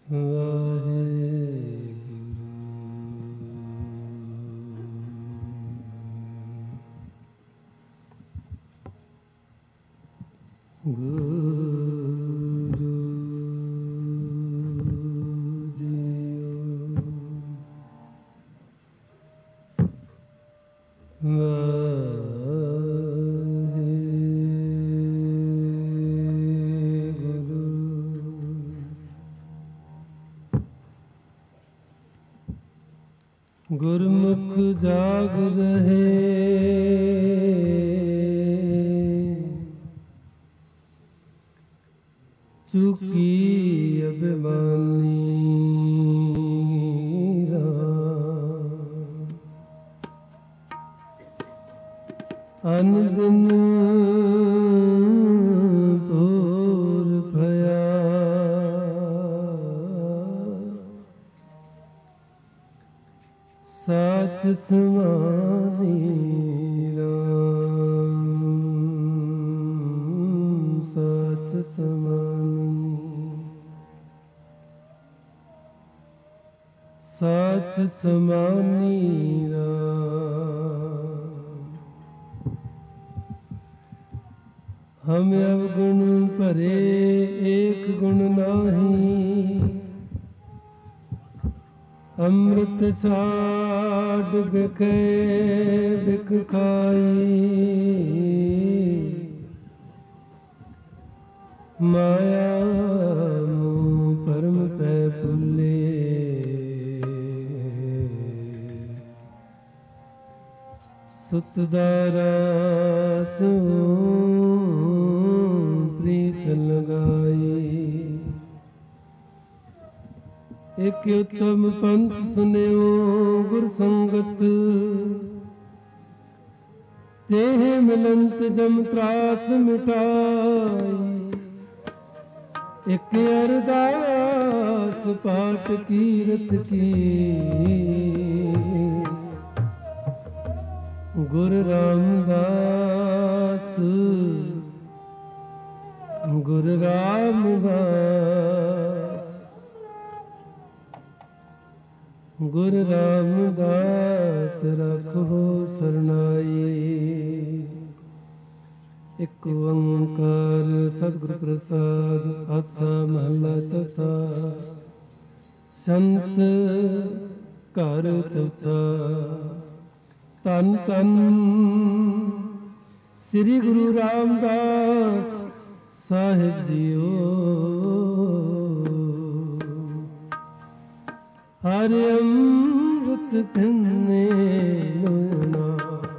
ਗੁਰਮੁਖ ਜਾਗ ਰਹੇ ਚੁਕੀ ਅਭਿਮਾਨੀ ਰਾਮ ਅਨੰਦਨ ਪੂਰ ਭਇਆ ਸਚ ਸਮਾਨੀ ਰਾਮ ਸਚ ਸਮਾਨੀ ਸਚ ਸਮਾਨੀ ਰਾਮ ਹਮ ਅਵਗੁਣ ਭਰੇ ਏਕ ਗੁਣ ਨਾਹੀ ਅੰਮ੍ਰਿਤ ਛਾਡ ਬਿਖੇ ਬਿਖ ਖਾਈ ਮਾਇਆ ਨੂੰ ਪਰਮ ਪੈ ਭੁੱਲੇ ਸੁਤ ਦਾ ਰਸ ਪ੍ਰੀਤ ਲਗਾਈ ਇਕ ਉਤਮ ਪੰਥ ਸੁਨਿਓ ਗੁਰ ਸੰਗਤ ਤੇਹ ਮਿਲੰਤ ਜਮ ਤਰਾਸ ਮਿਟਾਈ ਇਕ ਅਰਦਾਸ ਪਾਠ ਕੀਰਤ ਕੀ ਗੁਰ ਰਾਮਦਾਸ ਗੁਰ ਰਾਮਦਾਸ ਗੁਰ ਰਾਮਦਾਸ ਰਖੋ ਸਰਨਾਈ ਇਕ ਓੰਕਾਰ ਸਤਿਗੁਰ ਪ੍ਰਸਾਦ ਆਸਾ ਮਹਲਾ ਚੌਥਾ ਸੰਤ ਘਰ ਚੌਥਾ ਧੰਨ ਧੰਨ ਸ੍ਰੀ ਗੁਰੂ ਰਾਮਦਾਸ ਸਾਹਿਬ ਜੀਓ ਹਰਿ ਅੰਮ੍ਰਿਤ ਪਿੰਨੇ ਲੋਨਾ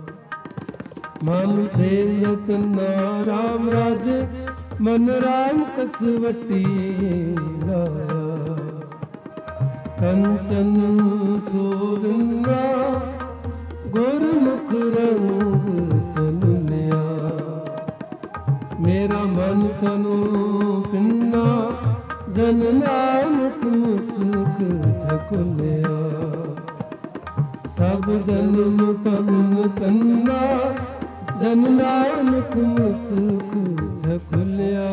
ਮਨ ਪ੍ਰੇਮ ਰਤਨਾ ਰਾਮ ਰਾਜ ਮਨ ਰਾਮ ਕਸਵਟੀ ਰਾਇਆ ਕੰਚਨ ਸੋਗੰਗਾ ਗੁਰਮੁਖ ਰੰਗ ਚਲਿਆ ਮੇਰਾ ਮਨ ਤਨੁ ਪਿੰਨਾ ਜਨ ਨਾਨਕ ਮੁਸਕ ਝਕੁਲਿਆ ਸਭ ਜਨਮ ਤਨ ਤੰਨਾ ਜਨ ਨਾਨਕ ਮੁਸਕ ਝਕੁਲਿਆ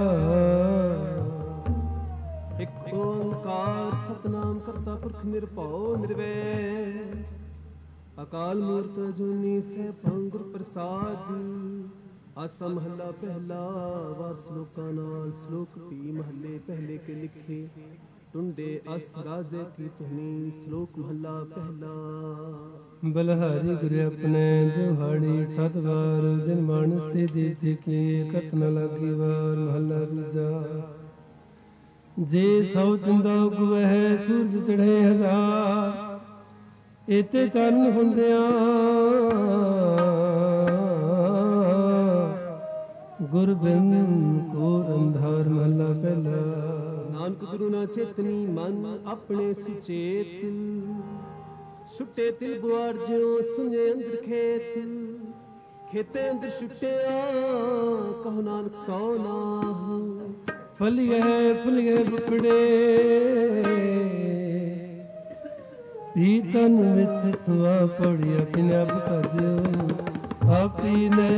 ਇਕ ਓੰਕਾਰ ਸਤਿਨਾਮ ਕਰਤਾ ਪੁਰਖ ਨਿਰਭਉ ਨਿਰਵੈਰ ਅਕਾਲ ਮੂਰਤ ਅਜੂਨੀ ਸੈਭੰ ਗੁਰ ਪ੍ਰਸਾਦ ਆਸਾ ਮਹੱਲਾ ਪਹਿਲਾ ਵਾਰ ਸ਼ਲੋਕਾਂ ਨਾਲ ਸ਼ਲੋਕ ਵੀ ਮਹੱਲੇ ਪਹਿਲੇ ਕੇ ਲਿਖੇ ਟੁੰਡੇ ਅਸ ਰਾਜੇ ਕੀ ਧੁਨੀ ਸ਼ਲੋਕ ਮਹੱਲਾ ਪਹਿਲਾ ਬਲਹਾਰੀ ਗੁਰ ਆਪਣੇ ਦੁਹਾੜੀ ਸਤ ਵਾਰ ਜਨ ਮਾਨਸ ਤੇ ਦੇਤੇ ਕੀ ਕਤ ਨ ਲਾਗੀ ਵਾਰ ਮਹੱਲਾ ਦੂਜਾ ਜੇ ਸੌ ਚੰਦਾ ਉਗਵਹਿ ਸੂਰਜ ਚੜ੍ਹੇ ਹਜ਼ਾਰ ਇਤੇ ਚਰਨ ਹੁੰਦਿਆਂ ਗੁਰ ਬਿਨ ਘੋਰ ਅੰਧਾਰ ਮਹਲਾ ਪਹਿਲਾ ਨਾਨਕ ਗੁਰੂ ਨਾ ਚੇਤਨੀ ਮਨ ਆਪਣੇ ਸੁਚੇਤ ਸੁੱਟੇ ਤਿਲ ਗੁਆਰ ਜਿਉ ਸੁਨੇ ਅੰਦਰ ਖੇਤ ਖੇਤੇ ਅੰਦਰ ਸੁੱਟਿਆ ਕਹੋ ਨਾਨਕ ਸੋ ਨਾਹੂ ਫੁੱਲੀਏ ਬੁਪੜੇ ਤਨ ਵਿੱਚ ਸੁਆ ਪੜਿਆ ਪਿਨਬ ਸਜਿਓ ਆਪੀ ਨੇ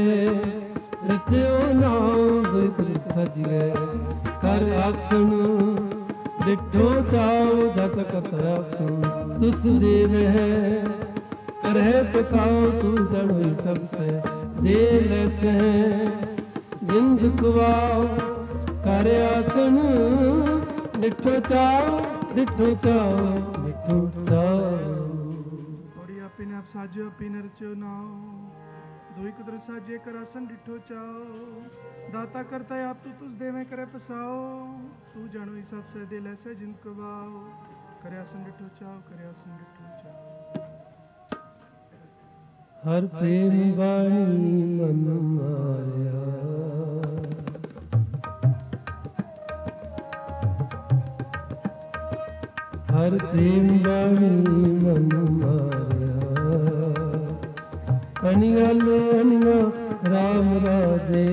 ਰਚਿਓ ਨਾਮ ਬਿਗੜ ਸਜ ਗਏ ਕਰ ਆਸਣ डिठो चाओ जत कथा तुस देव है करह पसाओ तू जड़ सबसे दे लैसे जिंद कुवाओ कर आसन डिठो चाओ डिठो चाओ डिठो चाओ। ਔੜੀ ਆਪੇ ਨੇ ਆਪ ਸਾਜੋ ਆਪੇ ਨੇ ਰਚਿਓ ਨਾਉ ਦੋਈ ਕੁਦਰ ਸਾਜੇ ਕਰ ਆਸਨ ਡਿਠੋ ਚਾਓ ਦਾਤਾ ਕਰਤਾ ਆਪ ਤੂੰ ਤੁਸ ਦੇਵੇਂ ਕਰੇ ਪਸਾਓ ਤੂੰ ਜਾਣੋ ਸਭ ਸੇ ਦੇ ਲੈਸੇ ਜਿੰਦ ਕਵਾਓ ਕਰੇ ਆਸਨ ਡਿਠੋ ਚਾਓ ਕਰੇ ਆਸਨ ਡਿਠੋ ਚਾਓ। ਹਰ ਪ੍ਰੇਮ ਬਾਣੀ ਮਨ ਮਾਰਿਆ ਹਰ ਪ੍ਰੇਮ ਬਾਣੀ ਮਨ ਮਾਰਿਆ ਅਨਿਆਲ ਅਨਿਆ ਰਾਮ ਰਾਜੇ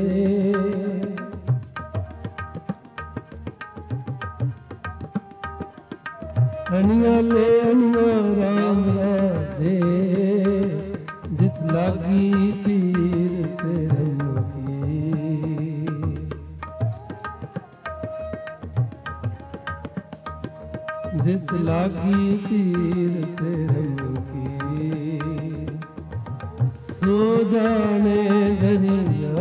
ਅਨਿਆਲ ਅਨਿਆ ਰਾਮ ਰਾਜੇ ਜਿਸ ਲਾਗੀ ਪੀਰ ਪ੍ਰੇਮ ਕੀ जिस लागी पीर प्रेम की सो जाने जरिया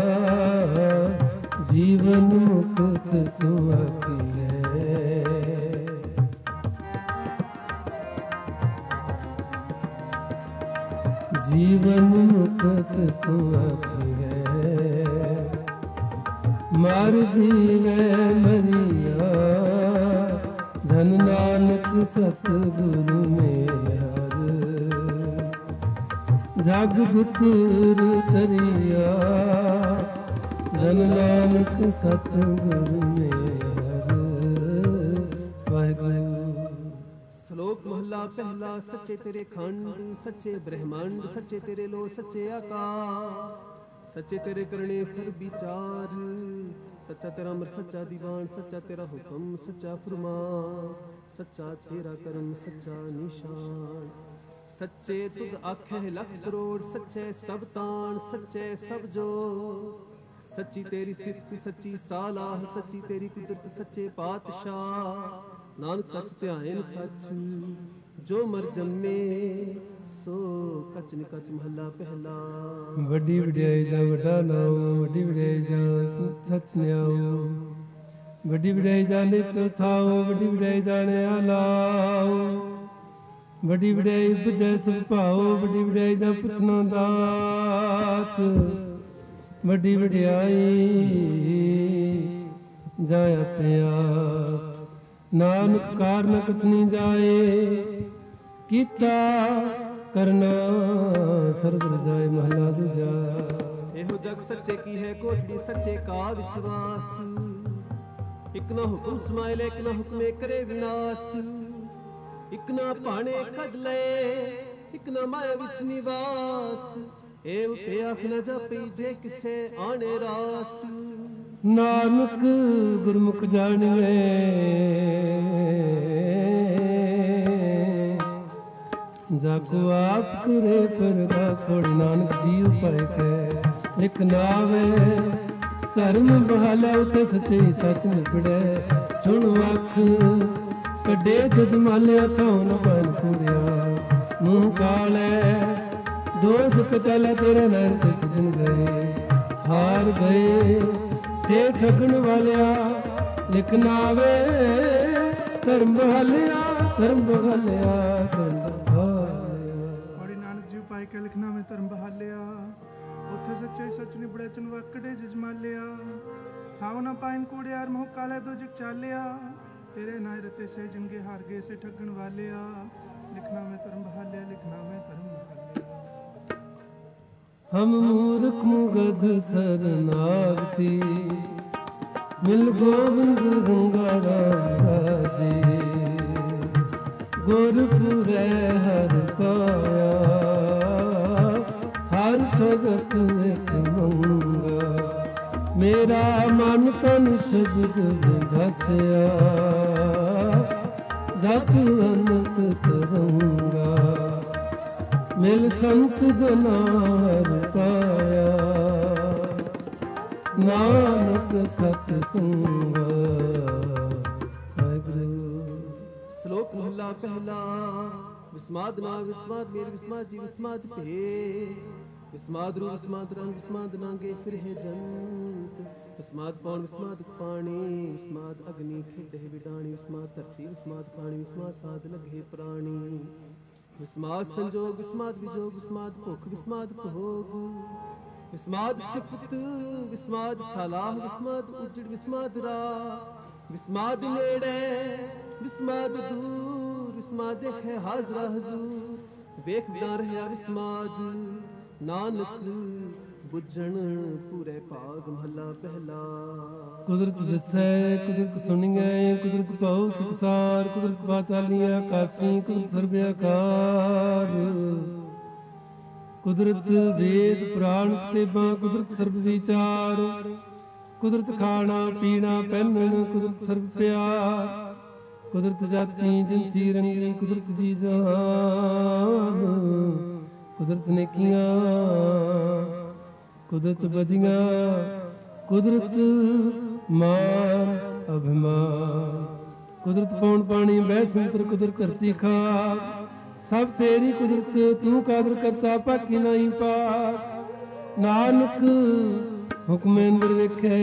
जीवन मुक्त सुखी है जीवन मुक्त सुखी है मर जीवे मरिया धन नानक सतगुरु मेहर जग दुतर तरिया धन नानक सतगुरु मेहर वाहिगुरु। श्लोक महला पहला। सच्चे तेरे खंड सच्चे ब्रह्मांड सच्चे तेरे लो सच्चे आकाश सच्चे तेरे करने सर्व विचार सच्चा तेरा अमर सच्चा दीवान सच्चा तेरा हुक्म सच्चा फरमान सच्चा तेरा कर्म सच्चा निशान सच्चे तुद आखे लख करोड़ सच्चे सब तान सच्चे सब जो सच्ची तेरी सिफत सच्ची सालाह सच्ची तेरी कुदरत सच्चे पातशाह नानक सच ध्यान सच जो मर जम्मे सो कच निकच महला पहला। ਵੱਡੀ ਵਡਿਆਈ ਦਾ ਵੱਡਾ ਨਾਮ ਵੱਡੀ ਵਡਿਆਈ ਦਾ ਸਚ ਨਿਆਉ ਵੱਡੀ ਵਡਿਆਈ ਦਾ ਨਿਤ ਥਾਉ ਵੱਡੀ ਵਡਿਆਈ ਜਾਣਿਆ ਲਾਉ ਵੱਡੀ ਵਡਿਆਈ ਬੁਝੈ ਸੁਭ ਭਾਉ ਵੱਡੀ ਵਡਿਆਈ ਦਾ ਪੁੱਛਣਾ ਦਾਤ ਵੱਡੀ ਵਡਿਆਈ ਜਾਇ ਆਪੇ ਆਪ ਨਾਨਕ ਕਾਰਨ ਕਤਨੀ ਜਾਏ ਕੀਤਾ करना सर्व रजाए महला दूजा। एहो जग सच्चे की है कोटड़ी सच्चे का विश्वास इक ना हुक्म समाइले इक ना हुक्मे करे विनाश इक ना भाने कढ ले इक ना माया विच निवास एव ते आख न जापी जे किसे आने रास नानक गुरमुख जानिए जाको आप करे प्रकाश पड़ नानक जी उपाय के लिख नावे धर्म बहाला उते सच्चे सच निपड़े सुन अख कड्डे जजमालिया तो न बन कुड़िया मुंह काले दो झक चले तेरे नैन ते सजन गए हार गए से ठगन वालिया लिख नावे धर्म बहालिया धर्म बहालिया ਪਾਈ ਕੇ ਲਿਖਣਾ ਮੈਂ ਧਰਮ ਬਹਾਲਿਆ ਉੱਥੇ ਸੱਚੇ ਸੱਚ ਨਿਬੜੇ ਚਨਵਕੜੇ ਜਜਮਾਲਿਆ ਥਾਉ ਨਾ ਪਾਇਨ ਕੂੜਿਆਰ ਮੋਹ ਕਾਲੇ ਦੋ ਜਗ ਚਾਲਿਆ ਤੇਰੇ ਨਾਇ ਰਤੇ ਸੇ ਜੰਗੇ ਹਾਰ ਗਏ ਸੇ ਠੱਗਣ ਵਾਲਿਆ ਲਿਖਣਾ ਮੈਂ ਧਰਮ ਬਹਾਲਿਆ ਲਿਖਣਾ ਮੈਂ ਧਰਮ ਬਹਾਲਿਆ। ਹਮ ਮੂਰਖ ਮੁਗਧ ਸਰਨਾਗਤੀ ਮਿਲ ਗੋਬਿੰਦ ਗੰਗਾ ਰਾਮ ਰਾਜੇ ਗੁਰਪੁਰੈ ਹਰਿ ਪਾਇਆ ਹਰ ਭਗਤ ਇੱਕ ਮੰਗਾ ਮੇਰਾ ਮਨ ਤਨ ਸ਼ਬਦ ਵਿਗਸਿਆ ਜਪ ਅਨੰਤ ਕਰੂੰਗਾ ਮਿਲ ਸੰਤ ਜਨਾਂ ਹਰਿ ਪਾਇਆ ਨਾਨਕ ਸਤ ਸੰਗਾ ਵਾਹਿਗੁਰੂ। महला पहला। विस्माद नाग विस्माद मेर विस्माद जी विस्माद भे। विस्माद रू विस्माद रंग विस्माद नागे फिर है जंत। विस्माद पौन विस्माद पानी। विस्माद अग्नि खेते बिडाणी। विस्माद धरती विस्माद पानी। विस्माद साध लगे प्राणी। विस्माद संजोग विस्माद विजोग। विस्माद भुख विस्माद भोग। विस्माद सिफत विस्माद सलाह। विस्माद उजड़ विस्माद राह। विस्माद नेड़े विस्माद दूर। विस्माद है हाजरा हजूर। वेख बिना रहा विस्माद नानक बुझण पूरे भाग महला पहला। ਕੁਦਰਤ ਦੱਸੈ ਕੁਦਰਤ ਸੁਣੀਐ ਕੁਦਰਤ ਪਾਉ ਸੁਖਸਾਰ ਕੁਦਰਤ ਪਾਤਾਲੀਆਂ ਆਕਾਸੀ ਕੁਦਰਤ ਸਰਬ ਆਕਾਰ ਕੁਦਰਤ ਵੇਦ ਪੁਰਾਣ ਕਿਤਾਬਾਂ ਕੁਦਰਤ ਸਰਬ ਵਿਚਾਰ ਕੁਦਰਤ ਖਾਣਾ ਪੀਣਾ ਪਹਿਨਣ ਕੁਦਰਤ ਸਰਬ ਪਿਆਰ ਕੁਦਰਤ ਜਾਤੀ ਜਿੰਸੀ ਰੰਗੀ ਕੁਦਰਤ ਜੀ ਜਹਾਨ ਕੁਦਰਤ ਨੇਕੀਆਂ ਕੁਦਰਤ ਬਦੀਆਂ ਕੁਦਰਤ ਮਾਨ ਅਭਿਮਾਨ ਕੁਦਰਤ ਪੌਣ ਪਾਣੀ ਬਹਿ ਸੰਤਰ ਕੁਦਰਤ ਧਰਤੀ ਖਾ ਸਭ ਤੇਰੀ ਕੁਦਰਤ ਤੂੰ ਕਾਦਰ ਕਰਤਾ ਬਾਕੀ ਨਹੀਂ ਪਾਰ ਨਾਨਕ ਹੁਕਮੇ ਅੰਦਰ ਵੇਖੇ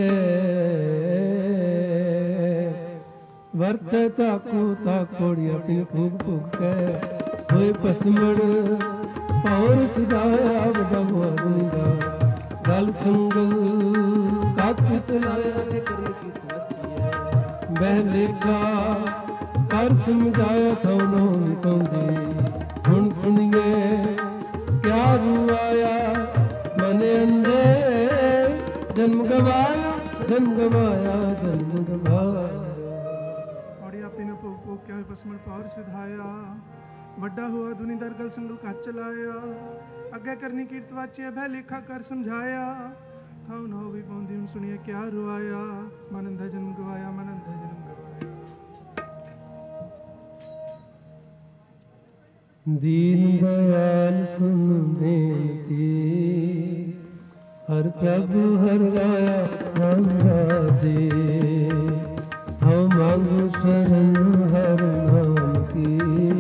ਵਰਤੈ ਤਾਕੋ ਤਾਕੋੜੀ ਆਪਣੀ ਭੂਖ ਭੁੱਖ ਕੇ ਹੋਏ ਭਸਮੜ ਪੌਰ ਸਦਾਇਆ ਵੱਡਾ ਹੋਆ ਦੁਨੀਆ ਗਲ ਸੰਗਲ ਕੱਤ ਚਲਾਇਆ ਤੇ ਕਰਨ ਕੀ ਤਵਚੀਐ ਬਹਿ ਲੇਖਾ ਕਰ ਸਮਝਾਇਆ ਥੋਨੋਂ ਨੀ ਪਾਉਂਦੀ ਹੁਣ ਸੁਣੀਏ ਕਿਆ ਰੂ ਆਇਆ ਮਨ ਅੰਦੇ ਜਨਮ ਗਵਾਇਆ ਜਨਮ ਗਵਾਇਆ ਜਨਮ ਗਵਾਇਆ ਔੜੀ ਆਪੇ ਨੂੰ ਭੋਗ ਭੋਗ ਕੇ ਹੋਏ ਪਸਮਣ ਪੌਰ ਸਿਧਾਇਆ ਵੱਡਾ ਹੋਆ ਦੁਨੀਦਰ ਗਲ ਸੰਗਲ ਕੱਤ ਚਲਾਇਆ ਅੱਗੇ ਕਰਨੀ ਕੀਰਤ ਵਾਚਿਆ ਭੈ ਲੇਖਾ ਕਰ ਸਮਝਾਇਆ ਥਾਉ ਨਾ ਹੋਵੇ ਪਾਉਂਦੀ ਹੁਣ ਸੁਣੀਏ ਕਿਆ ਰੁਆਇਆ ਮਨ ਅੰਧਾ ਜਨਮ ਗਵਾਇਆ ਮਨ ਅੰਧਾ ਜਨਮ ਗਵਾਇਆ ਦੀਨ ਦਇਆਲ ਸੁਨ ਬੇਨਤੀ ਹਰ ਪ੍ਰਭੂ ਹਰ ਰਾਇਆ ਰਾਮ ਰਾਜੇ ਹਉ ਮੰਗੂ ਸ਼ਰਨ ਹਰ ਨਾਮ ਕੀ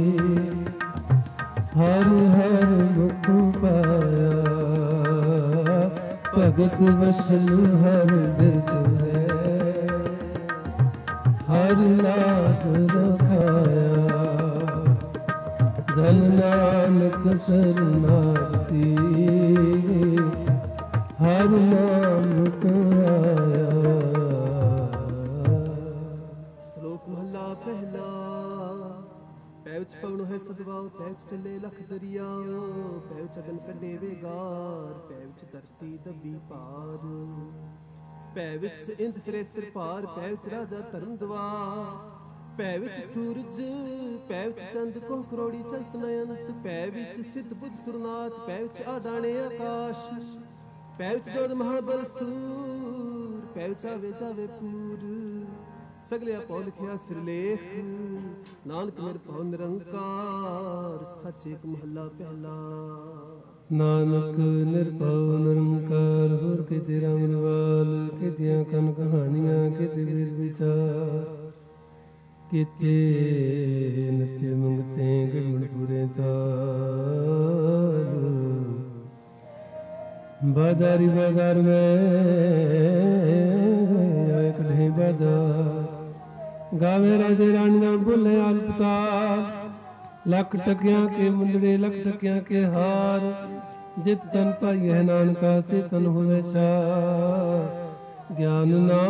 ਹਰ ਹਰ ਮੁਖ ਪਾਇਆ ਭਗਤ ਵਸਨ ਹਰ ਬਿਰਦ ਹੈ ਹਰ ਨਾਥ ਰਖਾਇਆ ਜਨ ਨਾਨਕ ਸਰਨਾਗਤੀ ਹਰ ਨਾਮ ਧਿਆਇਆ ਸ਼ਲੋਕ ਮਹਲਾ ਪਹਿਲਾ ਪੈ ਵਿੱਚ ਪਵਨ ਹੈ ਸਦਵਾਉ ਪੈ ਵਿੱਚ ਚੱਲੇ ਲਖ ਦਰਿਆਓ ਪੈ ਵਿੱਚ ਅਗਨ ਕੱਢੇ ਵੇਗਾਰ ਪੈ ਵਿੱਚ ਧਰਤੀ ਦੱਬੀ ਪਾਰ ਪੈ ਵਿੱਚ ਇੰਦ ਫਿਰੇ ਸਿਰ ਭਾਰ ਪੈ ਵਿੱਚ ਰਾਜਾ ਧਰਮ ਦਵਾਰ ਪੈ ਵਿੱਚ ਸੂਰਜ ਪੈ ਵਿੱਚ ਚੰਦ ਕੋਹ ਕਰੋੜੀ ਚਲਤ ਨਯੰਤ ਪੈ ਵਿੱਚ ਸਿੱਧ ਬੁੱਧ ਸੁਰਨਾਥ ਪੈ ਵਿੱਚ ਆਡਾਣੇ ਆਕਾਸ਼ ਪੈ ਵਿੱਚ ਜੋਧ ਮਹਾਬਲ ਸੂਰ ਪੈ ਵਿੱਚ ਆਵੇ ਜਾਵੇ ਪੂਰ ਸਗਲੇ ਆਪੋ ਲਿਖਿਆ ਸਿਰਲੇਖ ਨਾਨਕ ਨਿਰਭਉ ਨਿਰੰਕਾਰ ਸੱਚ ਏਕ ਮਹੱਲਾ ਪਹਿਲਾ ਨਾਨਕ ਨਿਰਭਉ ਨਿਰੰਕਾਰ ਹੋਰ ਕਿਤੇ ਰਾਮਨਵਾਲ ਕਿਤਿਆਂ ਕਨ ਕਹਾਣੀਆਂ ਕਿਤੇ ਵੇਦ ਵਿਚਾਰ ਕਿਤੇ ਨਿਤਿ ਮੰਗਤੇ ਗੜਮਣ ਪੂਰੇ ਤਾਲ ਬਾਜ਼ਾਰੀ ਬਾਜ਼ਾਰ में आए कढ़े बाजार गावे राजे रानी ना बोले आलपताल लख टकिया के मुंदड़े लख टकिया के हार जित तन पाई है नानका से तन होवे शार ज्ञान ना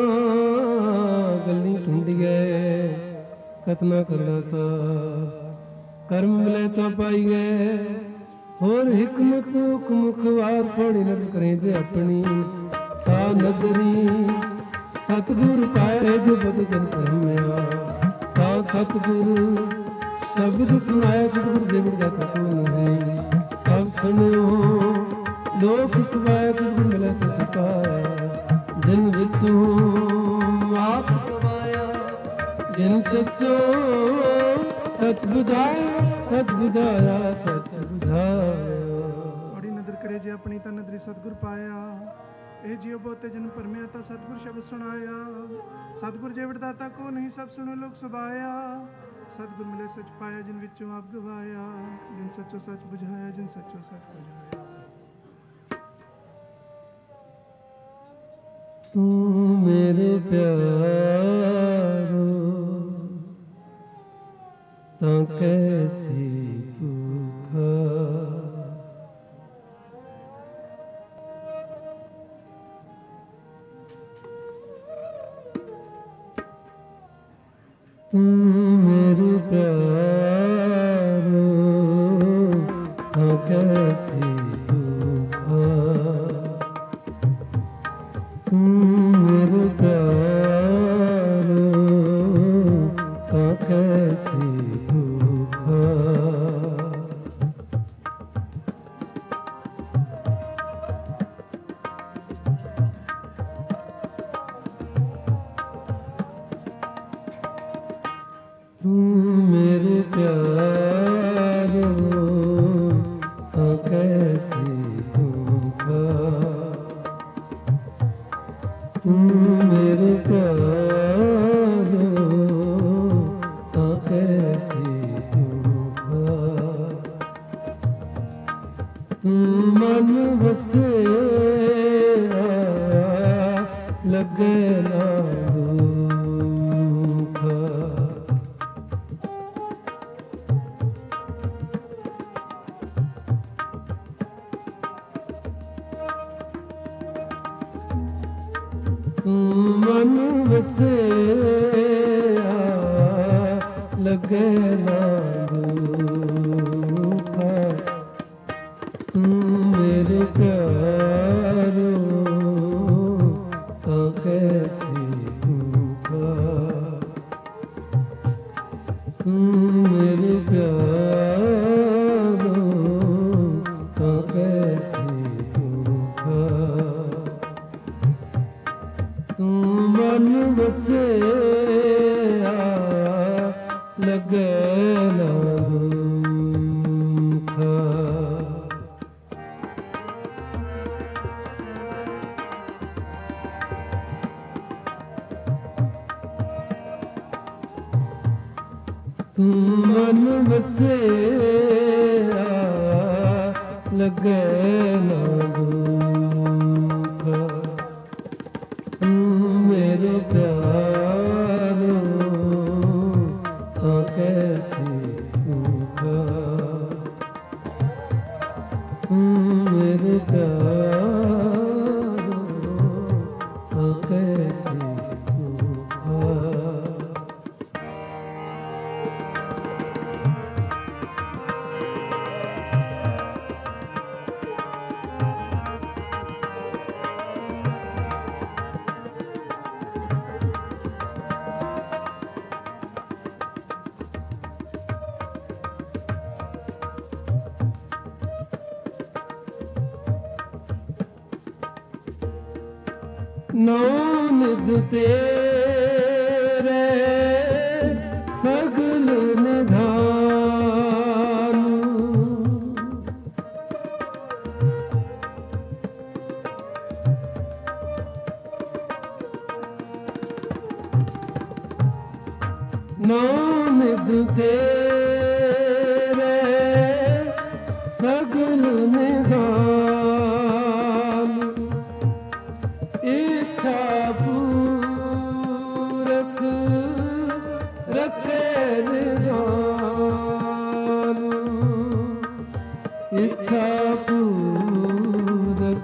गली ढूंढिए कतना करना सा कर्म मिले तो पाइए ਹੋਰ ਹਿਕਮਤ ਹੁਕਮ ਖਵਾਰ ਪੜੀ ਨਦਰ ਕਰੇ ਜੇ ਆਪਣੀ ਤਾ ਨਦਰੀ ਸਤਿਗੁਰ ਪਾਏ ਜੋ ਬਦ ਜਨ ਕਰਮਿਆ ਤਾ ਸਤਿਗੁਰ ਸ਼ਬਦ ਸੁਣਾਏ ਸਤਿਗੁਰ ਜੇ ਮਿਲ ਜਾਤਾ ਕੋ ਨਹੀਂ ਸਭ ਸੁਣਿਓ ਲੋਕ ਸੁਭਾਏ ਸਤਿਗੁਰ ਮਿਲੇ ਸਚ ਪਾਇਆ ਜਿਨ ਵਿੱਚੋਂ ਆਪ ਗਵਾਇਆ ਜਿਨ ਸੱਚੋ ਸਚ ਬੁਝਾਇਆ ਸਚ ਬੁਝਾਇਆ ਸਚ ਬੁਝਾਇਆ ਔੜੀ ਨਦਰ ਕਰੇ ਜੇ ਆਪਣੀ ਤਾਂ ਨਦਰੀ ਸਤਿਗੁਰ ਪਾਇਆ ਇਹ ਜਿਉ ਬਹੁਤੇ ਜਨ ਪਰਮਿਆ ਤਾਂ ਸਤਿਗੁਰ ਸ਼ਬਦ ਸੁਣਾਇਆ ਸਤਿਗੁਰ ਜੇ ਵਿੜਦਾਤਾ ਕੋ ਨਹੀਂ ਸਭ ਸੁਣੋ ਲੋਕ ਸੁਭਾਇਆ सतगुर मिले सच पाया जिन विचों आप गवाया, जिन सचो सच बुझाया, जिन सचो सच बुझाया। तू मेरे प्यारो ता कैसी भूखा, तू मेरे प्यारो ता कैसी भूखा, तू मेरे प्यारो ता कैसी भूखा, तू मेरे प्यारो ता कैसी भूखा, तू मेरे प्यारो ता कैसी भूखा, तू मन बसे लगे ना दुखा, तू मन बसे लगे ना दुखा, तू मेरे प्यारो ता कैसी भूखा, तू मेरे प्यारो ता कैसी भूखा, तू मन बसे लगे ना दुखा, तू मन बसे लगे ना दुखा, तू मेरे प्यारो ता कैसी भूखा, तू मेरे प्यारो ता कैसी भूखा, नौ निध तेरे सगल निधान, नौ निध तेरे सगल निधान, इच्छा पूरक रखे निधान, इच्छा पूरक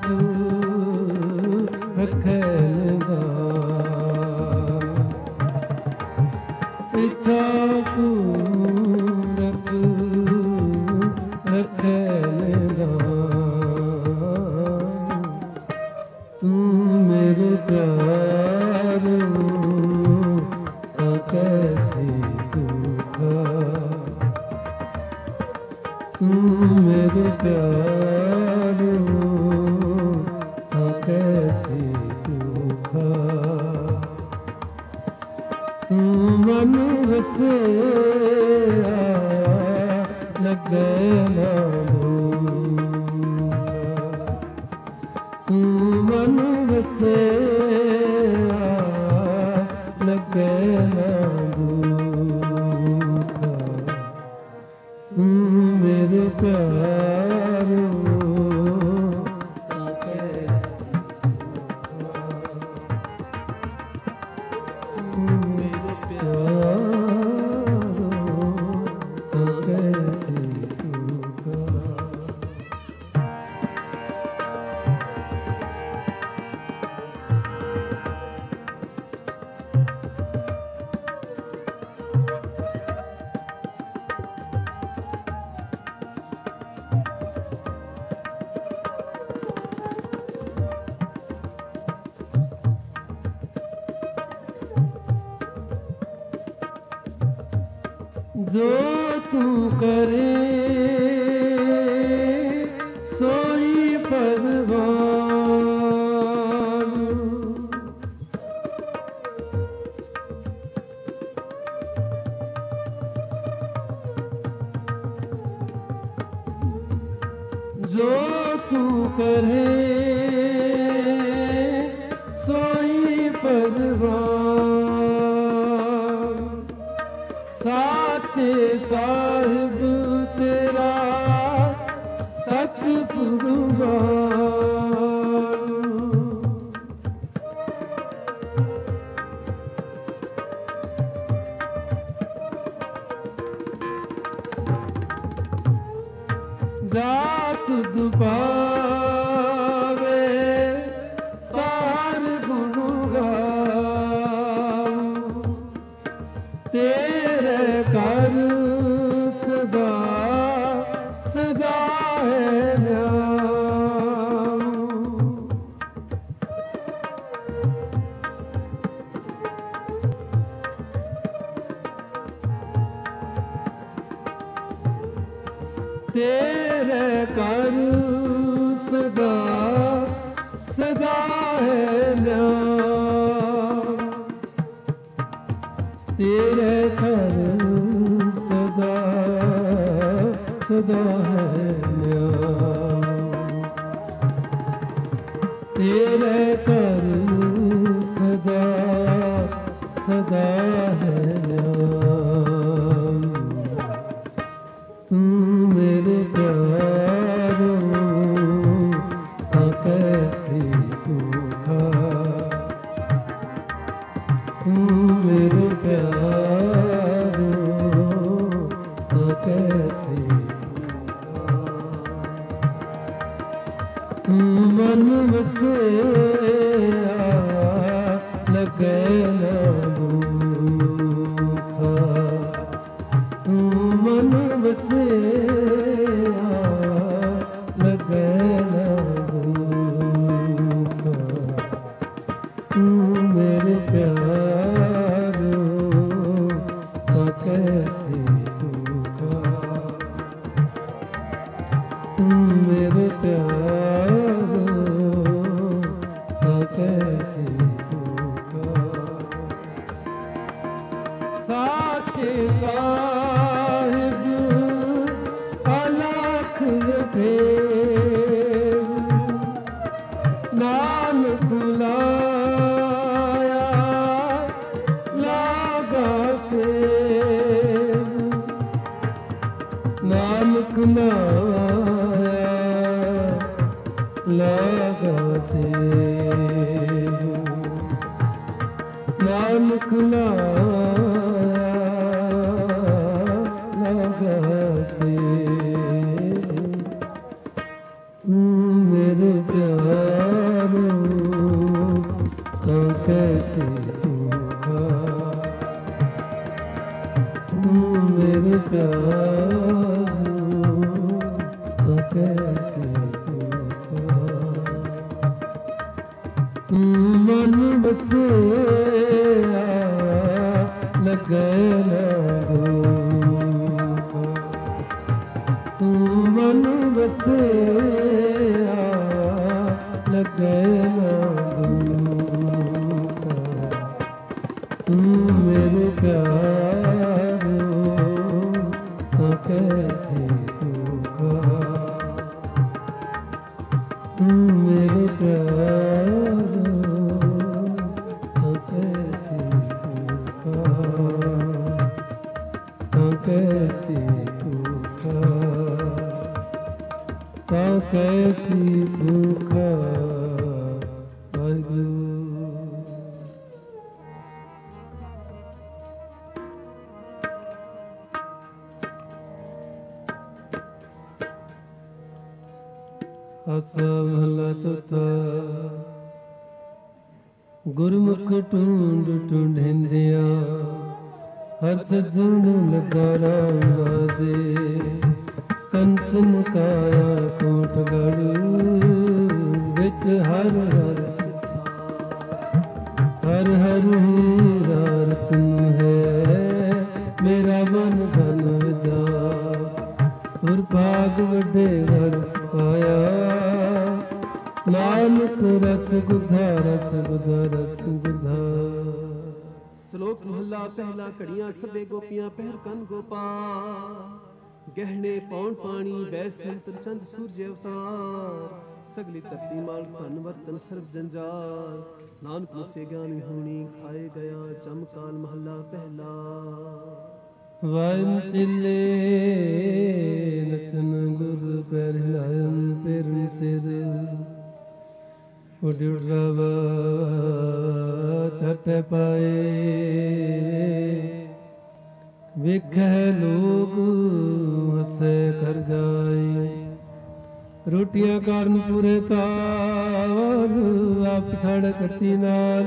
रखे निधान, इच्छा पूरक रखे निधान, तू मेरे प्यारो ता कैसी भूखा, तू मेरे प्यारो ता कैसी भूखा, तू मन बसे लगे ना दुखा, तू मन बसे लगे ना दुखा, ਜੋ ਤੂੰ ਕਰੇ ਸੋਈ ਪਰਵਾਨ। ਜੋ ਤੂੰ ਕਰੇ ਸੋਈ ਪਰਵਾਨ। ਸਾਚੇ ਸਾਹਿਬ ਤੇਰਾ ਸੱਚ ਕੁਰਬਾਨ। ਜਾਤ ਦੁਪਾਵੇ ਤਾਰ ਗੁਣ ਗਾਉ। ਤੇਰੇ ਘਰ ਸਦਾ ਸਦਾ ਹੈ ਨਿਆਮ। ਤੇਰੇ ਘਰ ਸਦਾ ਸਦਾ ਹੈ ਨਿਆਮ। ਤੇਰੇ ਘਰ ਸਦਾ ਸਦਾ ਹੈ ਨਿਆਮ। ਤੇਰੇ ਘਰ ਸਦਾ ਸਦਾ ਹੈ ਨਿਆਮ। ਤੂੰ ਮੇਰੇ ਪਿਆਰੋ ਤਾਂ ਕੈਸੀ ਭੂਖਾ। ਤੂੰ ਮੇਰੇ ਪਿਆਰੋ ਤਾਂ ਕੈਸੀ ਭੂਖਾ। ਤੂੰ ਮਨ ਵਸਿਆ ਲੱਗੇ ਨਾ ਭੂਖਾ। ਤੂੰ ਮਨ ਵਸਿਆ ਲੱਗੇ ਨਾ ਭੂਖਾ। ਤੂੰ ਮੇਰੇ ਪਿਆਰੋ ਤਾਂ ਕੈਸੀ ਭੂਖਾ। ਤੂੰ ਮੇਰੇ ਪਿਆਰੋ ਤਾਂ ਕੈਸੀ ਭੂਖਾ। ਸਾਚੇ ਸਾਹਿਬ ਅਲਖ ਫੇਰ ਨਾਨਕ ਬੁਲਾਇਆ ਲਾਗਾ ਸੇਵ। ਨਾਨਕ ਲਾਇਆ ਲਾਗਾ ਸੇਵ। ਨਾਨਕ ਲਾਇਆ ਲਾਗਾ ਸੇਵ। ਤੂੰ ਮੇਰੇ ਪਿਆਰੋ ਤਾਂ ਕੈਸੇ ਭੂਖਾ। ਤੂੰ ਮੇਰੇ ਪਿਆਰੋ ਤਾਂ ਕੈਸੇ ਭੂਖਾ। ਤੂੰ ਮਨ ਵਸਿਆ ਲੱਗੇ ਨਾ ਧੋਖਾ। ਤੂੰ ਮਨ ਵਸਿਆ ਲੱਗੇ ਨਾ ਧੋਖਾ। ਤੂੰ ਮੇਰੇ ਪਿਆਰੋ ਤਾਂ ਕੈਸੇ ਭੂਖਾ। ਤੂੰ ਮੇਰੇ ਪਿਆਰੋ ਤਾਂ ਕੈਸੇ ਭੂਖਾ। ਤਾਂ ਕੈਸੇ ਭੂਖਾ। ਤਾਂ ਕੈਸੀ ਭੂਖਾ। ਵਾਹਿਗੁਰੂ। ਆਸਾ ਮਹਲਾ ਚੌਥਾ। ਗੁਰਮੁਖ ਟੂੰਡ ਟੂੰਢਿੰਦਿਆ ਹਰ ਸੱਜਣ ਲੱਗਾ ਰਾਮ ਰਾਜੇ। ਕੰਚਨ ਕਾਇਆ ਕੋਟਗੜ ਵਿੱਚ ਹਰ ਹਰ ਹਰ ਹਰ ਹੀਰਾ ਰਤਨ ਹੈ। ਮੇਰਾ ਮਨ ਧਨ ਬਾਦ ਵੱਡੇ ਘਰ ਆਇਆ। ਨਾਨਕ ਰਸ ਗੁਧਾ ਰਸ ਗੁਧਾ ਰਸ ਗੁਧਾ। ਸ਼ਲੋਕ ਮਹੱਲਾ ਪਹਿਲਾ। ਘੜੀਆਂ ਸਭੇ ਗੋਪੀਆਂ ਪਹਿਰ ਕੰਨ ਗੋਪਾਲ। ਗਹਿਣੇ ਪੌਣ ਪਾਣੀ ਬੈ ਸੰਤਰ ਚੰਦ ਸੂਰਜ ਅਵਤਾਰ। ਸਗਲੀ ਧਰਤੀ ਮਾਲ ਧਨ ਵਰਤਨ ਸਰਬ ਜੰਜਾਲ। ਨਾਨਕ ਮੁਸੇ ਗਿਆਨ ਹੋਣੀ ਖਾਏ ਗਿਆ ਚਮਕਾਲ। ਮਹੱਲਾ ਪਹਿਲਾ। ਵਾਇਨ ਚਿੱਲੇ ਨਚਨ ਗੁਰ ਪੈਰ ਹਿਲਾਇਨ ਪੇਰਨ ਸਿਰ। ਉਡਰਾਵਾ ਛਟੇ ਪਾਏ ਵੇਖੈ ਲੋਕ ਹੱਸੇ ਕਰ ਜਾਏ। ਰੋਟੀਆਂ ਕਾਰਨ ਪੂਰੇ ਤਾਲ ਆਪ ਛੜ ਕੱਤੀ ਨਾਲ।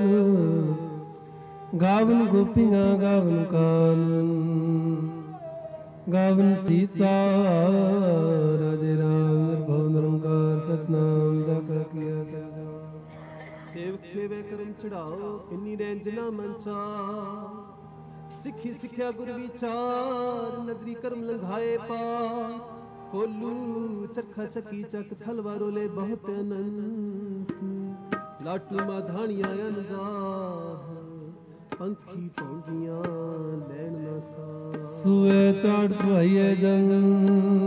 ਗਾਵਨ ਗੋਪੀਆਂ ਗਾਵਨ ਕਾਨਨ ਗਾਵਨ ਸੀਤਾ ਰਾਜੇ ਰਾਮ ਭਉ ਨਿਰੰਕਾਰ ਸਤਨਾਮ ਜਪ ਕੀਆ ਸਜਾ। ਸੇਵਕ ਸੇਵੇ ਕਰਮ ਚੜਾਓ ਕਿੰਨੀ ਰੈਂਜਨਾ ਮੰਚਾ। ਸਿੱਖੀ ਸਿੱਖਿਆ ਗੁਰ ਵਿਚਾਰ ਨਦਰੀ ਕਰਮ ਲੰਘਾਏ ਪਾਰ। ਕੋਲੂ ਚਰਖਾ ਚੱਕੀ ਚੱਕ ਥਲਵਾ ਰੋਲੇ ਬਹੁਤ ਅਨੰਤ। ਲਾਟੂ ਮਾਧਾਣੀਆਂ ਅਨਗਾਹ ਪੰਖੀ ਪੌਂਗੀਆਂ ਲੈਣ ਨਾ ਸਾ। ਸੂਏ ਚਾੜ ਭਾਈਏ ਜੰਤ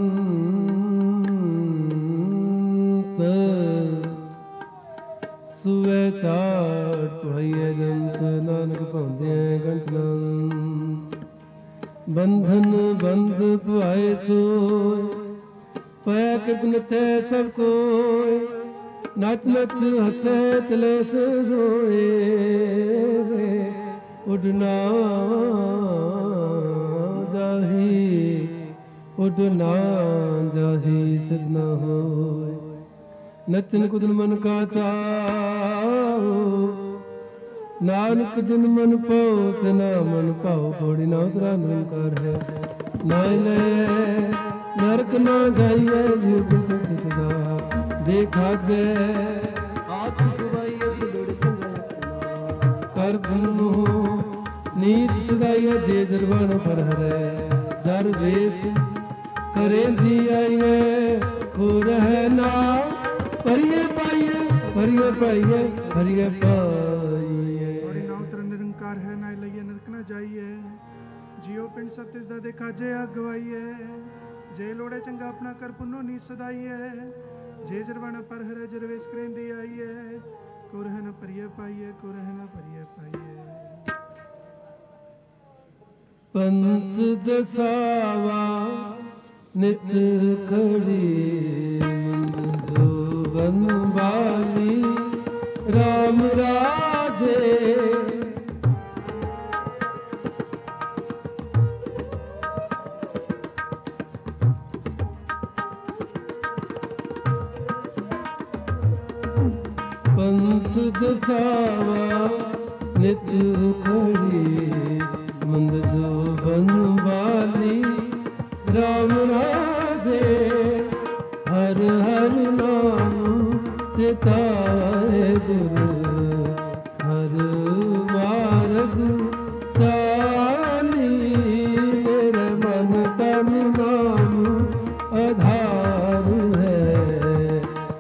ਸੂਏ ਚਾੜ ਭਾਈਏ ਜੰਤ। ਨਾਨਕ ਭਾਉਂਦੇ ਗੰਟਨਾਂ ਬੰਧਨ ਬੰਧ ਭੁਆਏ ਸੋਏ। ਪੈ ਕਿਤ ਨਚੈ ਸਭ ਕੋਇ ਨਚ ਨਚ ਹੱਸੇ ਚਲੇ ਸਰੋਏ। ਉਡਨਾ ਜਾਹੀ ਉਡਨਾ ਜਾਹੀ ਸਿਧ ਨ ਹੋਇ। ਨਚਨ ਕੁਦਨ ਮਨ ਕਾ ਚਾਉ। ਨਾਨਕ ਜਿਨ ਮਨ ਪਾਉ ਤਿਨਾ ਮਨ ਭਾਉ। ਪੌੜੀ ਨਾ ਉਤਰਾ ਨਿਰੰਕਾਰ ਹੈ ਨਾ ਲੈ ਨਰਕ ਨਾ ਜਾਈਏ ਜੀਵ ਸੁਖ ਸਦਾ। ਦੇਖਾ ਜੈ ਆਖ ਗਵਾਈਏ ਚਲੜ ਚੰਗਾ ਕਰ ਭਨੋ ਨੀਤ ਸਦਾਈਏ ਜੇ ਜਰਵਣ ਪਰ ਹਰੈ। ਜਰ ਵੇਸ ਕਰੇਂਦੀ ਆਈਏ ਹੋ ਰਹਿ ਨਾ। ਪਰਿਏ ਪਾਈਏ ਪਰਿਏ ਪਾਈਏ ਪਰਿਏ ਪਾਈਏ। ਔੜੀ ਨਾ ਉਤਰ ਨਿਰੰਕਾਰ ਹੈ ਨਾ ਲਈਏ ਨਰਕ ਨਾ ਜਾਈਏ। ਜਿਉ ਪਿੰਡ ਸਤਿਸ ਦਾ ਦੇਖਾ ਜੇ ਅਗਵਾਈਏ। ਜੇ ਲੋੜੇ ਚੰਗਾ ਆਪਣਾ ਕਰ ਪੁੰਨੋ ਨੀ ਸਦਾਈਏ। ਜੇ ਜਰਵਾਣਾ ਪਰ ਹਰੇ ਜਰਵੇਸ ਕਰੇਂਦੀ ਆਈਏ। ਕੋ ਰਹਿ ਨਾ ਪਰਿਏ ਪਾਈਏ ਕੋ ਰਹਿ ਨਾ ਪਰਿਏ ਪਾਈਏ। ਪੰਥ ਦਸਾਵਾ ਨਿਤ ਖੜੀ ਜੋਵਨ ਬਾਲੀ ਰਾਮ ਰਾਜੇ। ਪੰਥ ਦਸਾਵਾ ਨਿਤ ਖੜੀ ਮੰਦ ਜੋਬਨ ਵਾਲੀ ਰਾਮ ਰਾਜੇ। ਹਰ ਹਰ ਨਾਮ ਚਿਤਾਏ ਗੁਰ ਹਰ ਮਾਰਗ ਚਾਲੀ। ਮੇਰੇ ਮਨ ਤਨ ਨਾਮ ਆਧਾਰ ਹੈ।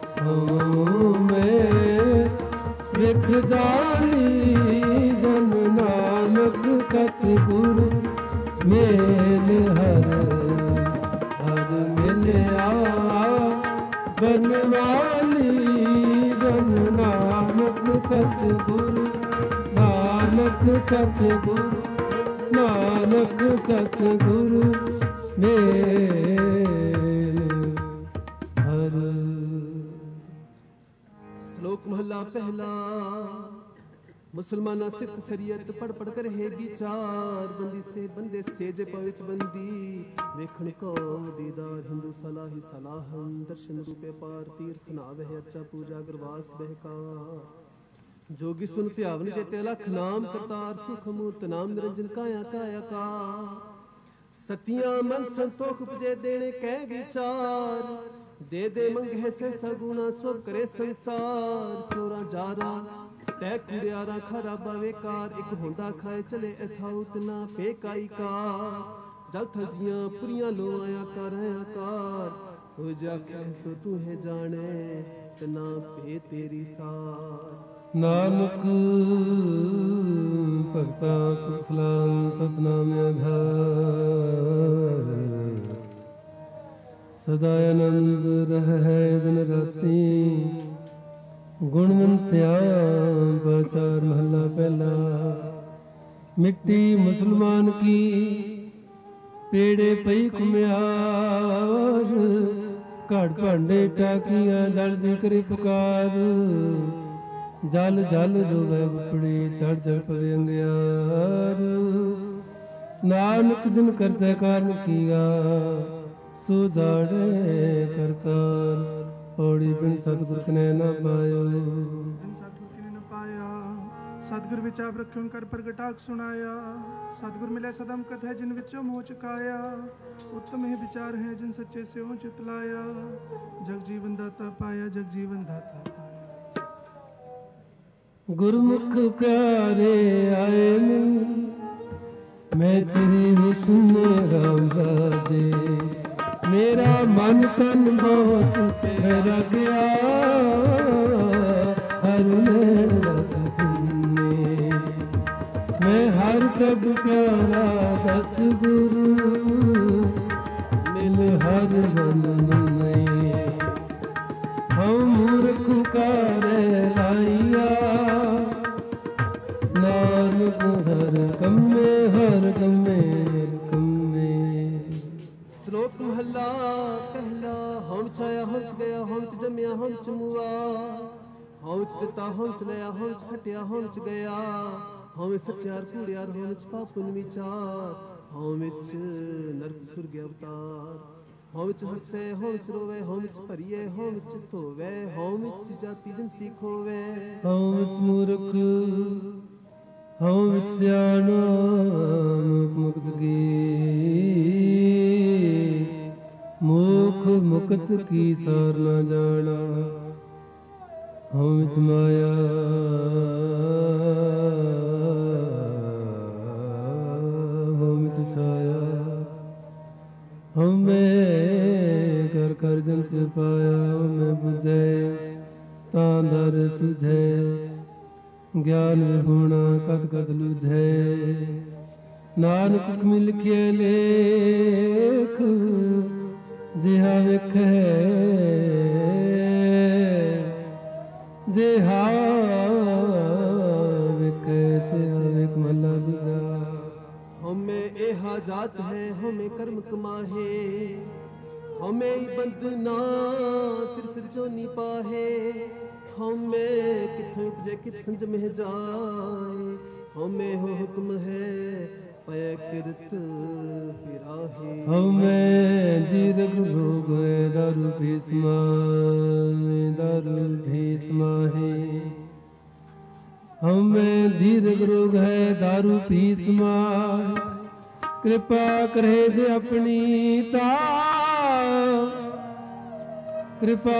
ਵਿਖ ਜਾਨੀ ਜਨ ਨਾਨਕ ਸਤਿਗੁਰ ਮੇਲ ਹਰ ਹਰ ਮਿਲਿਆ। ਬਨਵਾਲੀ ਜਨ ਨਾਨਕ ਸਤਿਗੁਰ ਨਾਨਕ ਸਤਿਗੁਰ ਨਾਨਕ ਸਤਿਗੁਰ ਮੇਲ ਹਰ। ਸ਼ਲੋਕ ਮਹੱਲਾ ਪਹਿਲਾ। ਮੁਸਲਮਾਨਾ ਸਿੱਖ ਸ਼ਰੀਅਤ ਪੜ ਪੜ ਕਰ ਹੈ ਵਿਚਾਰ। ਬੰਦੀ ਸੇ ਬੰਦੇ ਸੇਜ ਪਵਿਚ ਬੰਦੀ। ਵੇਖਣ ਕੋ ਦੀਦਾਰ ਹਿੰਦੂ ਸਲਾਹੀ ਸਲਾਹਨ। ਦਰਸ਼ਨ ਰੂਪੇ ਪਾਰ ਤੀਰਥ ਨਾਵਹਿ ਅਰਚਾ ਪੂਜਾ ਗਰਵਾਸ ਬਹਿਕਾ। ਜੋਗੀ ਸੁਨ ਧਿਆਵਨ ਚੇਤੇ ਲਖ ਨਾਮ ਕਰਤਾਰ। ਸੁਖ ਮੂਰਤ ਨਾਮ ਨਿਰੰਜਨ ਕਾਇਆ ਕਾਇਆ ਕਾ। ਸਤਿਆਂ ਮਨ ਸੰਤੋਖ ਉਪਜੇ ਦੇਣੇ ਕਹਿ ਵਿਚਾਰ। ਦੇ ਦੇ ਮੰਗੇ ਸੇ ਸਗੁਣਾ ਸਭ ਕਰੇ ਸੰਸਾਰ। ਚੋਰਾ ਜਾਰਾ ਤੈ ਕੁੜਿਆਰਾ ਖਰਾਬਾ ਵੇਕਾਰ। ਇੱਕ ਹੁੰਦਾ ਖਾਏ ਚਲੇ ਅਥਾਉਤ ਨਾ ਪੇ ਕਾਈ ਕਾਰ। ਜਲ ਥਲ ਜੀਆਂ ਪੁਰੀਆਂ ਲੋ ਆਇਆ ਕਰ ਆਕਾਰ। ਹੋ ਜਾ ਕਹਿ ਸੋ ਤੂੰ ਹੈ ਜਾਣੇ ਤਨਾ ਭੇ ਤੇਰੀ ਸਾਰ। ਨਾਨਕ ਭਗਤਾ ਕੁਸਲਾਮ ਸਤਨਾਮ ਆਧਾਰ, ਸਦਾ ਆਨੰਦ ਰਹਿ ਦਿਨ ਰਾਤੀ। ਗੁਣਵੰਤਿਆ ਬਾਸਾਰ ਮਹੱਲਾ ਪਹਿਲਾ। ਮਿੱਟੀ ਮੁਸਲਮਾਨ ਕੀ ਪੇੜੇ ਪਈ ਘੁਮਿਆਰ, ਘੜ ਭਾਂਡੇ ਟਾਕੀਆਂ ਜਲਦੀ ਕਰੇ ਪੁਕਾਰ। ਜਲ ਜਲ ਰੋਵੇ ਉਪੜੀ ਚੜ ਚੜ ਪਵੇ ਅੰਗਿਆਰ। ਨਾਨਕ ਜਿਨ ਕਰਤੇ ਕਾਰਨ ਕੀਆ ਸੋ ਜਾੜੇ ਕਰਤਾਰ। ਪੌੜੀ ਬਿਨ ਸਤਿਗੁਰ ਕਨੇ ਨਾ ਪਾਇਓ। ਸਤਿਗੁਰ ਕਿਨੇ ਨ ਪਾਇਆ, ਸਤਿਗੁਰ ਵਿੱਚ ਆਪ ਰੱਖਿਓ ਕਰ ਪ੍ਰਗਟਾਕ ਸੁਣਾਇਆ। ਸਤਿਗੁਰ ਮਿਲੇ ਸਦਮ ਕਥ ਹੈ ਜਿਨ ਵਿੱਚੋਂ ਮੋਹ ਚੁਕਾਇਆ। ਉੱਤਮ ਹੈ ਵਿਚਾਰ ਹੈ ਜਿਨ ਸੱਚੇ ਸਿਓ ਚਿਤਲਾਇਆ। ਜਗ ਜੀਵਨ ਦਾਤਾ ਪਾਇਆ, ਜਗ ਜੀਵਨ ਦਾਤਾ ਪਾਇਆ। ਗੁਰਮੁਖ ਪਿਆਰੇ ਆਏ ਨੂੰ ਮੈਂ ਤੇਰੀ ਹੁਸਨ ਰਾਮ ਰਾਜੇ। ਮੇਰਾ ਮਨ ਤਨ ਬਹੁਤ ਮੇਰਾ ਗਿਆ ਹਰ ਰਸ ਸੁਨੇ। ਮੈਂ ਹਰ ਪ੍ਰਭ ਪਿਆਰਾ ਦਸ ਗੁਰੂ ਮਿਲ ਹਰ ਮਨ ਮਨੇ। ਹਉ ਮੂਰਖ ਕਾਰੇ ਲਾਈਆ ਨਾਨਕ ਹਰ ਕੰਮੇ ਹਰ ਕੰਮੇ ਹਰ ਕੰਮੇ। ਸ਼ਲੋਕ ਮਹੱਲਾ ਪਹਿਲਾ। ਹਮ ਚ ਆਇਆ ਹਮ ਚ ਗਿਆ, ਹਮ ਚ ਜੰਮਿਆ ਹਮ ਚ ਮੁਆ। ਹਮ ਚ ਦਿੱਤਾ ਹਮ ਚ ਲਿਆ, ਹਮ ਚ ਖਟਿਆ ਹਮ ਚ ਗਿਆ। ਹਮ ਸੱਚਿਆਰ ਕੂੜਿਆਰ, ਹਮ ਚ ਪਾਪਨ ਵਿਚਾਰ। ਹਮ ਵਿੱਚ ਨਰਕ ਸੁਰਗ ਅਵਤਾਰ। ਹਮ ਚ ਹੱਸੇ ਹਮ ਚ ਰੋਵੇ, ਹਮ ਚ ਭਰੀਏ ਹਮ ਚ ਧੋਵੇ। ਹਮ ਵਿੱਚ ਜਾਤੀ ਜਿਨਸੀ ਖੋਵੇ। ਹਉ ਵਿੱਚ ਮੂਰਖ ਹਉ ਵਿੱਚ ਸਿਆਣਾ ਮੁਖ ਮੁਕਤ ਕੀ। ਮੁਖ ਮੁਕਤ ਕੀ ਸਾਰ ਨਾ ਜਾਣਾ। ਹਉ ਵਿੱਚ ਮਾਇਆ ਹਉ ਵਿੱਚ ਛਾਇਆ। ਹਉਮੈ ਕਰ ਕਰ ਜੰਤ ਪਾਇਆ। ਹਉਮੈ ਬੁਝੈ ਤਾਂ ਦਰ ਸੁਝੈ। ਗਿਆਨ ਵਿਹੂਣਾ ਕਤ ਕਤ ਲੁਝੈ। ਨਾਨਕ ਹੁਕਮਿ ਲਿਖਿਐ ਲੇਖ ਜਿਹਾ ਵੇਖੈ। ਜਿਹਾ ਵੇਖੈ ਤਿਹਾ ਵੇਖ। ਮਹਲਾ ਦੂਜਾ। हमें एहा जात है हमें कर्म कमाहे। हमें बंदना फिर जो नी पाहे। हमें किथों उपजे कित संज में जाए। हमें हो हुक्म है पय कृत फिराहे। हमें दीर्घ रोग दारू भीष्मा दारू भीष्मा है। हमें दीर्घ रोग है दारू भीष्मा। कृपा करे जे अपनी ता। कृपा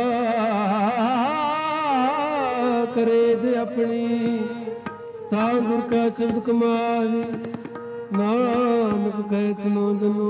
करे जे अपनी ता। गुर का शब्द कमाए नानक कह सुनो जनो।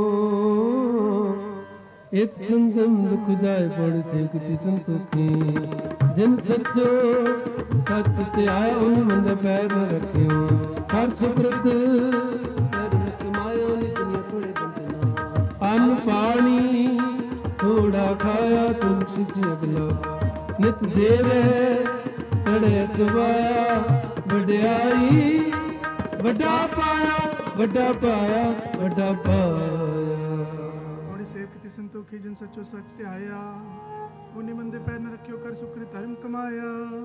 इत संजम दुख जाए पड़ से किति संतोखी। जिन सचो सच त्याय उन मंद पैर न रखियो। हर सुकृत कर्म कमाया नित दुनिया थोड़े बंदना। अन्न पानी थोड़ा खाया तुलसी से अगला। नित देवे चढ़े सवाया। वड्याई वड्डा पाया वड्डा पाया वड्डा पाया। थोड़ी सेव किति संतोखी जिन सचो सच त्याया। उन्हीं मंदे पैर न रखियो कर सुकृत धर्म कमाया।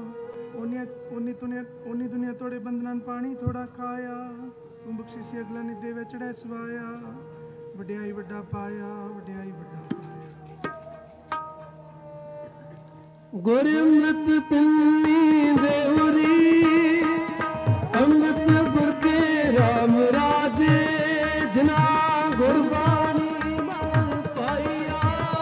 उन्हीं दुनिया थोड़े बंधनान पानी थोड़ा खाया। तुम बख्शी सी अगला नि देवे चढ़े सवाया। वड्याई वड्डा पाया वड्याई वड्डा पाया। गुर अमृत पिन्नी देवरी। अमृत गुर के राम राजे। जना गुरबानी मन पाइया।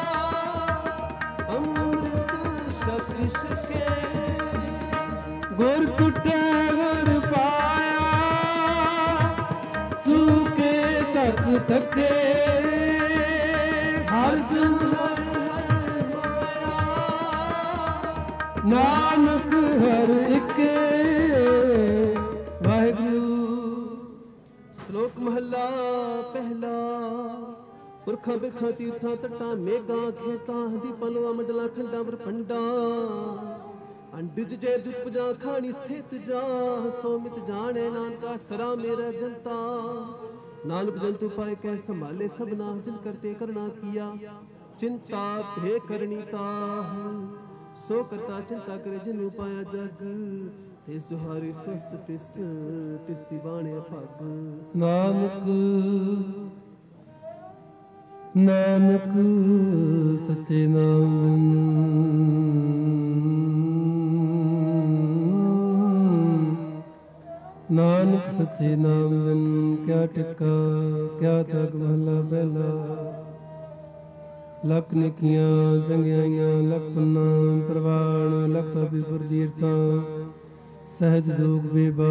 अमृत शक्ति सके गुर कुटे गुर पाया। चूके तक थके हर जन ਨਾਨਕ ਹਰ ਇਕੇ ਵਾਹਿਗੁਰੂ। ਸ਼ਲੋਕ ਮਹੱਲਾ ਪਹਿਲਾ। ਪੁਰਖਾਂ ਬਿਰਖਾਂ ਤੀਰਥਾਂ ਤੱਟਾਂ ਮੇਘਾਂ ਖੇਤਾਂ ਦੀਪਾਂ ਲੋਆਂ ਮੰਡਲਾਂ ਖੰਡਾਂ ਬਰਪੰਡਾਂ ਅੰਡਜ ਜੇ ਦੁਪਜਾ ਖਾਣੀ ਸਿਤ ਜਾ ਸੋ ਮਿਤ ਜਾਣੇ ਨਾਨਕਾ ਸਰਾ ਮੇਰਾ ਜਨਤਾ। ਨਾਨਕ ਜੰਤੂ ਪਾਏ ਕਹਿ ਸੰਭਾਲੇ ਸਭਨਾ ਜਿਨ ਕਰਤੇ ਕਰਨਾ ਕੀਆ ਚਿੰਤਾ ਭੇ ਕਰਨੀ ਤਾਹ ਸੋ ਕਰਤਾ ਚਿੰਤਾ ਕਰੇ ਜਿਨੂ ਪਾਇਆ ਜਗ ਤੇ ਸੁਹਾਰੀ ਸਵਸਤ ਤਿਸ ਦੀ ਬਾਣੇ ਭਗ। ਨਾਨਕ ਨਾਨਕ ਸੱਚੇ ਨਾਮ ਨਾਨਕ ਸੱਚੇ ਨਾਮ ਬਿਨ ਕਿਆ ਟਿਕਾ ਕਿਆ ਤਕ ਮਹਲਾ ਪਹਿਲਾ। ਲੱਖ ਨਿਕੀਆਂ ਚੰਗਿਆਈਆਂ ਲੱਖ ਪੰਨਾ ਪ੍ਰਵਾਨ ਲੱਖ ਤਾਪੀ ਪੁਰਜੀਰਤਾਂ ਸਹਿਜ ਜੋਗ ਬੇਬਾ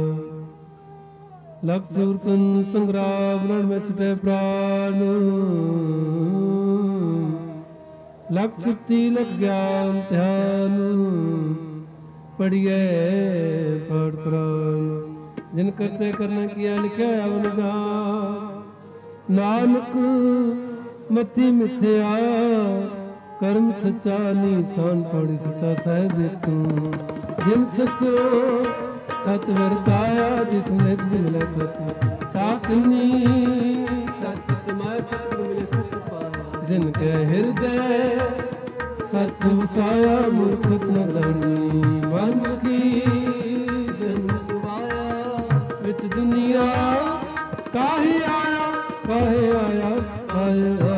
ਲੱਖ ਸੂਰਤਨ ਸੰਗਰਾਮ ਲੜ ਵਿੱਚ ਤੇ ਪ੍ਰਾਨ ਲੱਖ ਸੁਰਤੀ ਲੱਖ ਗਿਆਨ ਧਿਆਨ ਪੜੀਏ ਪੜ ਪ੍ਰਾਨ ਜਿਨ ਕਰਤੇ ਕਰਨਾ ਕੀਆ ਲਿਖਿਆ ਅਵਨ ਜਾ। ਨਾਨਕ ਮਤੀ ਮਿਥਿਆ ਕਰਮ ਸੱਚਾ ਨੀਸਾਨ ਪੜੀ ਸੱਚਾ ਸਾਹਿਬ ਤੂੰ ਜਿਨ ਸੱਚੋ ਸਚ ਵਰਤਾਇਆ ਜਿਸ ਨਿਤ ਮਿਲੇ ਸਚ ਤਾਕਨੀ ਸਚ ਕਮਾਇ ਸਤ ਮਿਲੇ ਸਚ ਪਾਇਆ ਜਿਨ ਕੇ ਹਿਰਦੈ ਸਚ ਵਸਾਇਆ ਮੁਰਸਤ ਨ ਦਾਨੀ ਮਨ ਕੀ ਜਨਮ ਗਵਾਇਆ ਵਿੱਚ ਦੁਨੀਆ ਕਾਹੇ ਆਇਆ ਕਾਹੇ ਆਇਆ ਆਇਆ।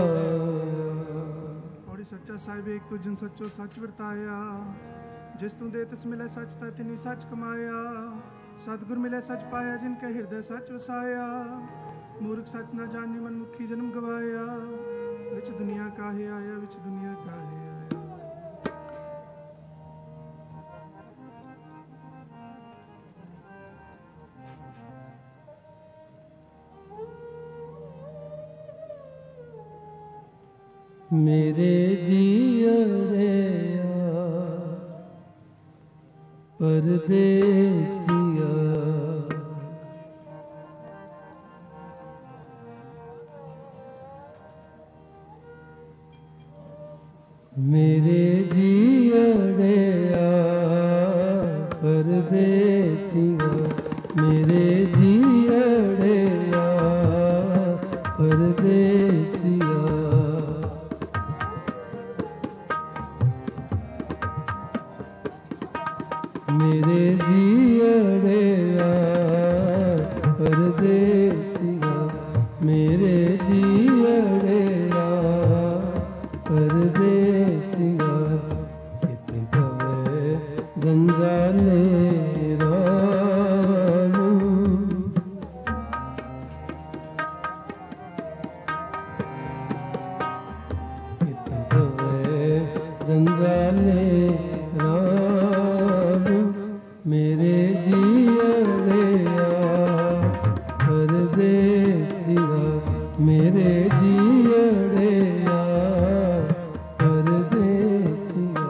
ਔੜੀ ਸੱਚਾ ਸਾਹਿਬ ਏਕ ਤੂੰ ਜਿਨ ਸੱਚੋ ਸੱਚ ਵਰਤਾਇਆ ਜਿਸ ਤੂੰ ਦੇ ਤਿਸ ਮਿਲੇ ਸੱਚ ਤਾ ਤਿਨੀ ਸੱਚ ਕਮਾਇਆ। ਸਤਿਗੁਰ ਮਿਲੇ ਸੱਚ ਪਾਇਆ ਜਿਨ ਕੇ ਹਿਰਦੈ ਸੱਚ ਵਸਾਇਆ। ਮੂਰਖ ਸੱਚ ਨਾ ਜਾਣੀ ਮਨ ਮੁਖੀ ਜਨਮ ਗਵਾਇਆ ਵਿੱਚ ਦੁਨੀਆ ਕਾਹੇ ਆਇਆ ਵਿੱਚ ਦੁਨੀਆ ਕਾਹੇ ਆਇਆ। ਮੇਰੇ ਜੀਅੜਿਆ ਪਰਦੇਸੀਆ ਮੇਰੇ ਜੀਅੜਿਆ ਪਰਦੇਸੀਆ ਮੇਰੇ ਜੀਅੜਿਆ ਪਰਦੇਸੀਆ ਮੇਰੇ ਜੀਅੜਿਆ ਪਰਦੇਸੀਆ ਮੇਰੇ ਜੀਅੜਿਆ ਪਰਦੇਸੀਆ ਕਿਤੇ ਕਵੇ ਗੰਜਾਲੇ ਰਾਮ ਕਿਤੇ ਕਵੇ ਜੰਜਾਲੇ ਰਾਮ ਮੇਰੇ ਜੀਅੜਿਆ ਪਰਦੇਸੀਆ ਮੇਰੇ ਜੀਅੜਿਆ ਪਰਦੇਸੀਆ।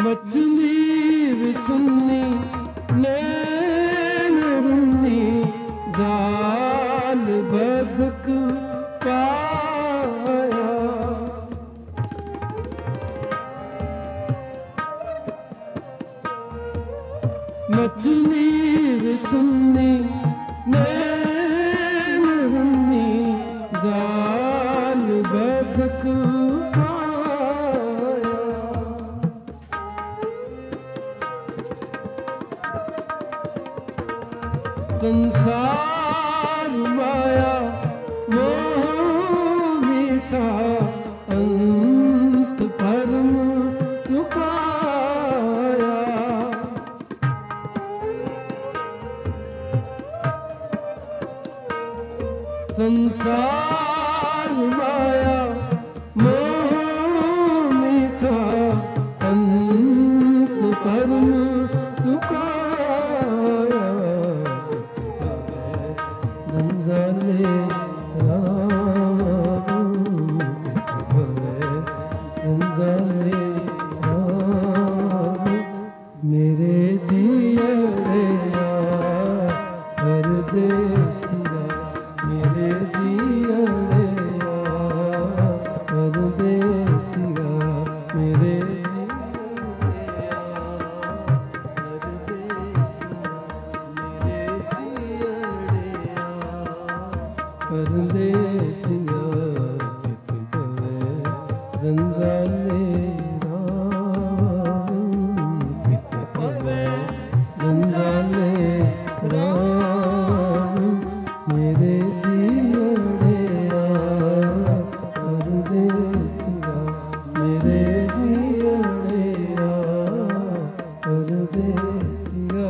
मछली भी सुन्नी नैन रुन्नी जाल बदक पाया मछली भी सुन्नी नैन रुन्नी जाल बदक संसार माया मोह मीठा अंत परम चुकाया संसार माया मोह मीठा अंत परम चुकाया जंजाले राम जंजाले राम मेरे जियरे परदेसिया मेरे जियरे परदेसिया मेरे परदेसिया कित गवे जंजाले राम कित गवे जंजाले राम मेरे जियरे परदेसिया मेरे जियरे परदेसिया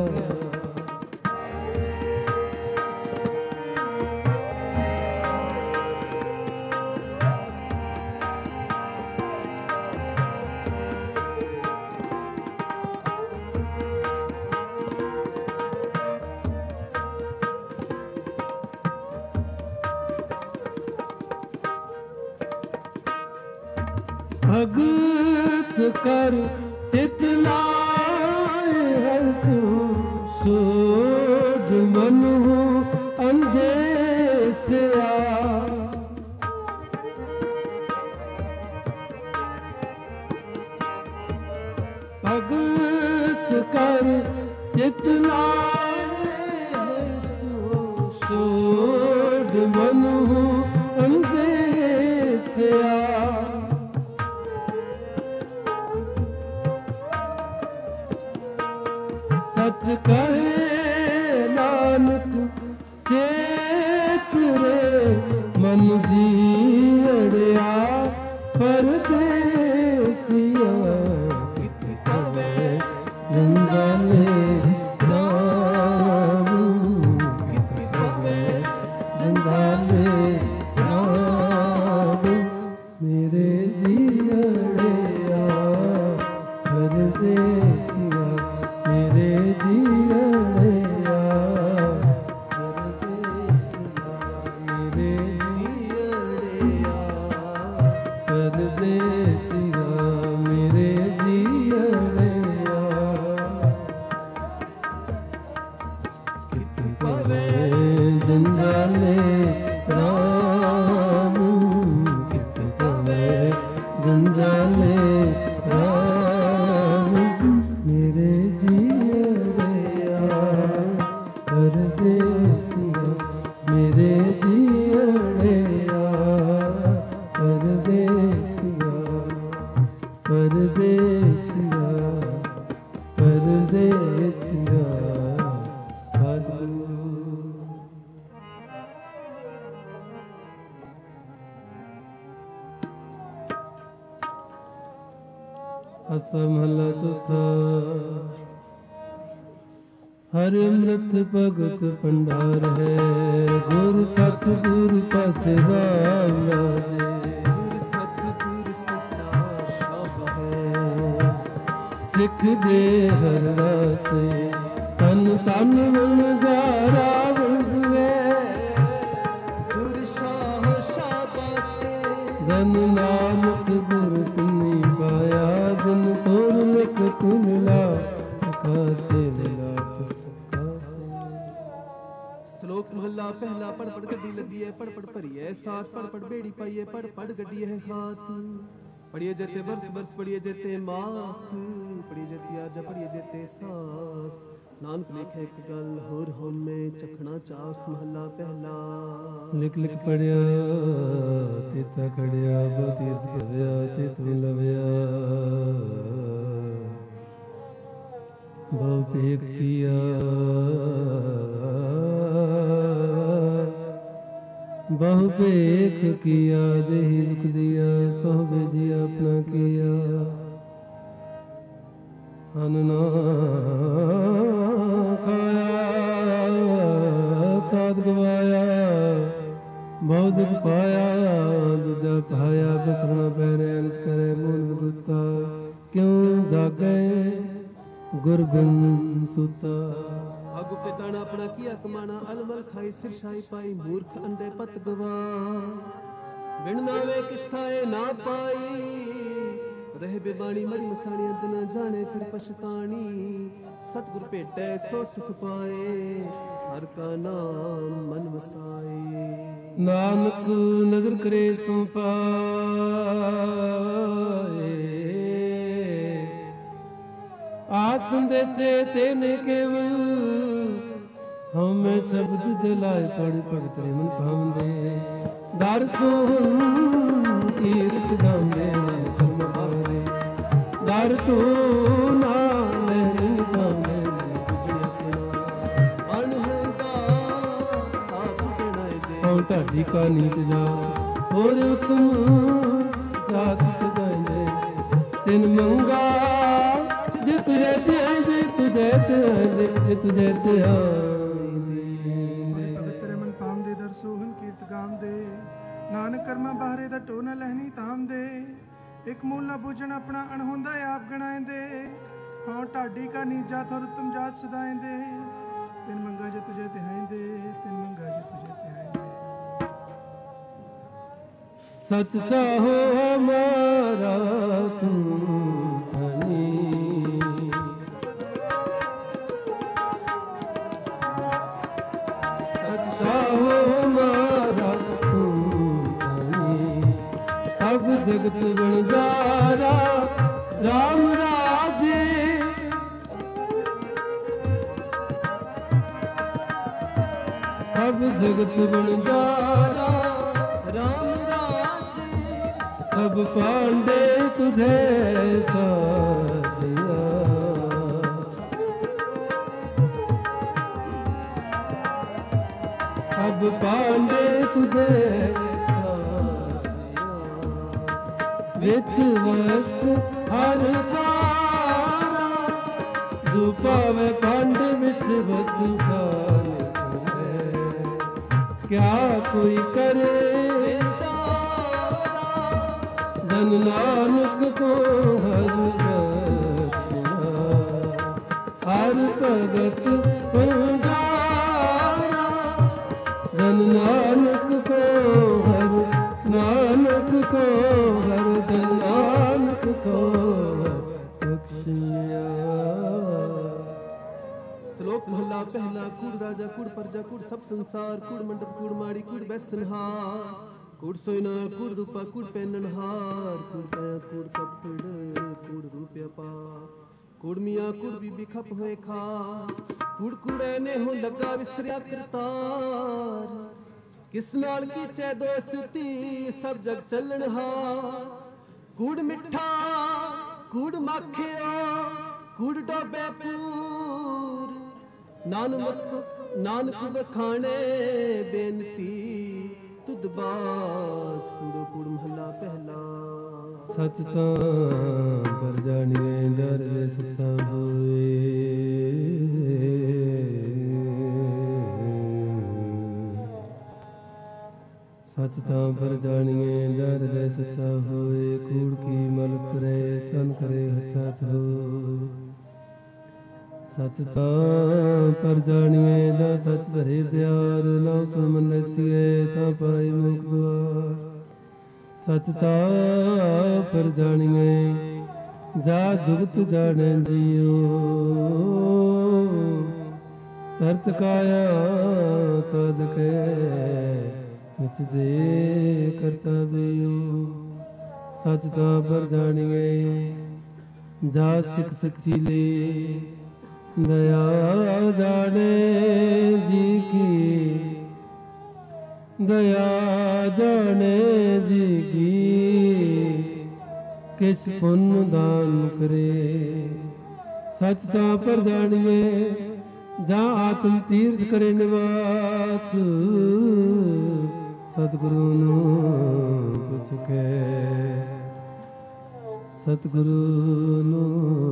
भगत कर चित लाए हंसू सोड मन हो अंधे से भगत कर चित लाए हंसू सोड मन हो अंधे से सच कहे नानक चेत रे मन जीअड़िया परदेसिया कित कवे जंजाले राम कित कवे जंजाले राम मेरे जीअड़िया परदेसिया मेरे जियड़िया परदेसिया मेरे जियड़िया परदेसिया मेरे जियड़िया कित पवे जंजाले राम कित पवे जंजाले राम मेरे जियड़िया परदेसिया मेरे जियड़िया परदेसिया परदेसिया परदेसिया असमहला चौथा हर अमृत भगत भंडार है गुरु सतगुरु पासे वाला गुर सतगुर सच्चा शाह है सिख दे हर रासे तन तन मन जारा बंसवे गुर शाह शाबासे जन नानक गुर तुनी पाया जन तोर लिख तू ਸ਼ਲੋਕ ਮਹੱਲਾ ਪਹਿਲਾ। ਪੜ ਪੜ ਗੱਡੀ ਲੱਗੀ ਹੈ, ਪੜ ਪੜ ਭਰੀ ਹੈ ਸਾਥ, ਪੜ ਪੜ ਬੇੜੀ ਪਾਈ ਹੈ, ਪੜ ਪੜ ਗੱਡੀ ਹੈ ਹਾਥ। ਪੜੀਏ ਜੇਤੇ ਬਰਸ ਬਰਸ, ਪੜੀਏ ਜੇਤੇ ਮਾਸ, ਪੜੀਏ ਜੇਤੀ ਆਜਾ, ਪੜੀਏ ਜੇਤੇ ਸਾਸ। ਨਾਨਕ ਲਿਖੇ ਇੱਕ ਗੱਲ ਹੋਰ ਹਉਮੈ ਚਖਣਾ ਚਾਖ। ਮਹੱਲਾ ਪਹਿਲਾ। ਲਿਖ ਲਿਖ ਪੜਿਆ ਤੇਤਾ ਖੜਿਆ, ਬਹੁ ਤੀਰਥ ਭਰਿਆ ਤੇ ਤੂੰ ਲਵਿਆ। ਬਹੁ ਭੇਖ ਕੀਆ ਬਹੁ ਭੇਖ ਕੀਆ, ਜਹੀ ਦੁਖ ਦਿਆ ਸੋ ਬੇਜੀ ਆਪਣਾ ਕੀਆ। ਅਨ ਨਾ ਖਾਇਆ ਸਾਧ ਗਵਾਇਆ, ਬਹੁ ਦੁਖ ਪਾਇਆ ਦੂਜਾ ਪਾਇਆ। ਬਿਸਰਣਾ ਪੈਰੇ ਅਨਸ ਕਰੇ ਮੂਨ ਬੁੱਤਾ, ਕਿਉਂ ਜਾਗੇ ਗੁਰ ਬਿਨ ਸੁਤਾ। ਆਗੂ ਪਿਤਾਣਾ ਆਪਣਾ ਕੀਆ ਕਮਾਣਾ, ਅਲਮਲ ਖਾਈ ਸਿਰ ਸ਼ਾਹੀ ਪਾਈ। ਮੂਰਖ ਅੰਡੇ ਪਤ ਗਵਾ, ਬਿਨ ਨਾਵੇ ਕਿਸ਼ਤਾਏ ਨਾ ਪਾਈ। ਰਹਿ ਬੇਬਾਣੀ ਮੜੀ ਮਸਾਣੀ, ਅੰਤ ਨਾ ਜਾਣੇ ਫਿਰ ਪਛਤਾਣੀ। ਸਤਿਗੁਰ ਭੇਟੈ ਸੋ ਸੁਖ ਪਾਏ, ਹਰ ਕਾ ਨਾਮ ਮਨ ਵਸਾਏ। ਨਾਨਕ ਨਦਰ ਕਰੇ ਸੋ ਪਾਏ, ਆਸ ਦੇਸੇ ਤੇਨੇ ਕੇਵਲ। ਹਉਮੈ ਸ਼ਬਦ ਜਲਾਏ, ਪੜ ਭਗਤ ਰੇ ਮਨ ਭਾਵੰਦੇ। ਦਰ ਸੋਹਣ ਕੀਰਤ ਗਾਉਂਦੇ, ਕਰਮ ਬਾਰੇ ਦਰ ਤੂੰ ਨਾ ਲਹਿਰੀ ਗਾਉਂਦੇ। ਤੁਝ ਆਪਣਾ ਅਨਹੰਕਾਰ ਆਪ ਬਣਾਏ ਦੇ। ਹਉ ਢਾਡੀ ਕਾ ਨੀਚ ਜਾ, ਹੋਰ ਉਤਮ ਜਾਤ ਸਜਾਏ। ਤਿਨ ਮੰਗਾ ਜੇ ਤੁਝੇ ਤੇ ਜੇ ਤੁਝੇ ਤੇ ਜੇ ਤੁਝੇ ਤੇ ਪਵਿੱਤਰ ਮਨ ਪਾਉਂਦੇ, ਦਰ ਸੋਹਣ ਕੀਰਤ ਗਾਉਂਦੇ। ਨਾਨਕ ਕਰਮਾਂ ਬਾਹਰੇ ਦਾ ਟੋਨਾ ਲਹਿਣੀ ਤਾਮਦੇ। ਇੱਕ ਮੂਲ ਨਾ ਬੂਝਣ ਆਪਣਾ ਅਣਹੋਂਦਾ ਆਪ ਗਣਾਏਂਦੇ। ਹਾਂ ਢਾਡੀ ਕਾ ਨੀਜਾ ਥੋਰ ਤੁਮ ਜਾਤ ਸਦਾਏਂਦੇ। ਤਿਨ ਮੰਗਾ ਜੇ ਤੁਝੇ ਤਿਹਾਏਂਦੇ, ਤਿਨ ਮੰਗਾ ਜੇ ਤੁਝੇ ਤਿਹਾਏਂਦੇ। ਸਚ ਸਾਹੋ ਹਮਾਰਾ ਤੂੰ ਧਨੀ, ਸਚ ਸਾਹੋ ਹਮਾਰਾ ਤੂੰ ਧਨੀ। ਸਭ ਜਗਤ ਬਣਜਾਰਾ ਰਾਮ ਰਾਜੇ, ਸਭ ਜਗਤ ਬਣਜਾਰਾ ਰਾਮ ਰਾਜੇ। ਸਭ ਪਾਂਡੇ ਤੁਝੇ ਸਾਜਿਆ। ਸਭ ਪਾਂਡੇ ਤੁਝੇ ਸਾਜਿਆ। ਵਿੱਚ ਵਸਤ ਹਰ ਤਾਰਾ, ਜੋ ਪਾਵੇ ਪਾਂਡੇ ਵਿੱਚ ਵਸਤ ਸਾਰ। ਕਿਆ ਕੋਈ ਕਰੇ ਜਨ ਨਾਨਕ ਕੋ ਹਰ ਬਖਸ਼ਿਆ। ਹਰ ਭਗਤ ਪੰਡਾਰਾ, ਜਨ ਨਾਨਕ ਕੋ ਹਰ, ਨਾਨਕ ਕੋ ਹਰ, ਜਨ ਨਾਨਕ ਕੋ ਬਖਸ਼ਿਆ। ਸ਼ਲੋਕ ਮਹੱਲਾ ਪਹਿਲਾ। ਕੂੜ ਰਾਜਾ ਕੂੜ ਪਰਜਾ ਕੂੜ ਸਭ ਸੰਸਾਰ, ਕੂੜ ਮੰਡਪ ਕੂੜ ਮਾੜੀ ਕੂੜ ਬੈਸਨਹਾਰ। ਕੂੜ ਸੋਇਨਾ ਕੂੜ ਰੂਪਾ ਕੂੜ ਪਹਿਨਣਹਾਰ। ਕੂੜ ਕਾਇਆ ਕੂੜ ਕੱਪੜ ਕੂੜ ਰੂਪਿਆ ਪਾ। ਕੂੜ ਮੀਆਂ ਕੂੜ ਬੀਬੀ ਖਪ ਹੋਏ ਖਾ। ਕੂੜ ਕੂੜੇ ਨੇ ਹੋ ਲੱਗਾ ਵਿਸਰਿਆ ਕਰਤਾਰ। ਕਿਸ ਨਾਲ ਕੀਚੈ ਦੋਸਤੀ ਸਭ ਜਗ ਚੱਲਣਹਾਰ। ਕੂੜ ਮਿੱਠਾ ਕੂੜ ਮਾਖਿਆ ਕੂੜ ਡੋਬੇ ਪੂਰ। ਨਾਨਕ ਵਖਾਣੇ ਬੇਨਤੀ ਤੁਧ ਬਾਜ। ਕੂੜੋ ਕੂੜ ਮਹੱਲਾ ਪਹਿਲਾ। ਸਚ ਤਾਂ ਪਰ ਜਾਣੀਏ ਜਰ ਵੇ ਸੱਚਾ ਹੋਏ। ਸਚ ਤਾਂ ਪਰ ਜਾਣੀਏ ਜਰ ਵੇ ਸੱਚਾ ਹੋਏ। ਕੂੜ ਕੀ ਮਲ ਤੁਰੇ ਤਨ ਕਰੇ ਹੱਛਾ ਹੋ। ਸਚ ਤਾਂ ਪਰ ਜਾਣੀਏ ਜਾ ਸਚ ਧਰੇ ਪਿਆਰ। ਨਾਮ ਸੁਮਨ ਰਸੀਏ ਤਾਂ ਪਾਈ ਮੁਖ ਦੁਆਰ। ਸਚ ਤਾਂ ਪਰ ਜਾਣੀਏ ਜਾ ਜੁਗਤ ਜਾਣੈ ਜੀਓ। ਅਰਥ ਕਾਇਆ ਸਾਜ ਕੇ ਵਿੱਚ ਦੇ ਕਰਤਵਿਓ ਸੱਚ ਤਾਂ ਪਰ ਜਾਣੀਏ ਜਾ ਸਿੱਖ ਸੱਚੀ ਲੈ ਦਇਆ ਜਾਣੇ ਜੀ ਕੀ ਦਇਆ ਜਾਣੇ ਜੀ ਕੀ ਕਿਸ ਪੁੰਨ ਦਾਨ ਕਰੇ ਸੱਚ ਤਾਂ ਪਰ ਜਾਣੀਏ ਜਾਂ ਆਤਮ ਤੀਰਥ ਕਰੇ ਨਿਵਾਸ ਸਤਿਗੁਰੂ ਨੂੰ ਪੁੱਛ ਕੇ ਸਤਿਗੁਰੂ ਨੂੰ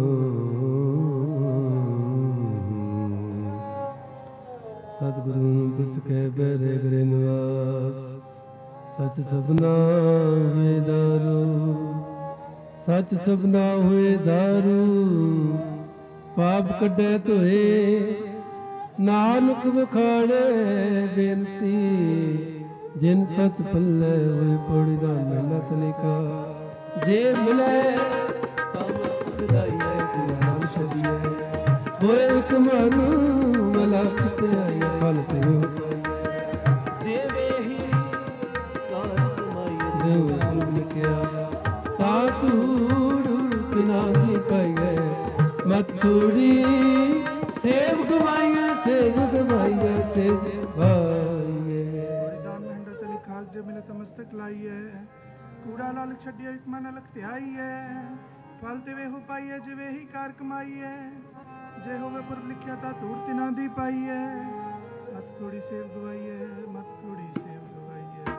ਸਤਿਗੁਰੂ ਨੂੰ ਪੁੱਛ ਕੇ ਬਹਿਰੇ ਕਰੇ ਨਿਵਾਸ ਸੱਚ ਸਭਨਾ ਹੋਏ ਦਾਰੂ ਸੱਚ ਸਭਨਾ ਹੋਏ ਦਾਰੂ ਪਾਪ ਕੱਢੇ ਧੋਏ ਨਾਨਕ ਵਖਾਣੇ ਬੇਨਤੀ ਜਿਨ ਸੱਚ ਪੱਲੇ ਹੋਏ ਪੌੜੀ ਦਾ ਮਿਹਨਤ ਲਿਖਾ ਜੇ ਮਿਲੇ ਤਾਂ ਮਸਤਕ ਦਾਈਏ ਕਿ ਨਾਮ ਛੱਡੀਏ ਹੋਏ ਇੱਕ ਮਨ ਮਲਕ ਤੇ ਆਏ ਫਲ ਤੇ ਜੇ ਵੇਹੀ ਕਾਰ ਕਮਾਈ ਜੇ ਗੁਰੂ ਲਿਖਿਆ ਤਾਂ ਧੂੜ ਬਿਨਾ ਦੀ ਪਾਈਏ ਮਤ ਧੂੜੀ ਸੇਵ ਗਵਾਈਏ ਸੇਵ ਗਵਾਈਏ ਸੇਵ ਗਵਾਈਏ ਦਾਨ ਮਹਿੰਦਾ ਤਲੀ ਖਾਕ ਜੇ ਮਿਲੇ ਤਾਂ ਮਸਤਕ ਲਾਈਏ ਕੂੜਾ ਲਾਲ ਛੱਡਿਆ ਇੱਕ ਮਨ ਲਖ ਧਿਆਈਏ ਫਲ ਤੇ ਵੇਹੋ ਪਾਈਏ ਜਿਵੇਂ ਹੀ ਕਾਰ ਕਮਾਈਏ ਜੇ ਹੋਵੇ ਪੁਰ ਲਿਖਿਆ ਤਾਂ ਧੂੜ ਤਿਨਾਂ ਦੀ ਪਾਈਏ ਮਤ ਥੋੜੀ ਸੇਵ ਗਵਾਈਏ ਮਤ ਥੋੜੀ ਸੇਵ ਗਵਾਈਏ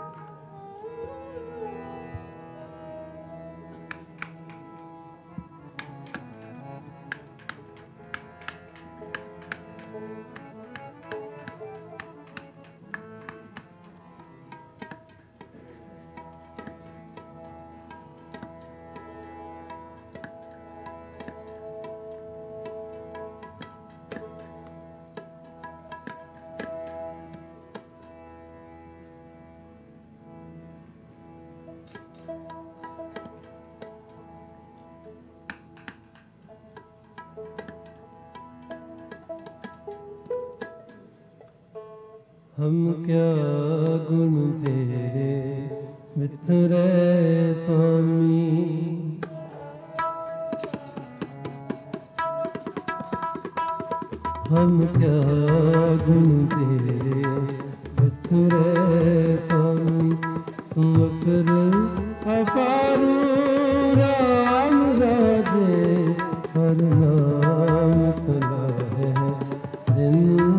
हम क्या गुण तेरे मित्र स्वामी हम क्या गुण तेरे मित्र स्वामी तुम कर अपारू राम राजे हर नाम सदा है दिन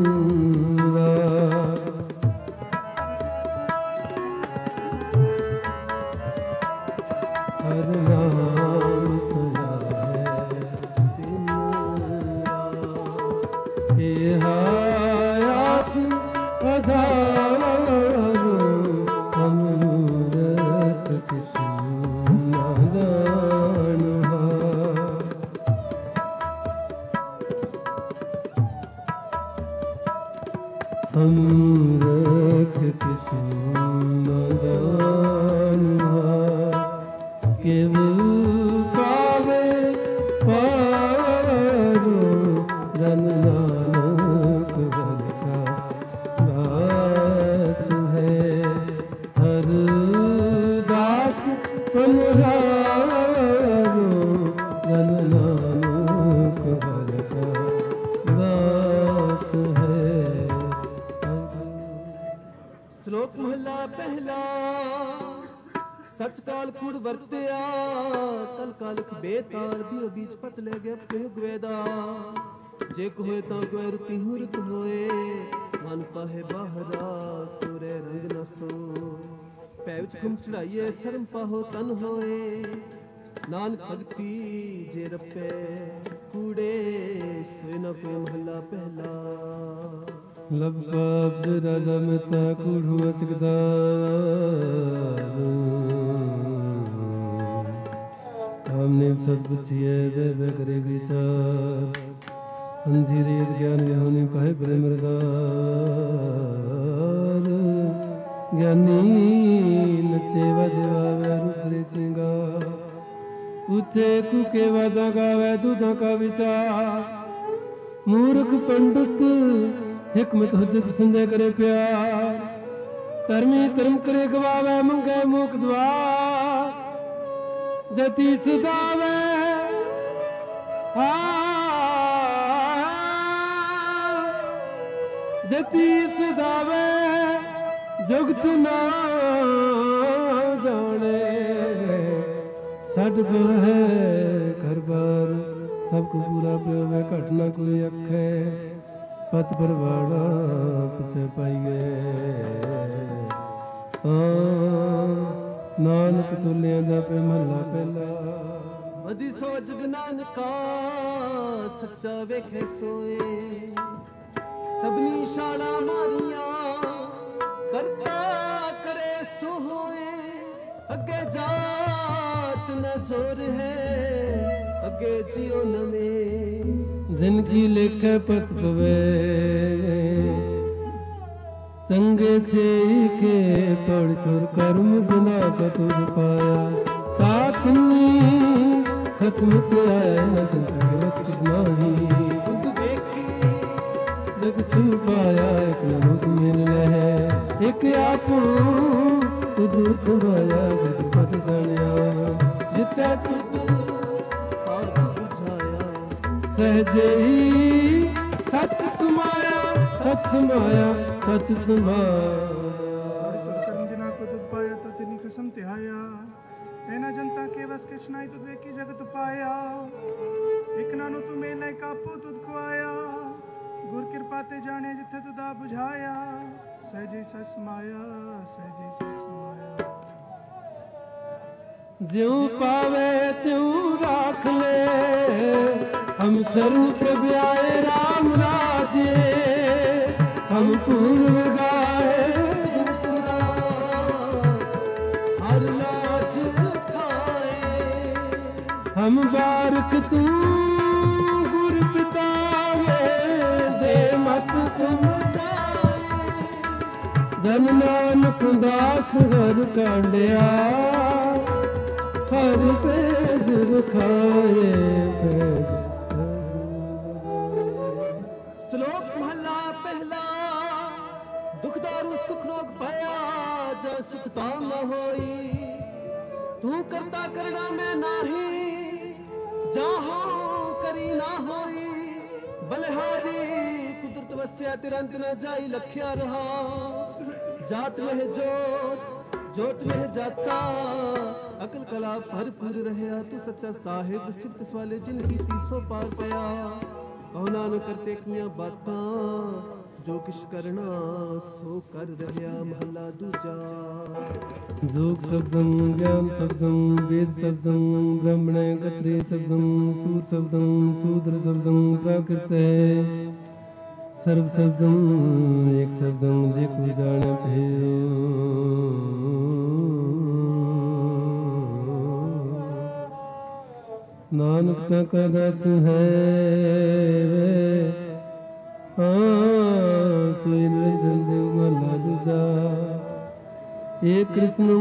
ਜੇ ਕੋਏ ਤਾਂ ਕੋਈ ਰੁਤੀ ਹੁਰਤ ਹੋਏ ਮਨ ਪਾਹੇ ਬਾਹਰਾ ਤੁਰੇ ਰੰਗ ਨਸੋ ਪੈ ਵਿੱਚ ਘੁੰਮ ਚੜਾਈਏ ਸ਼ਰਮ ਪਾਹੋ ਤਨ ਹੋਏ ਨਾਨਕ ਭਗਤੀ ਜੇ ਰੱਪੇ ਕੂੜੇ ਸੋਏ ਨਾ ਕੋਈ ਮਹੱਲਾ ਪਹਿਲਾ ਲਬ ਕਬਜ ਰਾਜਾ ਮਤਾ ਕੂੜੂ ਸਿਕਦਾ हमने सब पुछिए वे करेगी सब अंधेरे ज्ञान होने पाए प्रेम रदार ज्ञानी नचे वजवावे रूपरे सिंगार ऊंचे कुके वादा गावे दूधा का विचार मूर्ख पंडित हिकमत हुज्जत संजय करे प्यार, धर्मी धर्म करे गवावे, मंगे मुख द्वार, जति सुदावे जति सुदावे जुगत ना जाने, सट दो है घर बार सबको पूरा प्योवे, घटना कोई अखे पत परवाड़ा पिछे पाइए। नानक तुलिया जापे महला पहला, बदी सो जग नानका सच्चा वेखे सोए, सबनी शाला मारिया करता करे सो होए, अगे जात न जोर है अगे जियो नवे, जिनकी लेखे पत पवे चंगे से के पढ़ तुर कर्म जना का तुर पाया, तातनी खस्म से आया न चिंता रस कुछ नाही, खुद देखी जग तू पाया एक न रुक मिल है, एक आपू तुझ खुबाया जग पत जानिया, जिते तुझ आग बुझाया, सहजे ही सच समाया, सच समाया, सच समाया। कर्म जिना को तुझ पाया तो तेनी कसम तिहाया, ऐना जनता के बस कृष्णाई तुझ वेखी जगत पाया, एक नानो तू मेले कापो तुझ को आया, गुर कृपा ते जाने जिथे तुदा बुझाया, सहजे सच समाया, सहजे सच समाया। ज्यों पावे त्यों राख ले, हम स्वरूप ब्याए राम राजे, हम पूर्व गाए हर लाज खाए, हम बारक तू गुर पितावे, दे मत समझाए, जन नानक दास हर कांडिया, हर पेज रखाए पेज। श्लोक महला पहला, दुखदारू सुख रोग पाया, जा सुख ताम न होई, तू करता करना मैं नाही, जाहो करी ना होई, बलिहारी कुदरत वस्या तिरंत न जाई लखिया रहा, जात में जोत जोत में जाता, अकल कला भरपूर रहया, तू सच्चा साहिब सिफत सवाले जिनकी तीसो पार पया, कहो नानक करते किया बातां, जो किश करना सो कर रहया, महला दूजा। जोग शब्दम ज्ञान शब्दम वेद शब्दम ब्रह्मणे कत्रे शब्दम सूर शब्दम शूद्र शब्दम प्राकृत सर्व शब्दम एक शब्दम जे को जाने भयो, नानक का दास है सोई निरंजन देव महला दूजा। एक कृष्ण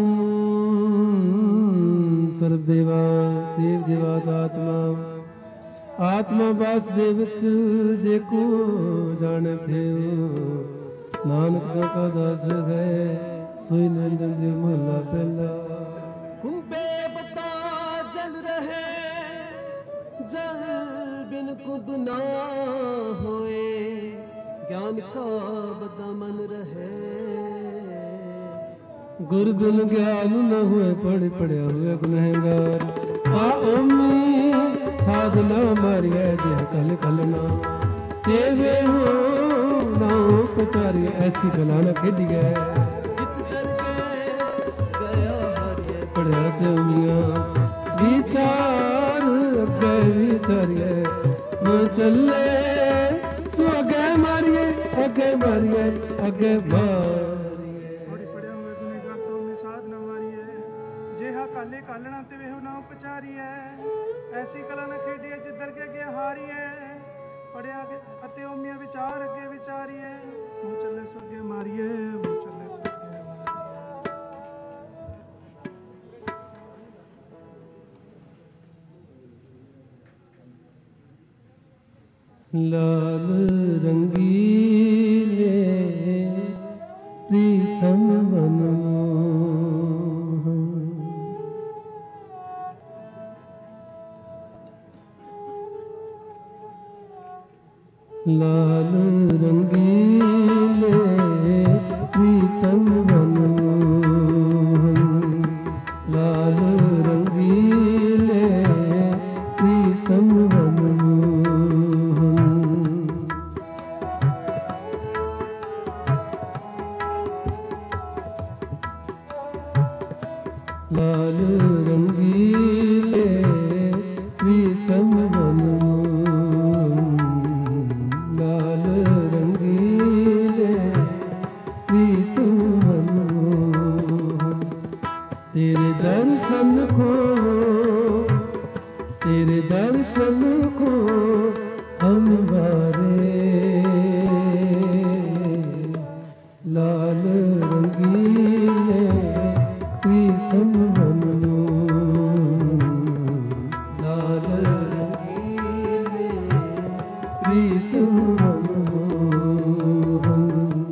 सर्वदेवा देव देवात आत्मा, आत्मा वासुदेव जे को जाने भयो, नानक का दास है सोई निरंजन देव महला पहला। कुंभे बता जल रहे, जल बिन कुंभ ना होए, ज्ञान का बता मन रहे, गुर बिन ज्ञान न हुए पढ़ पढ़िया हुए गुनहगार, आ ओमी साधना मारिया जे कल कलना, तेवे हो ना पचारिया ऐसी कला न खेडी गए, जित कर गया हरिये, पढ़िया ते मियाँ विचार अगे विचारिए, न चले सो अगे मारिए, अगे मारिए, अगे मारिए। थोड़ी पड़े हुए गुनेगार तो में साध न मारिए, जेहा काले कालना ते वेहो ना उपचारिए, ऐसी कला न खेडिए जिधर के गया हारिए, पड़िया अते ओमिया विचार अगे विचारिए, वो चले स्वर्गे मारिए, वो चले स्वर्गे मारिए। लाल रंगी प्रीतम बनमोहन। लाल रंगीले प्रीतम बनमोहन, लाल रंगीले प्रीतम बनमोहन। लाल रंगीले प्रीतम बनमोहन, लाल रंगीले प्रीतम बनमोहन। तेरे दर्शन को, तेरे दर्शन को हम बारे, लाल रंगीले प्रीतम बनमोहन, लाल रंगीले प्रीतम बनमोहन।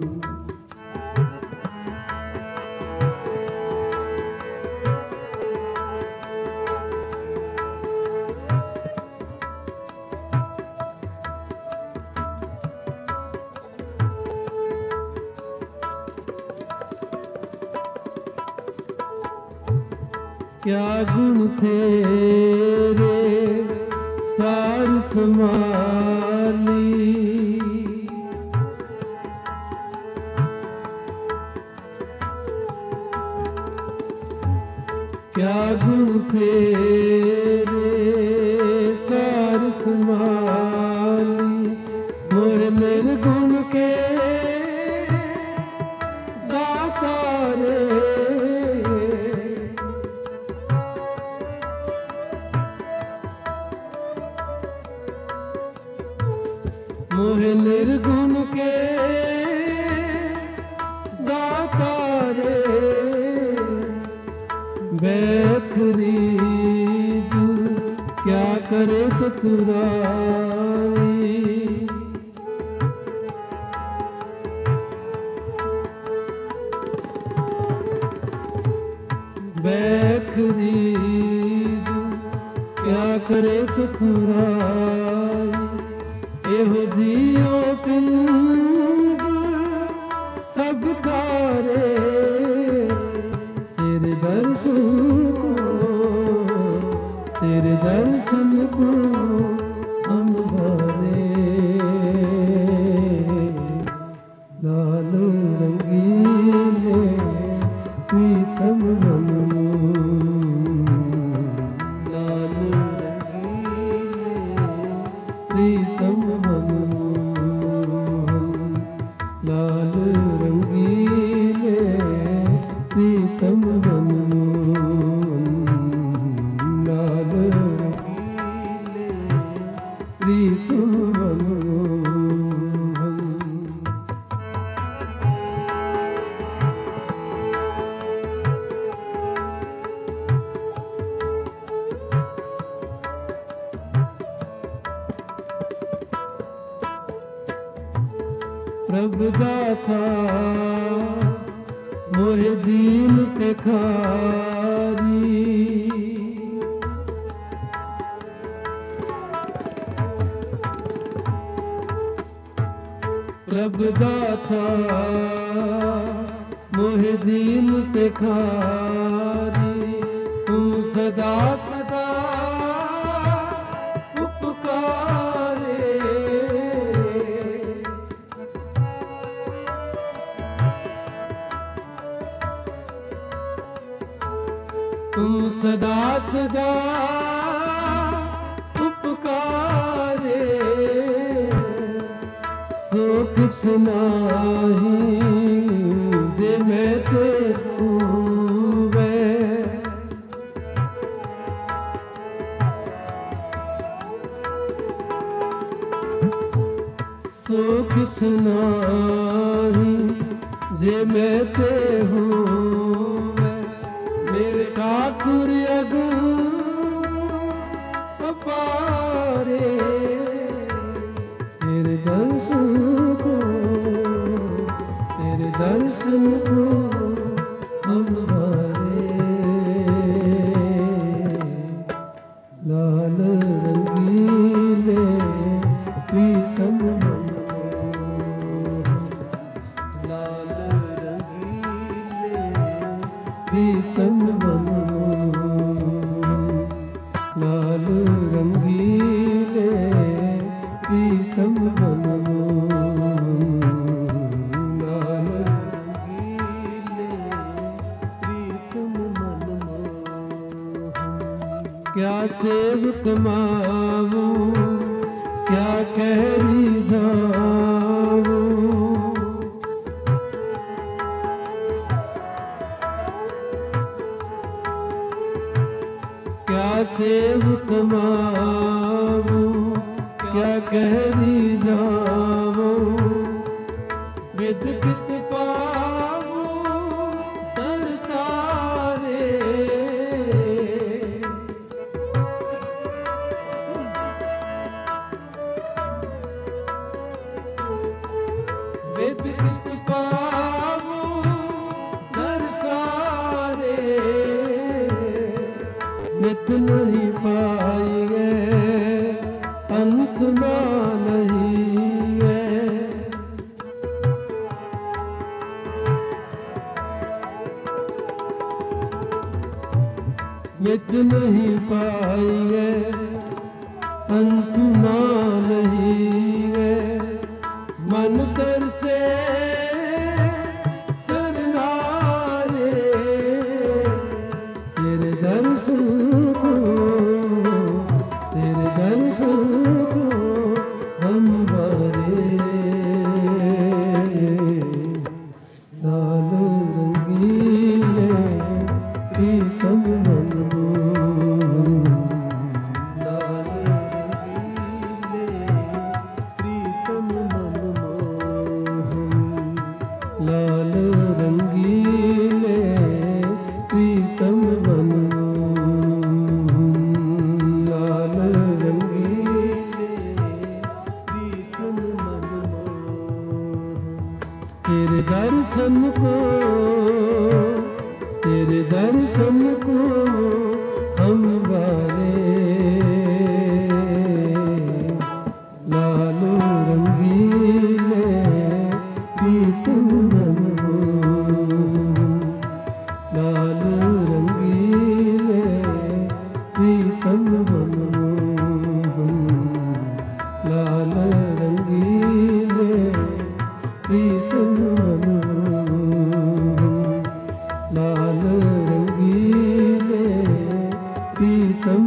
क्या गुण तेरे सार समाली, क्या गुण तेरे सार समाली। मोहे निर्गुण के दाता रे, मोहे निर्गुण के दाता रे। बैखरीद क्या करे चतुराई, बैखरीद क्या करे चतुराई। एहो जियो पिंड सब तारे, तेरे दर्शन को, तेरे दर्शन को हम बारे, लाल रंगीले प्रीतम बनमोहन, लाल रंगीले प्रीतम बनमोहन, लाल रंगीले प्रीतम बनमोहन, लाल रंगीले प्रीतम बनमोहन। प्रभु दाता मोहे दीन पे खारी, प्रभु दाता मोहे दीन पे खारी। तुम सदा सदा उपकारे, तुम सदा सदा उपकारे। सो कुछ नाही जे मैं ते खूबे, सो कुछ नाही जे मैं ते हूँ। मेरे ठाकुर अगु अपारे, तेरे दर्शन को, तेरे दर्शन दर्शन को हमारे लाल रंगीले प्रीतम लाल रंगीले प्रीतम लाल रंगीले प्रीतम लाल रंगीले प्रीतम मनमोहन। क्या सेव कमाऊं क्या कह रिझाऊं क्या सेव कमाऊं क्या कह रिझाऊं विद कित पाऊं तरसारे विद कित पाऊं तरसारे नित नहीं पाएंगे अंत ना नहीं है नित नहीं पाएंगे अंत ना नहीं है मन कर से सरनारे तेरे दर्शन को तेरे दर्शन को हमारे लाल रंगीले प्रीतम लाल रंगीले प्रीतम मनमोहन। लाल रंगीले प्रीतम लाल रंगीले प्रीतम मनमोहन। तेरे दर्शन को तेरे दर्शन को हम वाले लाल रंगीले प्रीतम लाल रंगीले प्रीतम लाल रंगीले प्रीतम लाल रंगीले प्रीतम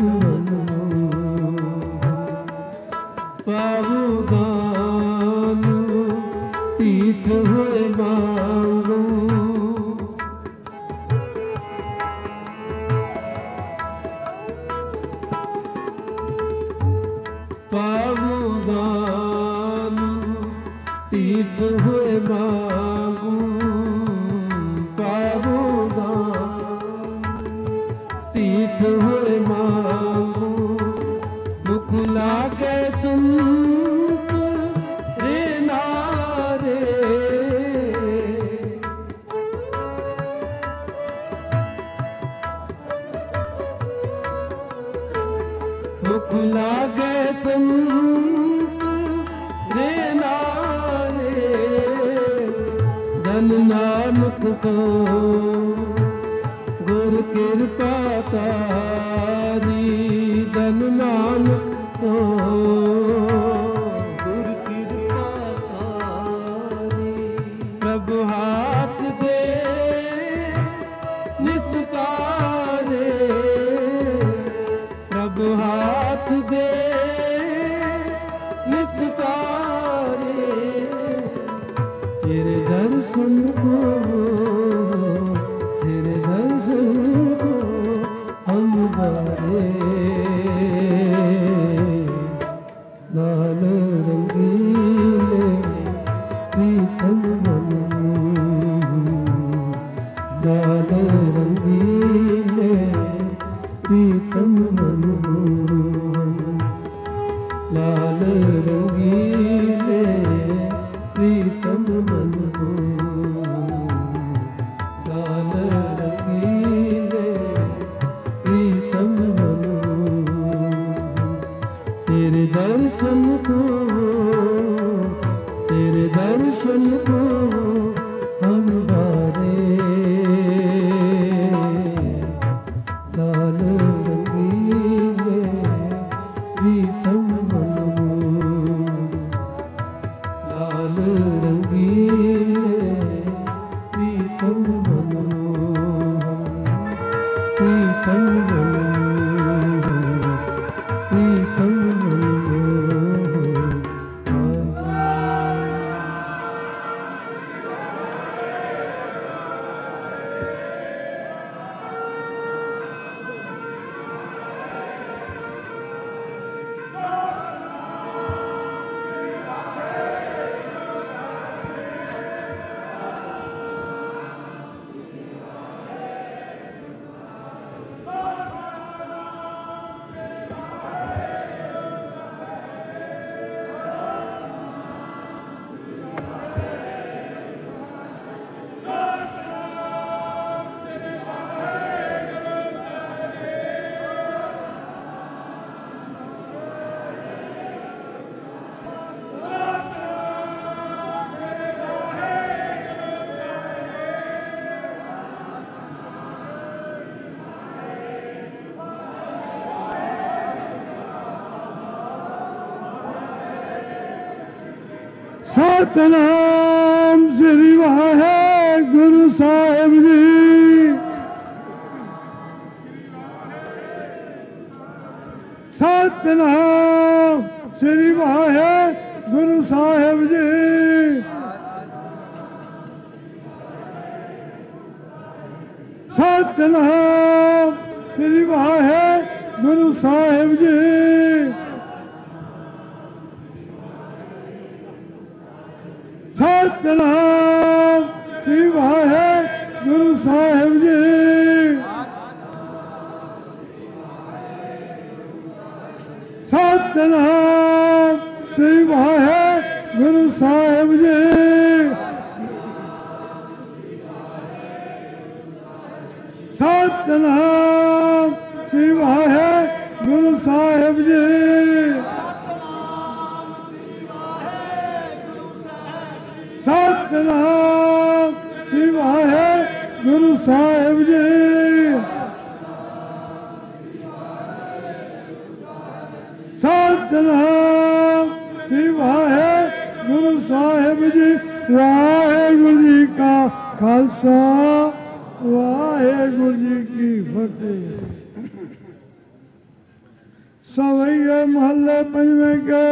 पाऊं दान पीठ हुए मांगूं पाऊं दान तीर्थ हुए मांगूं पाऊं दान तीर्थ हुए मांगूं मुख लागे संत रे नारे मुख लागे संत रे नारे धन नानक को गुर कृपा तारी धन नानक को गुर कृपा तारी प्रभु हाथ दे निस्तारे प्रभु हाथ दे निस्तारे तेरे दर्शन को तेरे दर्शन को हम बारे लाल रंगीले प्रीतम लाल रंगीले प्रीतम लाल रंगीले प्रीतम प्रीतम बनो प्रीतम बनो प्रीतम बनो। ਸਤਿਨਾਮ ਸ੍ਰੀ ਵਾਹਿਗੁਰੂ ਸਾਹਿਬ ਜੀ। ਸਤਿਨਾਮ ਸ੍ਰੀ ਵਾਹਿਗੁਰੂ ਸਾਹਿਬ ਜੀ। ਸਤਿਨਾਮ ਸ੍ਰੀ ਵਾਹਿਗੁਰੂ ਸਾਹਿਬ ਜੀ। ਸਤਿਨਾਮ ਸ੍ਰੀ ਵਾਹਿਗੁਰੂ ਸਾਹਿਬ ਜੀ। ਸਤਿਨਾਮ ਸ੍ਰੀ ਵਾਹਿਗੁਰੂ ਸਾਹਿਬ ਜੀ। ਸਤਿਨਾਮ ਸ੍ਰੀ ਵਾਹਿਗੁਰੂ ਸਾਹਿਬ ਜੀ। ਸਤਿਨਾਮ ਸ੍ਰੀ ਵਾਹਿਗੁਰੂ ਸਾਹਿਬ ਜੀ। ਸਤਿਨਾਮ ਸ੍ਰੀ ਵਾਹਿਗੁਰੂ ਸਾਹਿਬ ਜੀ। ਵਾਹਿਗੁਰੂ ਜੀ ਕਾ ਖਾਲਸਾ ਵਾਹਿਗੁਰੂ ਜੀ ਕੀ ਫਤਿਹ। ਸਵਈਏ ਮਹੱਲੇ ਪੰਜਵੇਂ ਕੇ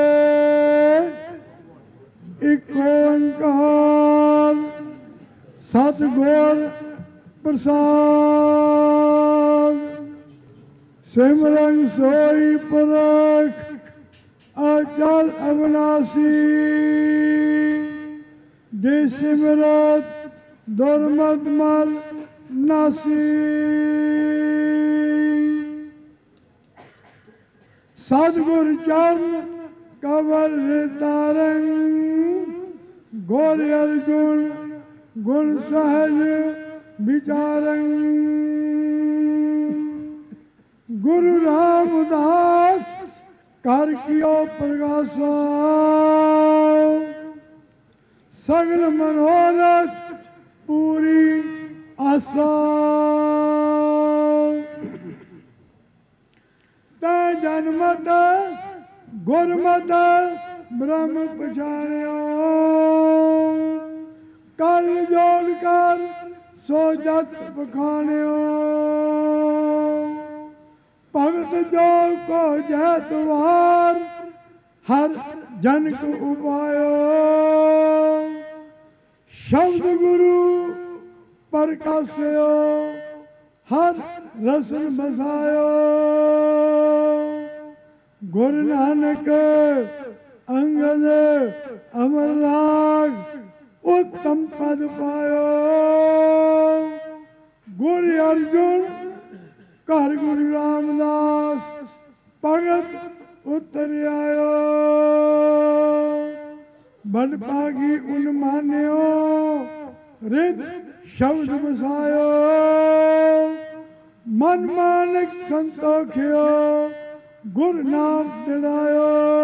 ਇੱਕ ਓੰਕਾਰ ਸਤਿਗੁਰ ਪ੍ਰਸਾਦ। ਸਿਮਰਨ ਸੋਈ ਪੁਰਖ ਅਚਲ ਅਵਿਨਾਸੀ। ਜੇ ਸਿਮਰਤ ਦੁਰਮਤ ਮਲ ਨਾਸੀ। ਸਤਿਗੁਰ ਚਰਨ ਕਵਲ ਤਾਰੰ। ਗੁਰ ਅਰਜੁਨ ਗੁਣ ਸਹਜ ਵਿਚਾਰੰ। ਗੁਰੂ ਰਾਮਦਾਸ ਕਰ ਕੀਓ ਪ੍ਰਗਾਸਾ। ਸਗਲ ਮਨੋਰਥ ਪੂਰੀ ਆਸਾ। ਤੈ ਜਨਮਤ ਗੁਰਮਤ ਬ੍ਰਹਮ ਪਛਾਣਿਓ। ਕਲ ਜੋੜ ਕਰ ਸੋ ਜਤ ਪਖਾਣਿਓ। ਭਗਤ ਜੋ ਕੋ ਜੈ ਦੁਆਰ ਹਰ ਜਨ ਕੋ ਉਪਾਇਓ। ਸ਼ਬਦ ਗੁਰੂ ਪ੍ਰਕਾਸ਼ਿਓ ਹਰ ਰਸਨ ਬਸਾਇਓ। ਗੁਰੂ ਨਾਨਕ ਅੰਗਦ ਅਮਰ ਰਾਗ ਉੱਤਮ ਪਦ ਪਾਇਓ। ਗੁਰੂ ਅਰਜੁਨ ਘਰ ਗੁਰੂ ਰਾਮਦਾਸ ਭਗਤ ਉਤਰ ਆਇਓ। ਬੜ ਭਾਗੀ ਉਨ ਮਾਨਿਓ ਰਿਦ ਸ਼ਬਦ ਬਸਾਇਓ। ਮਨ ਮਾਨਕ ਸੰਤੋਖਿਓ ਗੁਰ ਨਾਮ ਚੜਾਇਓ।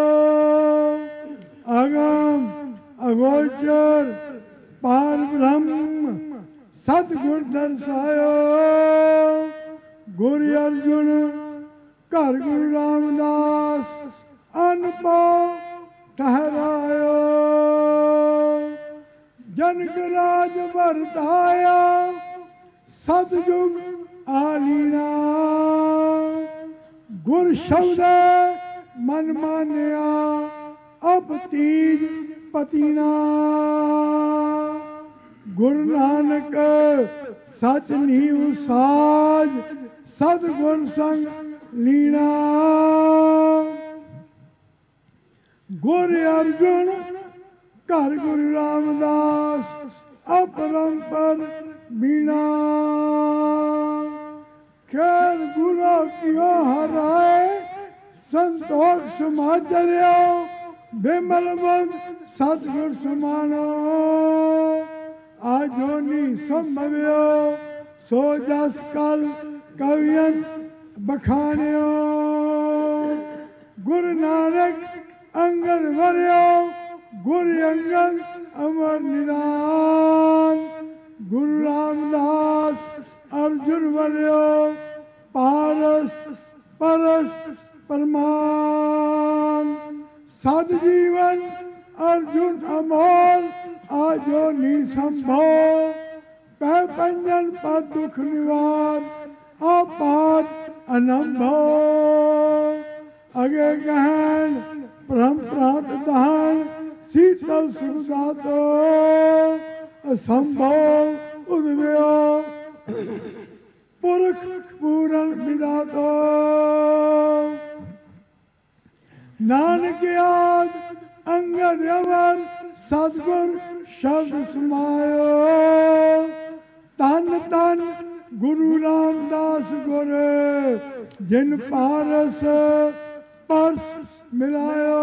ਅਗਮ ਅਗੋਚਰ ਪਾਰ ਬ੍ਰਹਮ ਸਤਿਗੁਰ ਦਰਸਾਇਓ। ਗੁਰੂ ਅਰਜੁਨ ਘਰ ਗੁਰੂ ਰਾਮਦਾਸ ਅਨੁਭਵ ਠਹਿਰਾਇਓ। जनक राज वरदाया सतयुग आलीना गुर शब्द मन मानिया अब तीज पतीना गुरु नानक सच नीव साज सतगुर संग लीना गुर अर्जुन घर गुरु रामदास अपरंपर बीना खैर गुरु कियो हराए संतोख समाचर्यो बिमल बंद सतगुर समानो आजोनी संभव्यो सो जस कल कवियन बखान्यो गुरु नानक अंगद वर्यो गुरु अंगद अमर निदान गुरु रामदास अर्जुन वर्यो पारस परस परमान सद जीवन अर्जुन अमोल आजो निसंभो पै पंजन पर दुख निवार आपात अनंभो अगे गहन ब्रह्म प्रात दहन शीतल सुखदातो असंभव उद्वयो पुरख पूरन विदातो नानक याद अंगद अवर सतगुर शब्द समायो तन तन गुरु रामदास गुर जिन पारस परस मिलायो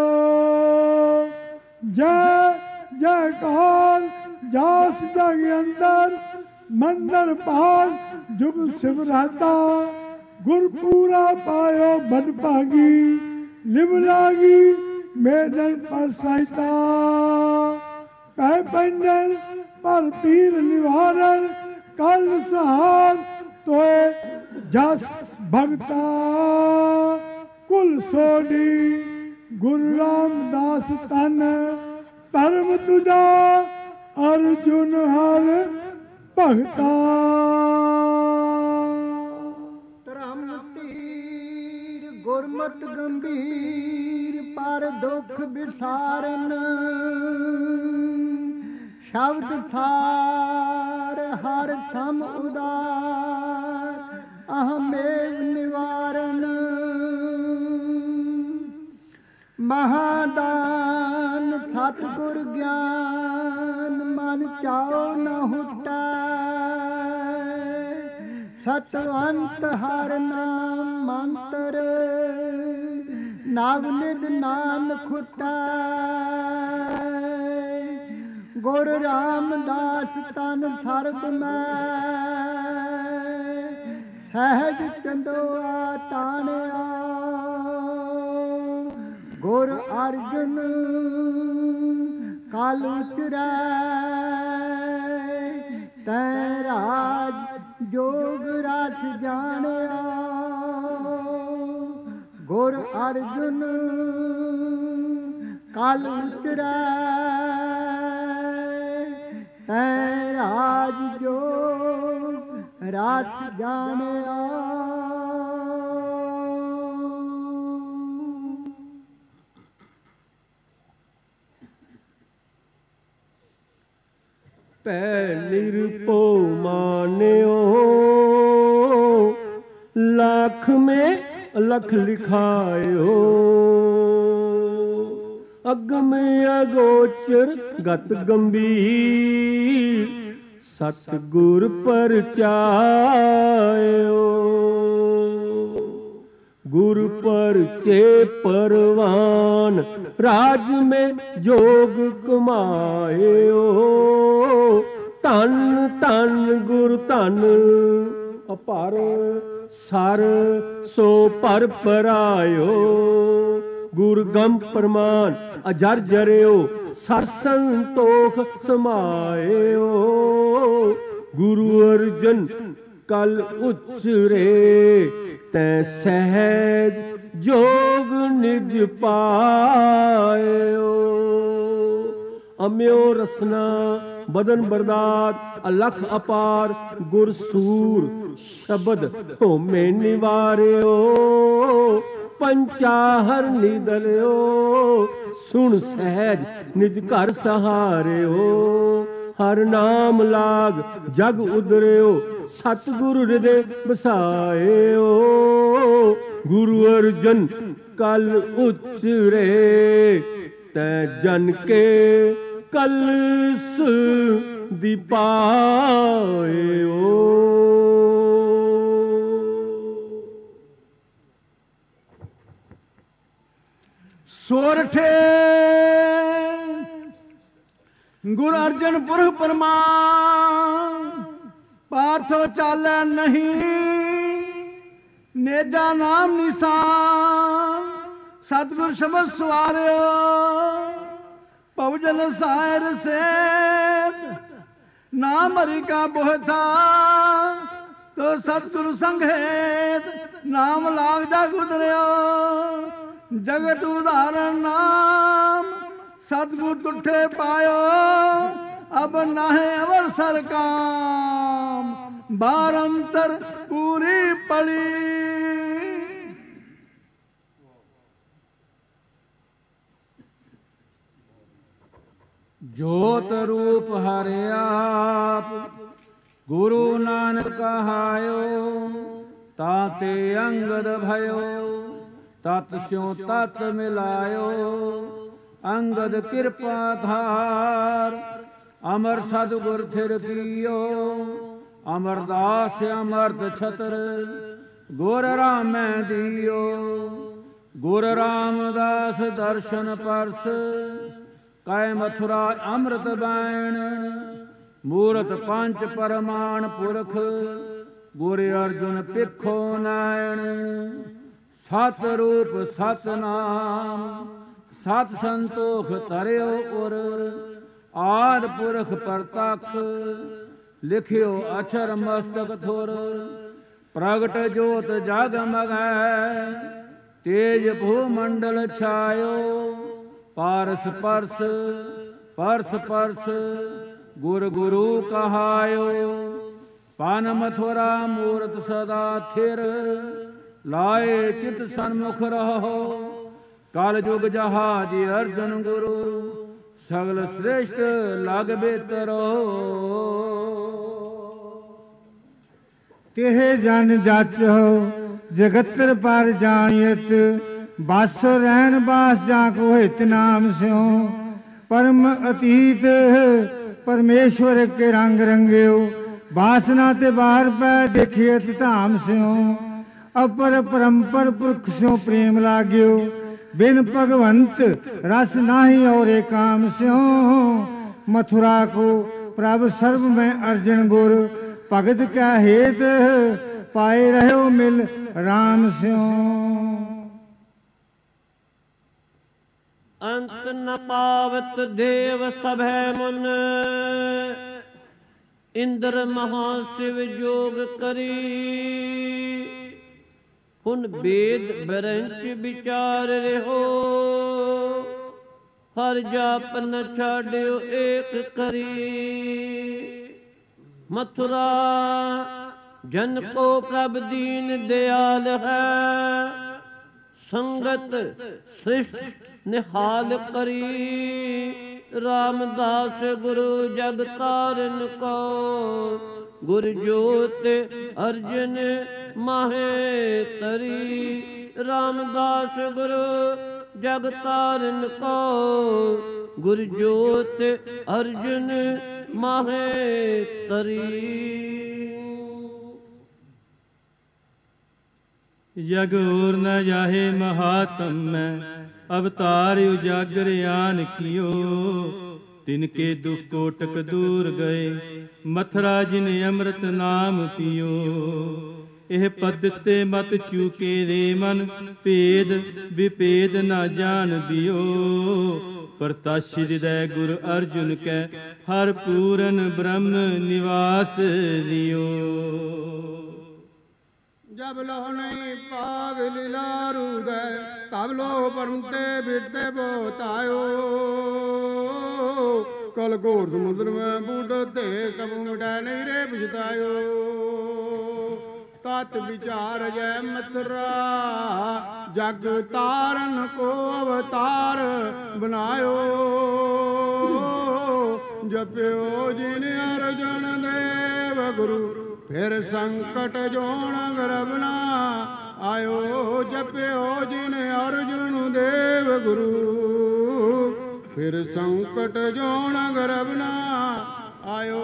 जय जयकार जास जग अंदर मंदर पार जुग सिमरता गुर पूरा पायो बड़ भागी लिव लागी मैदन पर सहिता पै पंजन पर पीर निवारण कल सहार तोए जस भगता कुल सोडी गुरु रामदास तन धर्म तुझा अर्जुन हर भगता गुरमत गंभीर पर दुख विसारन शब्द सार हर सम उदार अहमेव निवारण महादान सतगुर ज्ञान मन चाओ न हुटा सतवंत हर नाम मंत्र नवनिध नान खुटा गुर रामदास तन सर्ब में सहज चंदोआ तानिया गुर अर्जुन काल उचरै तै राज जोग रस जानिया गुर अर्जुन काल उचरै तै राज जोग रस जानिया पै निरपो मान्यो लाख में लख लिखायो अगम अगोचर गत गंभीर सतगुर परचायो गुरु परचे परवान राज में जोग कमायो धन धन गुरु धन अपार सर सो पर परायो गुर गम प्रमाण अजर जरियो सर संतोख समायो गुरु अर्जन कल उचरे तै सहज जोग निज पायो अम्यो रसना ਬਦਨ ਬਰਦਾਤ ਅਲਖ ਅਪਾਰ ਗੁਰ ਸੂਰ ਸ਼ਬਦ ਹੋਮੇ ਨਿਵਾਰਿਓ ਪੰਚਾਹਰ ਨਿਦਲਿਓ ਸੁਣ ਸਹਿਜ ਨਿਜ ਘਰ ਸਹਾਰਿਓ ਹਰ ਨਾਮ ਲਾਗ ਜਗ ਉਦਰਿਓ ਸਤਿਗੁਰ ਹਿਰਦੇ ਬਸਾਇਓ ਗੁਰੂ ਅਰਜਨ ਕਲ ਉਚਰੇ ਤੈ ਜਨ ਕੇ ਕਲਸ ਦੀਪਾਇਓ। ਸੋਰਠੇ ਗੁਰ ਅਰਜਨ ਪੁਰਖ ਪਰਮਾਨ ਪਾਰਥੋ ਚਾਲੈ ਨਹੀਂ ਨੇਜਾ ਨਾਮ ਨਿਸ਼ਾਨ ਸਤਿਗੁਰ ਸ਼ਬਦ ਸਵਾਰਿਓ ਭਵਜਨ ਸਾਇਰ ਸੇਤ ਨਾਮ ਹਰਿ ਕਾ ਬੋਹਤਾ ਤੋ ਸਤਿਗੁਰ ਸੰਘੇਤ ਨਾਮ ਲਾਗ ਜਗ ਉਦਰਿਓ ਜਗਤ ਉਦਾਹਰਨ ਨਾਮ ਸਤਿਗੁਰ ਤੁਠੇ ਪਾਇਓ ਅਬ ਨਾਹੇ ਅਵਰ ਸਰ ਕਾਮ ਬਾਰ ਅੰਤਰ ਪੂਰੀ ਪੜੀ। ਜੋਤ ਰੂਪ ਹਰਿ ਆਪ ਗੁਰੂ ਨਾਨਕ ਕਹਾਇਓ ਤਾਤੇ ਅੰਗਦ ਭਇਓ ਤਤ ਸਿਉ ਤਤ ਮਿਲਾਇਓ ਅੰਗਦ ਕਿਰਪਾ ਧਾਰ ਅਮਰ ਸਤਿਗੁਰ ਥਿਰ ਕੀਓ ਅਮਰਦਾਸ ਅਮਰਤ ਛਤਰ ਗੁਰ ਰਾਮੈ ਦੀਓ ਗੁਰ ਰਾਮਦਾਸ ਦਰਸ਼ਨ ਪਰਸ ਕੈ ਮਥੁਰਾ ਅੰਮ੍ਰਿਤ ਬੈਣ ਮੂਰਤ ਪੰਚ ਪਰਮਾਨ ਪੁਰਖ ਗੁਰ ਅਰਜੁਨ ਪਿੱਖੋ ਨਾਇਣ ਸਤ ਰੂਪ ਸਤ ਨਾਮ ਸਤ ਸੰਤੋਖ ਤਰਿਓ ਉਰ ਆਦ ਪੁਰਖ ਪ੍ਰਤੱਖ ਲਿਖਿਓ ਅਛਰ ਮਸਤਕ ਥੁਰ ਪ੍ਰਗਟ ਜੋਤ ਜਗ ਮਗੈ ਤੇਜ ਭੂ ਮੰਡਲ ਛਾਇਓ ਪਾਰਸ ਪਰਸ ਪਰਸ ਪਰਸ ਗੁਰ ਗੁਰੂ ਕਹਾਇਓ ਪਨ ਮਥੁਰਾ ਮੂਰਤ ਸਦਾ ਥਿਰ ਲਾਏ ਚਿਤ ਸਨਮੁਖ ਰਹੋ ਕਲ ਜੁਗ ਜਹਾਜ ਅਰਜਨ ਗੁਰੂ ਸਗਲ ਸ੍ਰੇਸ਼ਟ ਲਗ ਬੇਤਰੋ। ਤਿਹ ਜਨ ਜਾਚੋ ਜਗਤਰ ਪਰ ਜਾਣਿਤ ਬਸ ਰਹਿਣ ਬਾਸ ਜਾ ਕੋ ਹਿਤ ਨਾਮ ਸਿਓ ਪਰਮ ਅਤੀਤ ਪਰਮੇਸ਼ਵਰ ਕੇ ਰੰਗ ਰੰਗਿਓ ਬਾਸਨਾ ਤੇ ਬਾਹਰ ਪੈ ਦੇਖਿਤ ਧਾਮ ਸਿਓ ਅਪਰ ਪਰੰਪਰ ਪੁਰਖ ਸਿਓ ਪ੍ਰੇਮ ਲਾਗਿਓ ਬਿਨ ਭਗਵੰਤ ਰਸ ਨਾਹੀ ਔਰੇ ਕਾਮ ਸਿਓ ਮਥੁਰਾ ਕੋ ਪ੍ਰਭ ਸਰਬ ਮੈਂ ਅਰਜਨ ਗੁਰ ਭਗਤ ਕਾ ਹੇਤ ਪਾਏ ਰਹਿਓ ਮਿਲ ਰਾਮ ਸਿਓ। ਅੰਤ ਨ ਪਾਵਤ ਦੇਵ ਸਭੈ ਮੁਨ ਇੰਦਰ ਮਹਾ ਸ਼ਿਵ ਜੋਗ ਕਰੀ ਹੁਣ ਬੇਦ ਬਰੰਚ ਵਿਚਾਰ ਰਹੋ ਹਰ ਜਾਪ ਨ ਛਾੜਿਓ ਏਕ ਕਰੀ ਮਥੁਰਾ ਜਨ ਕੋ ਪ੍ਰਭ ਦੀਨ ਦਿਆਲ ਹੈ ਸੰਗਤ ਸ੍ਰਿਸ਼ਟ ਨਿਹਾਲ ਕਰੀ ਰਾਮਦਾਸ ਗੁਰੂ ਜਗ ਤਾਰਨ ਕੋ ਗੁਰ ਜੋਤ ਅਰਜਨ ਮਾਹੇ ਤਰੀ ਰਾਮਦਾਸ ਗੁਰੂ ਜਗ ਤਾਰਨ ਕੋ ਗੁਰ ਜੋਤ ਅਰਜਨ ਮਾਹੇ ਤਰੀ। ਜਗ ਔਰ ਨ ਜਾਹੇ ਮਹਾਤਮ ਮੈਂ अवतार उजागर आन कियो तिनके दुख कोटक दूर गए मथुरा जिन अमृत नाम पियो ਇਹ ਪਦਤੇ ਮਤ ਚੂਕੇ ਰੇ ਮਨ ਭੇਦ ਵਿਭੇਦ ਨਾ ਜਾਣ ਦਿਓ ਪ੍ਰਤਾਸ਼ੀ ਹਿਰਦੈ ਗੁਰ ਅਰਜੁਨ ਕੈ ਹਰ ਪੂਰਨ ਬ੍ਰਹਮ ਨਿਵਾਸ ਦਿਓ। जब लो नहीं पाग लीला रुदय तब लो परमते बिरते बोतायो कल घोर समुद्र में बूढ़ते कब मिटा नहीं रे पछतायो तत् विचार जय मित्रा जग तारन को अवतार बनायो जप्यो जिन अर्जुन देव गुरु फिर संकट जोन गर्भना आयो जप्यो जिन अर्जुन देव गुरु फिर संकट जोन गर्भना आयो।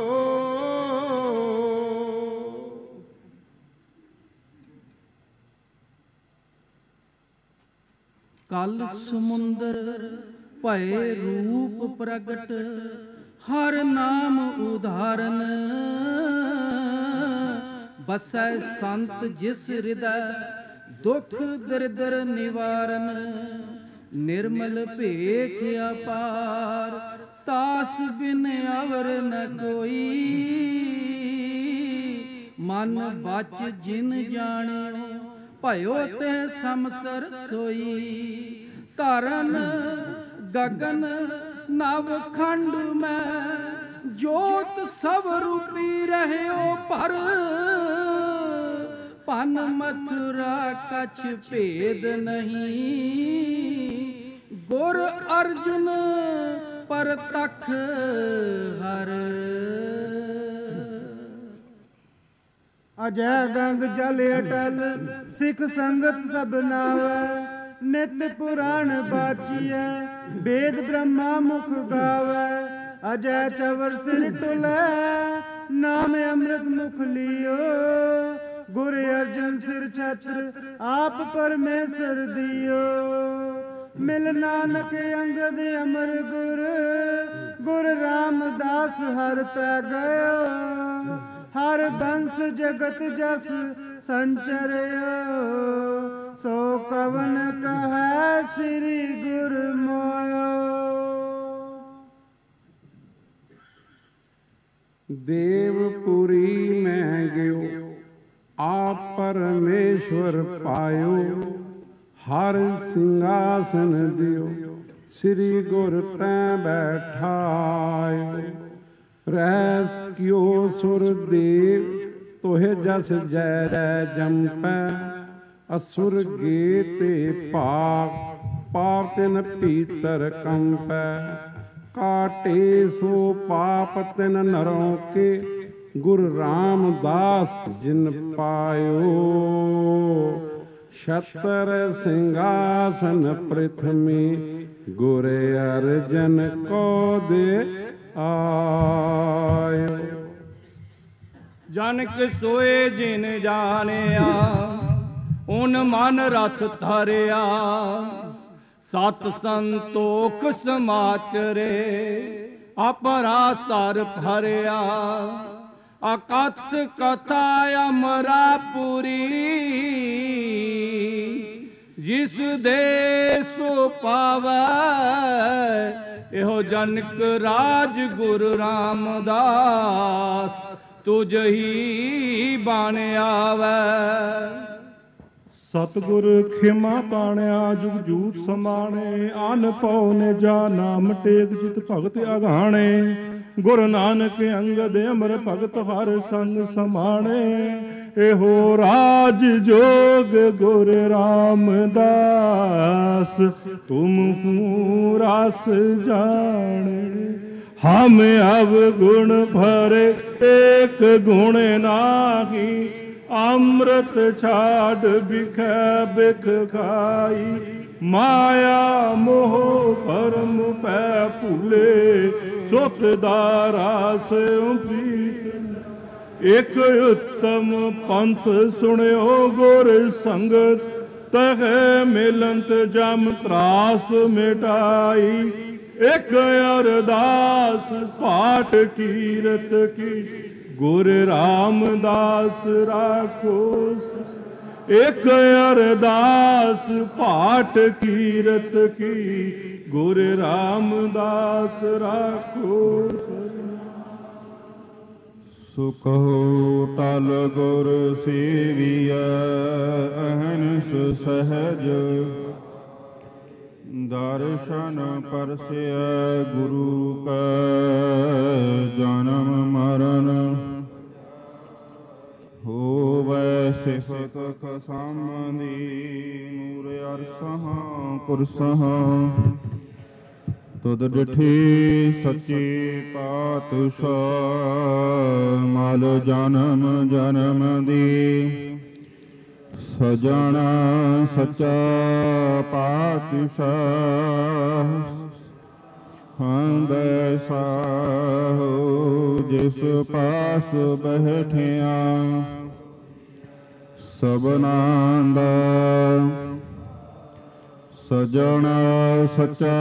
कल समुंदर भय रूप प्रगट हर नाम उदाहरण बसै संत जिस हृदय दुख दरिद्र निवारण निर्मल भेख अपार तास बिन अवर न कोई मन बच जिन जाने भयो ते समसर सोई धरन गगन नव खंड में जोत सब रूपी रहो पर पन मथुरा कछ भेद नहीं गुर अर्जुन पर तख हर। अजय गंग जल अटल सिख संगत सब नावै नित्य पुराण बाचिए वेद ब्रह्मा मुख गावै अजय चवर सिर टुलै नाम अमृत मुख लियो गुरु अर्जुन सिर छत्र आप परमेश्वर दियो मिल नानक अंगद अमर गुर रामदास हर पै गयो हर बंस जगत जस संचरयो सो कवन कहे श्री गुरु मोयो। देवपुरी में गयो आप परमेश्वर पायो हर सिंहासन दियो श्री गुर तैं बैठायो रहस कियो सुर देव तोहे जस जय जंपै असुर गे ते पाप पाप तिन पीतर कंपै काटे सो पाप तिन नरों के गुरु रामदास जिन पायो छतर सिंहासन पृथ्वी गुर अर्जन को दे आयो। जनक सोए जिन जानिया उन मन रथ धरिया सत संतोख समाचरे अपरा सर भरिया अकथ कथा अमरापुरी जिस देसो पावै एहो जनक राज गुरु रामदास तुझ ही बाण आवै। सतगुर खिमा ताणिया जुग जूत समाणे आन पौ ने जा नाम टेक जित भगत अघाणे गुरु नानक अंगद अमर भगत हर संग समाणे एहो राज जोग गुर रामदास तुम रस जाने हम अब गुण भरे एक गुण नाही अमृत छाड़ बिख बिख खाई माया मोह परम पै भूले सुख दारा से प्रीत एक उत्तम पंथ सुनियो गुर संगत तह मिलंत जम त्रास मिटाई एक अरदास पाठ कीरत की गुर रामदास राखो एक अरदास पाठ कीरत की गुर रामदास राखो। सुखो तल गुर सेविया अहनस सहज दर्श ਦਰਸ਼ਨ ਪਰਸਿਐ ਗੁਰੂ ਕੈ ਜਨਮ ਮਰਨ ਹੋਵੈ ਸਿਫਤ ਖਸਮਦੀ ਨੂਰ ਅਰਸਹ ਕੁਰਸਹ ਤੁਧ ਡਿਠੀ ਸੱਚੇ ਪਾਤਸ਼ਾਹ ਮਲ ਜਨਮ ਜਨਮ ਦੀ ਸਜਣ ਸੱਚਾ ਪਾਤਸ਼ਾਹ ਹੰਦੈ ਸਾਹੋ ਜਿਸ ਪਾਸ ਬੈਠਿਆ ਸਭਨਾਂ ਦਾ ਸਜਣ ਸੱਚਾ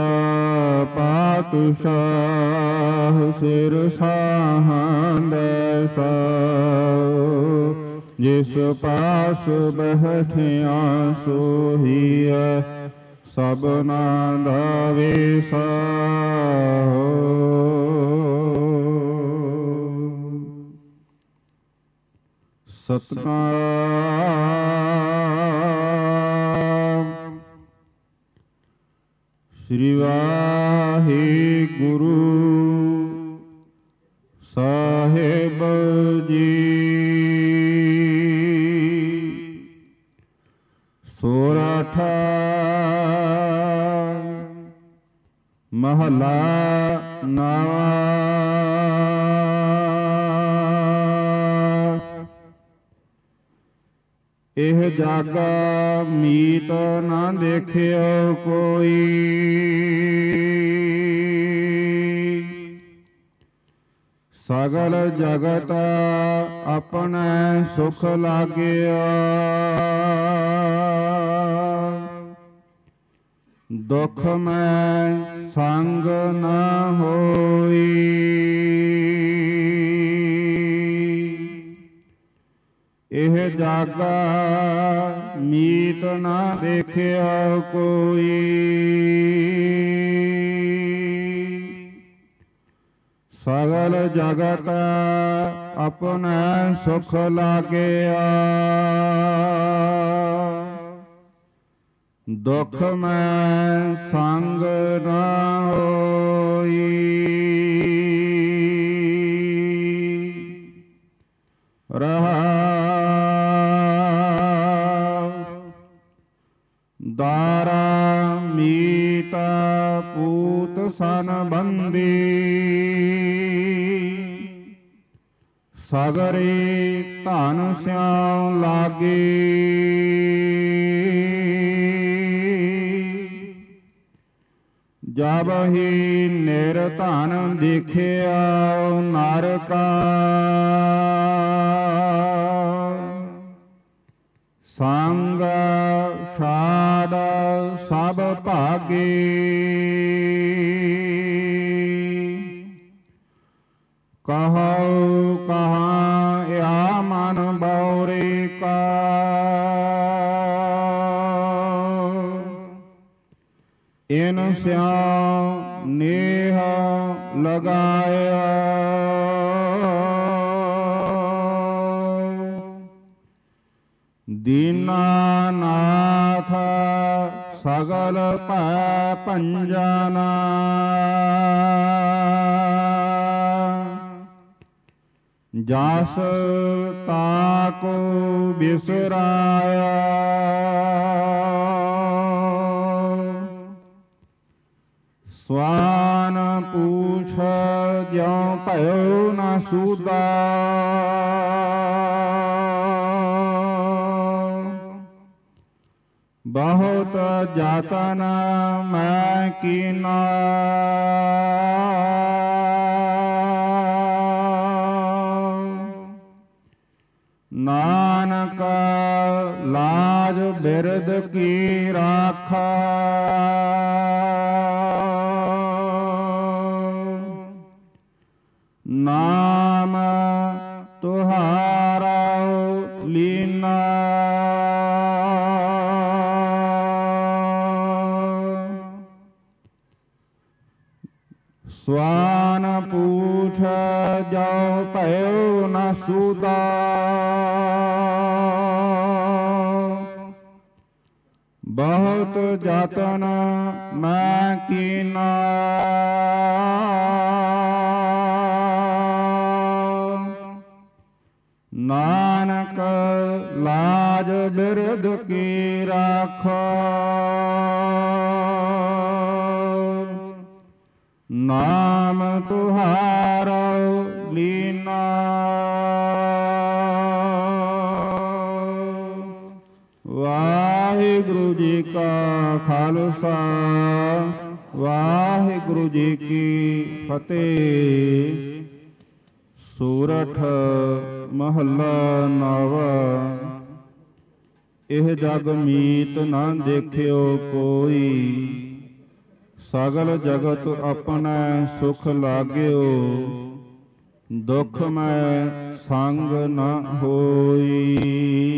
ਪਾਤਸ਼ਾਹ ਸਿਰ ਸਾਹੰਦੈ ਸਾਹੋ ਜਿਸ ਪਾਸ ਬੈਠਿਆ ਸੋਹੀਐ ਸਭਨਾਂ ਦਾ ਵਿਸਾਹੋ। ਸਤਿਨਾਮ ਸ੍ਰੀ ਵਾਹਿਗੁਰੂ ਸਾਹਿਬ ਜੀ। ਸੋਰਠ ਮਹਲਾ ਨਵਾਂ। ਇਹ ਜਗ ਮੀਤ ਨਾ ਦੇਖਿਓ ਕੋਈ, ਸਗਲ ਜਗਤ ਆਪਣੇ ਸੁਖ ਲਾਗਿਆ। ਦੁਖ ਮੈਂ ਸੰਗ ਨ ਹੋਈ, ਇਹ ਜਗ ਮੀਤ ਨ ਦੇਖਿਆ ਕੋਈ, ਸਗਲ ਜਗਤ ਆਪਣੇ ਸੁਖ ਲਾਗਿਆ। ਦੁਖ ਮੈਂ ਸੰਗ ਨ ਹੋਈ, ਰਹਾਉ ਦਾਰਾ ਮੀਤ ਪੂਤ ਸਨ ਬੰਦੀ, ਸਗਰੇ ਧਨ ਸਿਉ ਲਾਗੇ। ਜਬ ਹੀ ਨਿਰਧਨ ਦੇਖਿਆ ਨਰਕਾ, ਸੰਗ ਛਾੜ ਸਭ ਭਾਗੇ। ਕਹਉ ਕਹਾਂ ਆ ਮਨ ਬਉਰੇ ਕਾ, ਇਨ ਸਿਉ ਨੇਹ ਲਗਾਇਆ। ਦੀਨਾਨਾਥ ਸਗਲ ਭੈ ਭੰਜਨਾ, ਜਸ ਤਾਕੋ ਬਿਸਰਾਇਆ। ਸਵਾਨ ਪੂਛ ਜਿਉ ਭਇਓ ਨ ਸੂਦਾ, ਬਹੁਤ ਜਤਨ ਮੈਂ ਕੀਨਾ। ਨਾਨਕ ਲਾਜ ਬਿਰਦ ਕੀ ਰਾਖਾ, ਨਾਮ ਤੁਹਾਰਾ ਲੀਨਾ। ਸਵਾਨ ਪੂਛ ਜਾਉ ਭਇਓ ਨ ਸੂਦਾ, ਬਹੁਤ ਬਹੁਤ ਯਤਨ ਮੈਂ ਕੀਨਾ, ਨਾਨਕ ਲਾਜ ਬਿਰਧ ਕੀ ਰਾਖੋ, ਨਾਮ ਤੁਹਾਰਾ ਲੀਨਾ। ਵਾਹਿਗੁਰੂ ਜੀ ਕਾ ਖਾਲਸਾ, ਵਾਹਿਗੁਰੂ ਜੀ ਕੀ ਫਤਿਹ। ਸੂਰਠ ਮਹੱਲਾ ਨੌਵਾਂ। ਇਹ ਜਗ ਮੀਤ ਨਾ ਦੇਖਿਓ ਕੋਈ, ਸਗਲ ਜਗਤ ਆਪਣਾ ਸੁਖ ਲਾਗਿਓ, ਦੁਖ ਮੈਂ ਸੰਗ ਨਾ ਹੋਈ।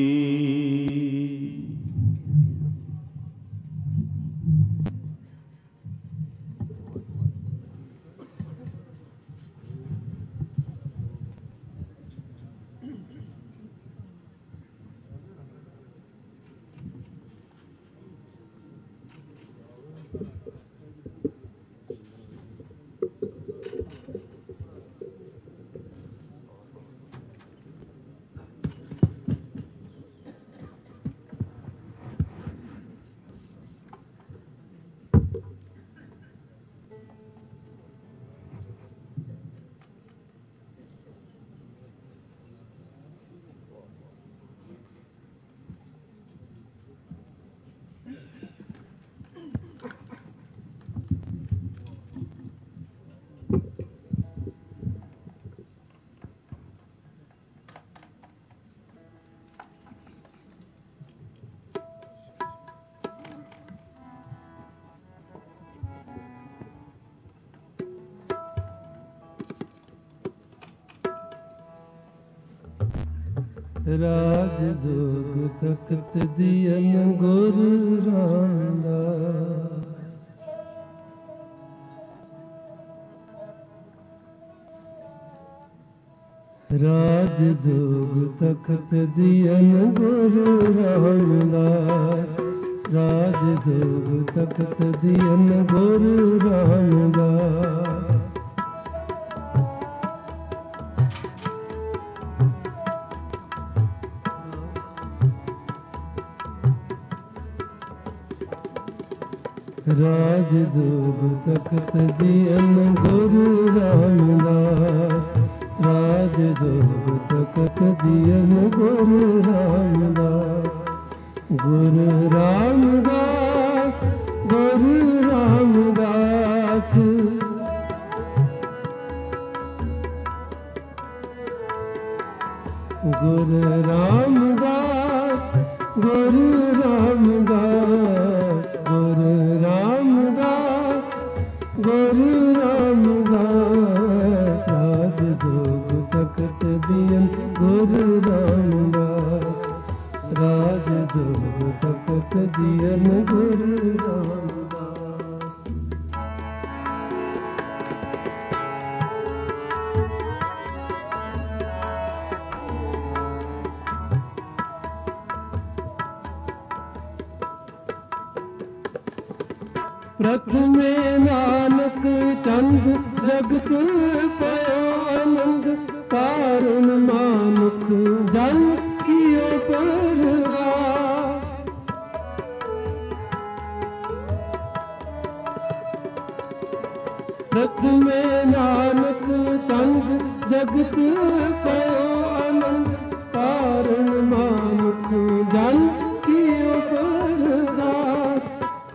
ਰਾਜ ਜੋਗ ਤਖਤ ਦੀਨ ਗੁਰ ਰਾਮਦਾਸ, ਰਾਜ ਜੋਗ ਤਖਤ ਦੀਨ ਗੁਰ ਰਾਮਦਾਸ, ਰਾਜ ਜੋਗ ਤਖਤ ਦੀਨ ਗੁਰ ਰਾਮਦਾਸ। ਰਾਜ ਜੋਗ ਤਖਤ ਦੀਨ ਗੁਰੂ ਰਾਮਦਾਸ, ਰਾਜ ਜੋਗ ਤਖਤ ਦੀਨ ਗੁਰੂ ਰਾਮਦਾਸ। ਗੁਰੂ ਰਾਮਦਾਸ, ਗੁਰੂ ਰਾਮਦਾਸ, ਗੁਰੂ ਰਾਮਦਾਸ, ਗੁਰੂ ਰਾਮਦਾਸ, ਗੁਰੂ ਰਾਮਦਾਸ, ਗੁਰੂ ਰਾਮਦਾਸ। ਰਾਜ ਜੋਗ ਤਖਤ ਦੀਨ ਗੁਰੂ ਰਾਮਦਾਸ, ਰਾਜ ਜੋਗ ਤਖਤ ਦੀਨ ਗੁਰੂ ਰਾਮਦਾਸ। ਪ੍ਰਥਮੇ ਨਾਨਕ ਚੰਦ ਜਗਤ ਪਇਓ ਆਨੰਦ, ਕਾਰਨ ਮਾਨੁਖ ਜਨ ਕੀਓ ਪਰਵਾਸ। ਪ੍ਰਥਮੇ ਨਾਨਕ ਚੰਦ ਜਗਤ ਪਇਓ ਆਨੰਦ, ਕਾਰਨ ਮਾਨੁਖ ਜਨ ਕੀਓ ਪਰਵਾਸ।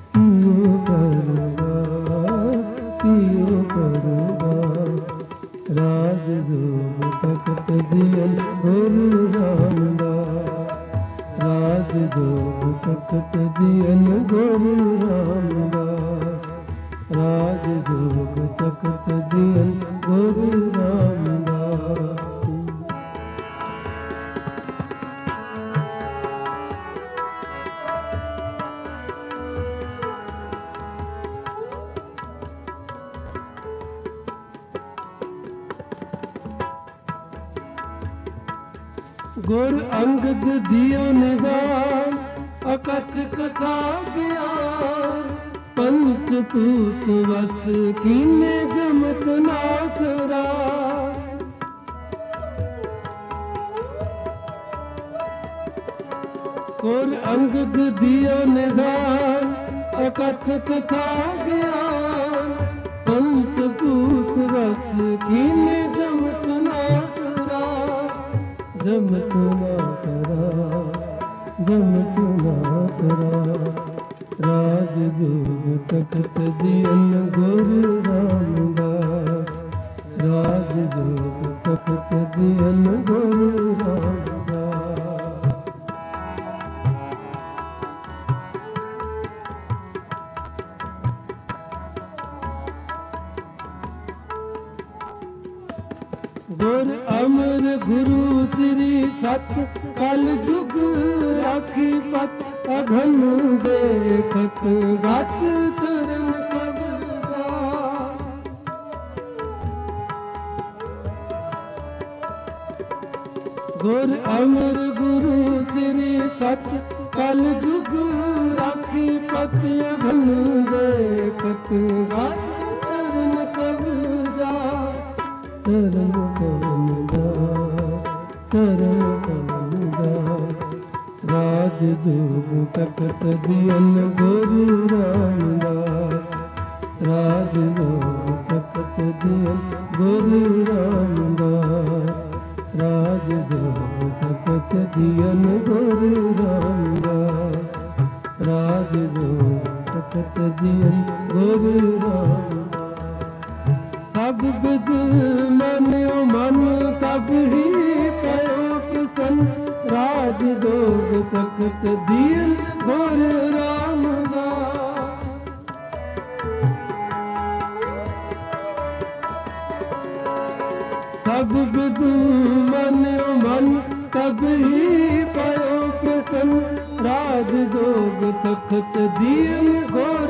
ਰਾਜ ਜੋਗ ਤਖਤ ਦੀਨ ਗੁਰੂ ਰਾਮਦਾਸ, ਰਾਜ ਜੋਗ ਤਖਤ ਦੀਨ ਗੁਰੂ ਰਾਮਦਾਸ, ਰਾਜ ਜੋਗ ਤਖਤ ਦੀਨ ਗੁਰੂ ਰਾਮਦਾਸ। ਗੁਰ ਅੰਗਦ ਦਿਓ ਨਿਦਾਨ, ਅਕਥ ਕਥਾ ਗਿਆਨ ਪੰਚਤੂਤ ਵਸ ਕੀਨੇ ਜਮਤ ਨਾਥ ਰਾਸ ਔਰ ਅੰਗਦ ਦਿਓ ਨਿਧਾਨ ਅਕਥ ਕਥਾ ਗਿਆਨ ਪੰਚਤੂਤ ਵਸ ਕੀਨੇ ਜਮਤ ਨਾਥ ਰਾਸ ਜਮਤ ਨਾਥ ਰਾਸ ਜਮਤ ਨਾਥ ਰਾਸ ਰਾਜ ਜੋਗ ਤਖਤ ਦਿਨ ਗੁਰੂ ਰਾਮਦਾਸ ਰਾਜ ਜੋਗ ਤਖਤ ਦਿਨ ਗੁਰੂ ਰਾਮਦਾਸ ਗੁਰ ਅਮਰ ਗੁਰੂ ਸ੍ਰੀ ਸਤ ਕਲ ਜੁਗ ਰਾਖੀ ਪਤ ਅਘਨ ਦੇਖਤ ਗਤ ਚਰਨ ਕਬਜਾ ਗੁਰ ਅਮਰ ਗੁਰੂ ਸ੍ਰੀ ਸਤ ਕਲ ਜੁਗ ਰਾਖੀ ਪਤ ਅਘਨ ਦੇਖਤ ਗਤ ਚਰਨ ਕਬਜਾ ਚਰਨ ਕਬਜਾ ਚਰਨ ਕਬਜਾ ਰਾਜ ਜੋਗ ਤਖਤ ਦਿਨ ਗੁਰੂ ਰਾਮਦਾਸ ਰਾਜ ਜੋਗ ਤਖਤ ਦਿਨ ਗੁਰੂ ਰਾਮਦਾਸ ਰਾਜ ਜੋਗ ਤਖਤ ਦਿਨ ਗੁਰੂ ਰਾਮਦਾਸ ਰਾਜ ਜੋਗ ਤਖਤ ਦਿਨ ਗੁਰੂ ਰਾਮਦਾਸ ਸਭ ਬਿਦ ਮਨਿਓ ਮਨ ਤਬ ਹੀ ਪਇਓ ਪ੍ਰਸੰਨ ਰਾਜ ਜੋਗ ਤਖਤ ਦੀਨ ਗੁਰ ਰਾਮਦਾਸ ਸਭ ਬਿਦ ਮਨਿਓ ਮਨ ਤਬ ਹੀ ਪਇਓ ਪ੍ਰਸੰਨ ਰਾਜ ਜੋਗ ਤਖਤ ਦੀਨ ਗੁਰ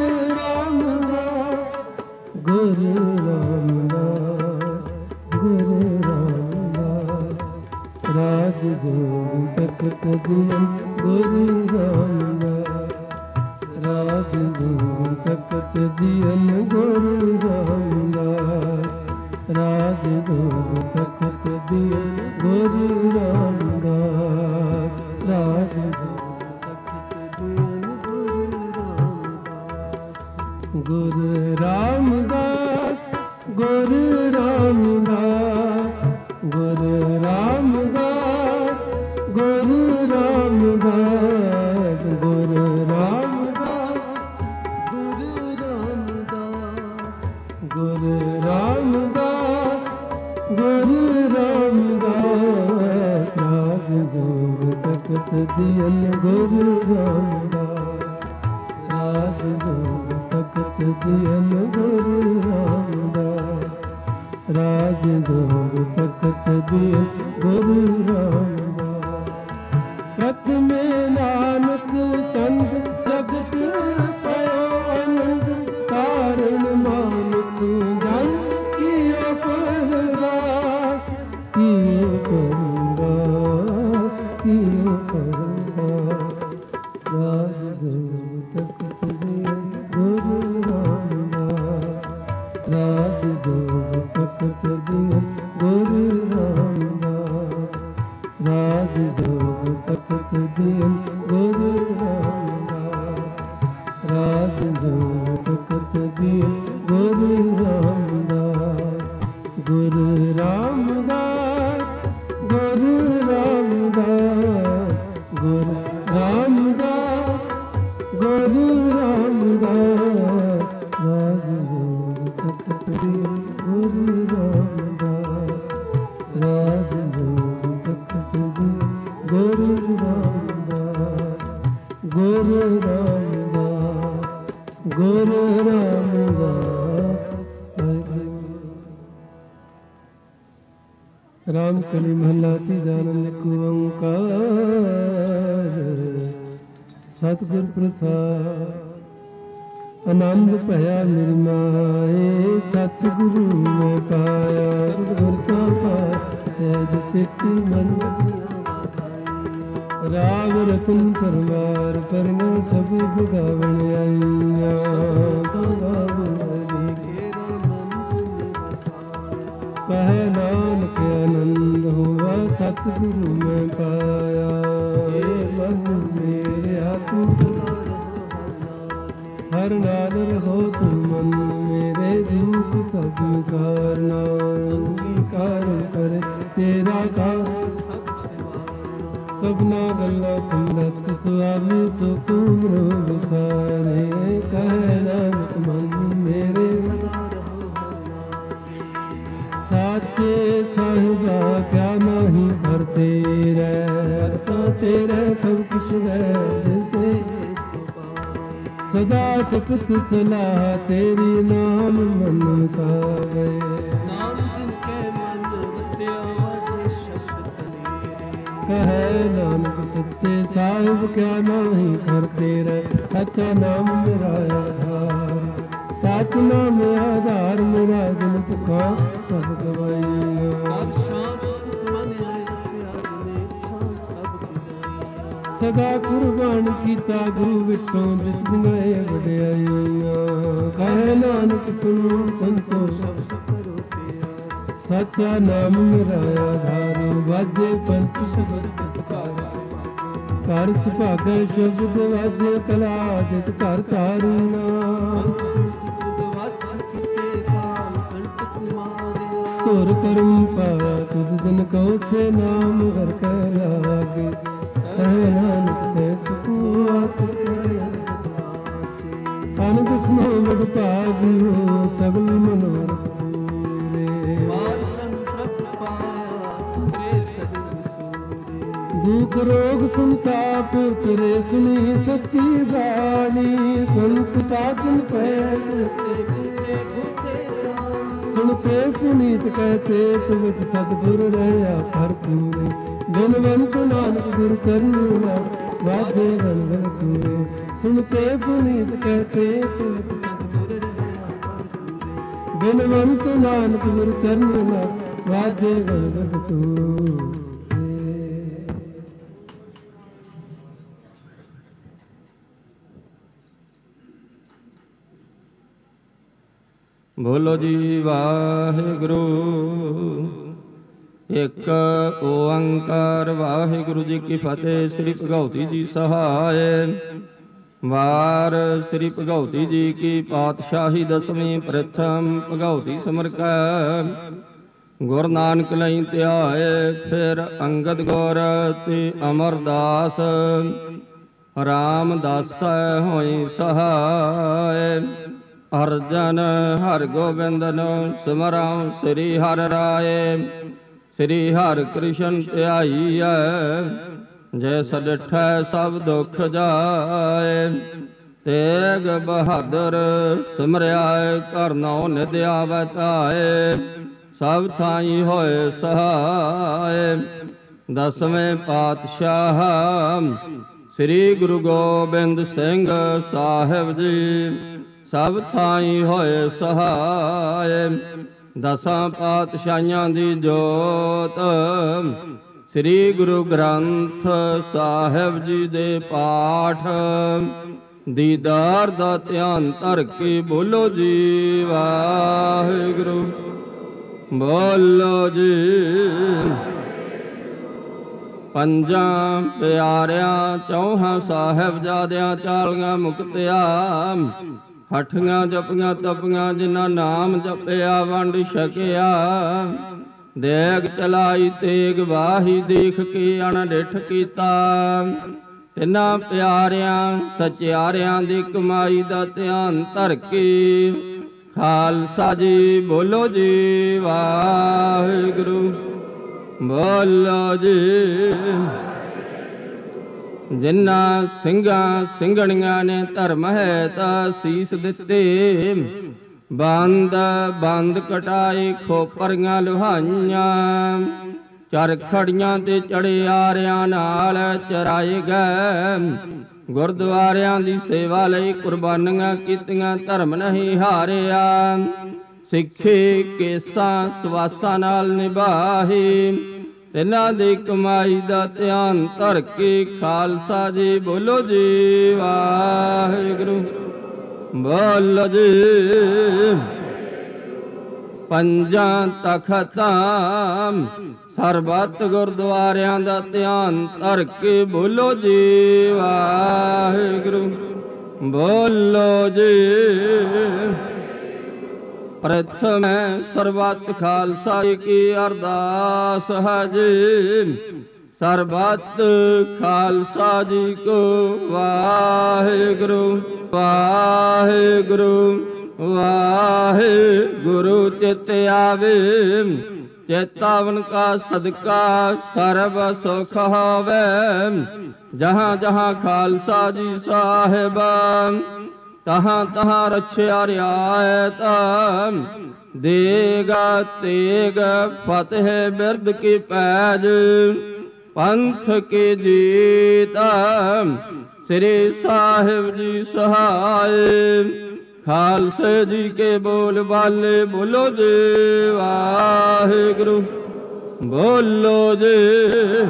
ਰਾਮਦਾਸ ਗੁਰ ਰਾਮਦਾਸ ਗੁਰ ਰਾਮਦਾਸ ਰਾਜ ਜੋਗ ਤਖਤ ਦਿਨ ਗੁਰੂ ਰਾਮਦਾਸ ਰਾਜ ਜੋਗ ਤਖਤ ਦਿਨ ਗੁਰੂ ਰਾਮਦਾਸ ਰਾਜ ਜੋਗ ਤਖਤ ਦਿਨ ਗੁਰੂ ਰਾਮਦਾਸ ਰਾਜ ਜੋਗ ਤਖਤ ਦਿਨ ਗੁਰੂ ਰਾਮਦਾਸ ਗੁਰੂ ਰਾਮਦਾਸ ਗੁਰੂ ਰਾਮਦਾਸ ਗੁਰੂ ਰਾਮਦਾਸ ਗੁਰੂ ਰਾਮਦਾਸ ਗੁਰੂ ਰਾਮਦਾਸ ਗੁਰੂ ਰਾਮਦਾਸ ਗੁਰੂ ਰਾਮਦਾਸ ਗੁਰੂ ਰਾਮਦਾਸ ਰਾਜ ਜੋਗ ਤਖਤ ਦਿਨ ਗੁਰੂ ਰਾਮਦਾਸ ਰਾਜ ਜੋਗ ਤਖਤ ਦਿਨ ਗੁਰੂ ਰਾਮਦਾਸ ਰਾਜ ਜੋਗ ਤਖਤ ਦਿਨ ਗੁਰੂ ਰਾਮਦਾਸ ਪ੍ਰਥਮੇ ਨਾਨਕ ਚੰਦ ਜਗਤ ਪਇਓ ਅਨੰਦ ਕਾਰਨ ਮਾਨਕ ਜਨ ਕੀਓ ਪਰਦਾਸ ਕੀਓ ਪਰਦਾਸ ਕੀਓ ਪਰਦਾਸ ਰਾਜ ਜੋਗ ਤਖਤ ਦਿਨ ਗੁਰੂ ਰਾਮਦਾਸ ਰਾਜ ਜੋਗ ਤਖਤ ਦਿਨ ਗੁਰੂ ਰਾਮਦਾਸ ਰਾਜ ਜੋਗ ਤਖਤ ਦਿਨ ਗੁਰੂ ਰਾਮਦਾਸ ਰਾਜ ਜੋਗ ਤਖਤ ਦਿਨ ਗੁਰੂ ਰਾਮਦਾਸ ਗੁਰੂ ਰਾਮਦਾਸ ਗੁਰੂ ਰਾਮਦਾਸ ਗੁਰੂ ਰਾਮਦਾਸ ਗੁਰੂ ਰਾਮਦਾਸ ਰਾਜ ਜੋਗ ਤਖਤ ਦਿਨ ਗੁਰੂ ਰਾਮਦਾਸ ਰਾਜ ਜੋਗ ਤਖਤ ਦਿਨ ਗੁਰੂ ਰਾਮਦਾਸ ਗੁਰੂ ਰਾਮਦਾਸ ਗੁਰੂ ਰਾਮਦਾਸ ਰਾਮ ਕਲੀ ਮਹਲਾ ਤੀਜਾ ਆਨੰਦ ਓੰਕਾਰ ਸਤਿਗੁਰ ਪ੍ਰਸਾਦ ਆਨੰਦ ਭਇਆ ਨਿਰਮਾਏ ਸਤਿਗੁਰੂ ਮੈਂ ਪਾਇਆ ਗੁਰ ਕਾ ਪਾਤ ਸਹਿਜ ਸਿੱਖੀ ਮਨ ਵਜਿਆ ਰਾਗ ਰਤਨ ਪਰਮਾਰ ਪਰਮ ਸ਼ਬਦ ਗਾਵਣ ਆਈਆਂ ਕਹੈ ਨਾਨਕ ਆਨੰਦ ਹੋਵਾ ਸਤਿਗੁਰੂ ਮੈਂ ਪਾਇਆ ਮਨ ਮੇਰੇ ਆਤਮ ਸਦਾ ਹਰ ਨਾਲ ਰਹੋ ਤੁਮ ਮਨ ਮੇਰੇ ਦੁਖ ਸਭ ਸੰਸਾਰਨਾ ਅੰਗੀਕਾਰ ਕਰੇ ਤੇਰਾ ਕਾਰ ਸਭਨਾ ਗੱਲਾਂ ਸਮਰੱਥ ਸੁਆਮੀ ਸੋ ਤੁਮਰੋ ਵਿਸਾਰੇ ਕਹਿ ਨਾਨਕ ਮਨ ਮੇਰੇ ਸਾਚੇ ਸਾਹਿਬਾ ਕਿਆ ਨਾਹੀ ਹਰ ਤੇਰੇ ਹਰ ਤੇਰੇ ਸਭ ਕੁਛ ਹੈ ਜਿਸ ਤੇ ਸਦਾ ਸਿਫਤ ਸਲਾਹ ਤੇਰੀ ਨਾਮ ਮਨ ਸਾਵੇ ਨਾਮ ਜਿਨ ਕੇ ਮਨ ਵਸਿਆ ਵਾਜੇ ਸ਼ਬਦ ਤੇਰੇ ਕਹੈ ਨਾਨਕ ਸੱਚੇ ਸਾਹਿਬ ਕਿਆ ਨਾਹੀ ਹਰ ਤੇਰੇ ਸੱਚਾ ਨਾਮ ਮੇਰਾ ਆਧਾਰ ਸਚ ਨਾਮ ਆਧਾਰ ਮੇਰਾ ਜਨ ਪੁਕਾਰ ਸਭ ਗਵਾਈਆਂ ਸ਼ਾਂਤ ਸੁਖ ਮਨ ਆਏ ਰਸਿਆ ਜਿਨੇ ਇੱਛਾ ਸਭ ਪੁਜਾਈਆਂ ਸਦਾ ਕੁਰਬਾਨ ਕੀਤਾ ਗੁਰੂ ਵਿਟੋਂ ਜਿਸ ਦਿਨੇ ਵਡਿਆਈਆਂ ਕਹੈ ਨਾਨਕ ਸੁਣੋ ਸੰਤੋ ਕਰੋ ਪਿਆਰ ਸੱਚਾ ਨਾਮ ਮੇਰਾ ਆਧਾਰ ਵਾਜੇ ਪੰਚ ਸ਼ਬਦ ਘਰ ਸੁਭਾਗੈ ਸ਼ਬਦ ਵਾਜੇ ਕਲਾ ਜਿਤ ਘਰ ਤਾਰਨਾ ਧੁਰ ਕਰਮ ਪਾਇਆ ਤੁਧ ਦਿਨ ਕਉ ਸੇ ਨਾਮ ਹਰ ਕੈ ਲਾਗੇ ਕਹਿ ਨਾਨਕ ਤੇ ਸੁਖਾਤ ਅਨੰਦ ਸਮੋ ਵਡ ਭਾਗਿਓ ਸਗਲ ਮਨੋਰਥ ਪੂਰੇ ਮਾਰਨ ਪ੍ਰਭ ਪਾਇਆ ਤੇ ਸਗਲ ਵਿਸੂਰੇ ਦੁਖ ਰੋਗ ਸੰਸਾਪ ਤੇਰੇ ਸੁਣੀ ਸੱਚੀ ਬਾਣੀ ਸੰਤ ਸਾਚਨ ਪੈ ਸੇ ਪੂਰੇ ਗੁਰਤੇ ਸੁਣਤੇ ਪੁਨੀਤ ਕਹਤੇ ਤੁਵਤ ਸਤਿਗੁਰ ਰਹਿਆ ਭਰਪੂਰੇ ਬਿਨਵੰਤ ਨਾਨਕ ਗੁਰ ਚਰਨ ਵਾਜੇ ਗਨ ਗਨ ਤੂਰੇ ਸੁਣਤੇ ਪੁਨੀਤ ਕਹਤੇ ਤੁਵਤ ਸਤਿਗੁਰ ਰਹਿਆ ਭਰਪੂਰੇ ਬਿਨਵੰਤ ਨਾਨਕ ਗੁਰ ਚਰਨ ਵਾਜੇ ਗਨ ਗਨ ਤੂਰੇ ਬੋਲੋ ਜੀ ਵਾਹਿਗੁਰੂ ਇੱਕ ਓੰਕਾਰ ਵਾਹਿਗੁਰੂ ਜੀ ਕੀ ਫਤਿਹ। ਸ੍ਰੀ ਭਗਉਤੀ ਜੀ ਸਹਾਇ ਵਾਰ ਸ੍ਰੀ ਭਗਉਤੀ ਜੀ ਕੀ ਪਾਤਸ਼ਾਹੀ ਦਸਵੀਂ ਪ੍ਰਥਮ ਭਗਉਤੀ ਸਿਮਰ ਕੈ ਗੁਰ ਨਾਨਕ ਲਈ ਧਿਆਏ ਫਿਰ ਅੰਗਦ ਗੁਰ ਤੇ ਅਮਰਦਾਸ ਰਾਮਦਾਸੈ ਹੋਈ ਸਹਾਇ ਅਰਜਨ ਹਰਿ ਗੋਬਿੰਦਨ ਸਿਮਰਉ ਸ੍ਰੀ ਹਰਿ ਰਾਏ ਸ੍ਰੀ ਹਰਿ ਕ੍ਰਿਸ਼ਨ ਧਿਆਈਐ ਜੈਸ ਡਿਠੈ ਸਭ ਦੁਖ ਜਾਏ ਤੇਗ ਬਹਾਦਰ ਸਿਮਰਿਆਏ ਕਰਨਉ ਨਿਧ ਆਵੈ ਧਾਏ ਸਭ ਥਾਈ ਹੋਏ ਸਹਾਇ ਦਸਵੇਂ ਪਾਤਸ਼ਾਹ ਸ੍ਰੀ ਗੁਰੂ ਗੋਬਿੰਦ ਸਿੰਘ ਸਾਹਿਬ ਜੀ ਸਭ ਥਾਈ ਹੋਏ ਸਹਾਇ ਦਸਾਂ ਪਾਤਸ਼ਾਹੀਆਂ ਦੀ ਜੋਤ ਸ੍ਰੀ ਗੁਰੂ ਗ੍ਰੰਥ ਸਾਹਿਬ ਜੀ ਦੇ ਪਾਠ ਦੀਦਾਰ ਦਾ ਧਿਆਨ ਧਰ ਕੇ ਬੋਲੋ ਜੀ ਵਾਹਿਗੁਰੂ ਬੋਲੋ ਜੀ। ਪੰਜਾਂ ਪਿਆਰਿਆਂ ਚੌਹਾਂ ਸਾਹਿਬਜ਼ਾਦਿਆਂ ਚਾਲੀਆਂ ਮੁਕਤਿਆਂ ਹੱਠੀਆਂ ਜਪੀਆਂ ਤਪੀਆਂ ਜਿਨ੍ਹਾਂ ਨਾਮ ਜਪਿਆ ਵੰਡ ਛਕਿਆ ਦੇਗ ਚਲਾਈ ਤੇਗ ਵਾਹੀ ਦੇਖ ਕੇ ਅਣਡਿੱਠ ਕੀਤਾ ਤਿੰਨਾਂ ਪਿਆਰਿਆਂ ਸਚਿਆਰਿਆਂ ਦੀ ਕਮਾਈ ਦਾ ਧਿਆਨ ਧਰ ਕੇ ਖਾਲਸਾ ਜੀ ਬੋਲੋ ਜੀ ਵਾਹਿਗੁਰੂ ਬੋਲੋ ਜੀ। ਜਿਨ੍ਹਾਂ ਸਿੰਘਾਂ ਸਿੰਘਣੀਆਂ ਨੇ ਧਰਮ ਹੈ ਤਾਂ ਸੀਸ ਦਿੱਤੇ ਬੰਦ ਬੰਦ ਕਟਾਏ ਖੋਪਰੀਆਂ ਲੁਹਾਈਆਂ ਚਰਖੜੀਆਂ ਤੇ ਚੜੇ ਆਰਿਆਂ ਨਾਲ ਚਰਾਏ ਗਏ ਗੁਰਦੁਆਰਿਆਂ ਦੀ ਸੇਵਾ ਲਈ ਕੁਰਬਾਨੀਆਂ ਕੀਤੀਆਂ ਧਰਮ ਨਹੀਂ ਹਾਰਿਆ ਸਿੱਖੇ ਕੇਸਾਂ ਸਵਾਸਾਂ ਨਾਲ ਨਿਭਾਹੇ ਤਿਨਾਂ ਦੀ ਕਮਾਈ ਦਾ ਧਿਆਨ ਧਰ ਕੇ ਖਾਲਸਾ ਜੀ ਬੋਲੋ ਜੀ ਵਾਹਿਗੁਰੂ। ਬੋਲੋ ਜੀ। ਪੰਜਾਂ ਤਖਤਾਂ ਸਰਬੱਤ ਗੁਰਦੁਆਰਿਆਂ ਦਾ ਧਿਆਨ ਧਰ ਕੇ ਬੋਲੋ ਜੀ ਵਾਹਿਗੁਰੂ। ਬੋਲੋ ਜੀ। ਪ੍ਰਥਮ ਸਰਬੱਤ ਖਾਲਸਾ ਜੀ ਕੀ ਅਰਦਾਸ ਹੈ ਜੀ। ਸਰਬੱਤ ਖਾਲਸਾ ਜੀ ਕੋ ਵਾਹਿਗੁਰੂ ਵਾਹਿਗੁਰੂ ਵਾਹਿਗੁਰੂ। ਚਿਤ ਆਵੇ ਚੇਤਾਵਨ ਕਾ ਸਦਕਾ ਸਰਬ ਸੁਖ ਹੋਵੇ। ਜਹਾਂ ਜਹਾਂ ਖਾਲਸਾ ਜੀ ਸਾਹਿਬ ਤਹਾਂ ਤਹਾਂ ਰਛਿਆ ਰਿਆਇਤ। ਦੇਗਾ ਤੇਗ ਫਤਿਹ ਬਿਰਦ ਕੀ ਪੈਜ ਪੰਥ ਕੀ ਜੀਤ। ਸ੍ਰੀ ਸਾਹਿਬ ਜੀ ਸਹਾਇ ਖਾਲਸੇ ਜੀ ਕੇ ਬੋਲ ਬਾਲੇ ਬੋਲੋ ਜੀ ਵਾਹਿਗੁਰੂ। ਬੋਲੋ ਜੀ।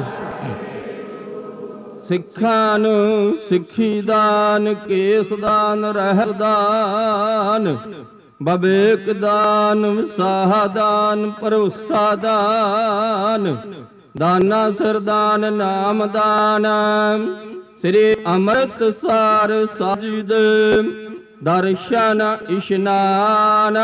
ਸਿੱਖਾਂ ਨੂੰ ਸਿੱਖੀ ਦਾਨ, ਕੇਸ ਦਾਨ, ਰਹਿਤ ਦਾਨ, ਬਵੇਕ ਦਾਨ, ਵਿਸਾਹ ਦਾਨ, ਭਰੋਸਾ ਦਾਨ, ਦਾਨਾ ਸਰਦਾਨ, ਨਾਮ ਦਾਨ। ਸ੍ਰੀ ਅੰਮ੍ਰਿਤਸਰ ਸਾਹਿਬ ਦੇ ਦਰਸ਼ਨ ਇਸ਼ਨਾਨ।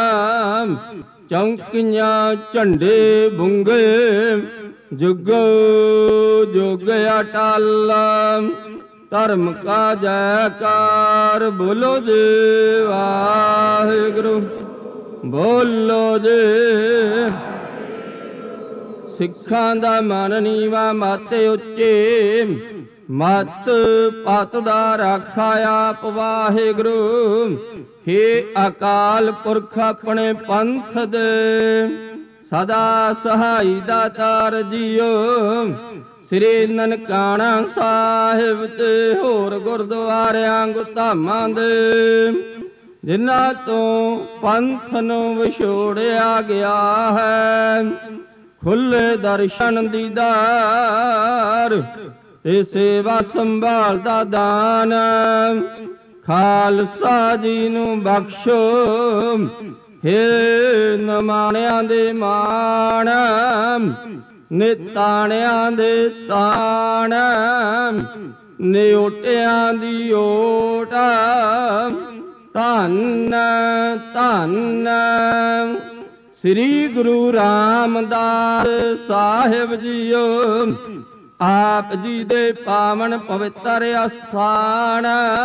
ਚੌਂਕੀਆਂ ਝੰਡੇ ਬੁੰਗੇ ਜੁਗੋ ਜੁਗ ਅਟਲ। ਧਰਮ ਕਾ ਜੈਕਾਰ ਬੋਲੋ ਜੀ ਵਾਹਿਗੁਰੂ। ਬੋਲੋ ਜੀ। ਸਿੱਖਾਂ ਦਾ ਮਨ ਨੀਵਾ ਮਤ ਉੱਚੇ, ਮਤ ਪਤ ਦਾ ਰਾਖਾ ਆਪ ਵਾਹਿਗੁਰੂ। ਹੇ ਅਕਾਲ ਪੁਰਖ ਆਪਣੇ ਪੰਥ ਦੇ ਸਦਾ ਸਹਾਈ ਦਾਤਾਰ ਜੀਓ। ਸ੍ਰੀ ਨਨਕਾਣਾ ਸਾਹਿਬ ਤੇ ਹੋਰ ਗੁਰਦੁਆਰਿਆਂ ਗੁਰਧਾਮਾਂ ਦੇ ਜਿਨ੍ਹਾਂ ਤੋਂ ਪੰਥ ਨੂੰ ਵਿਛੋੜਿਆ ਗਿਆ ਹੈ, ਖੁੱਲੇ ਦਰਸ਼ਨ ਦੀਦਾਰ ਤੇ ਸੇਵਾ ਸੰਭਾਲ ਦਾ ਦਾਨ ਖਾਲਸਾ ਜੀ ਨੂੰ ਬਖਸ਼ੋ। ਹੇ ਨਮਾਣਿਆਂ ਦੇ ਮਾਣ, ਨਿਤਾਣਿਆਂ ਦੇ ਤਾਣ, ਨਿਓਟਿਆਂ ਦੀ ਓਟ। ਧੰਨ ਧੰਨ ਸ੍ਰੀ ਗੁਰੂ ਰਾਮਦਾਸ ਸਾਹਿਬ ਜੀਓ। ਆਪ ਜੀ ਦੇ ਪਾਵਨ ਪਵਿੱਤਰ ਅਸਥਾਨ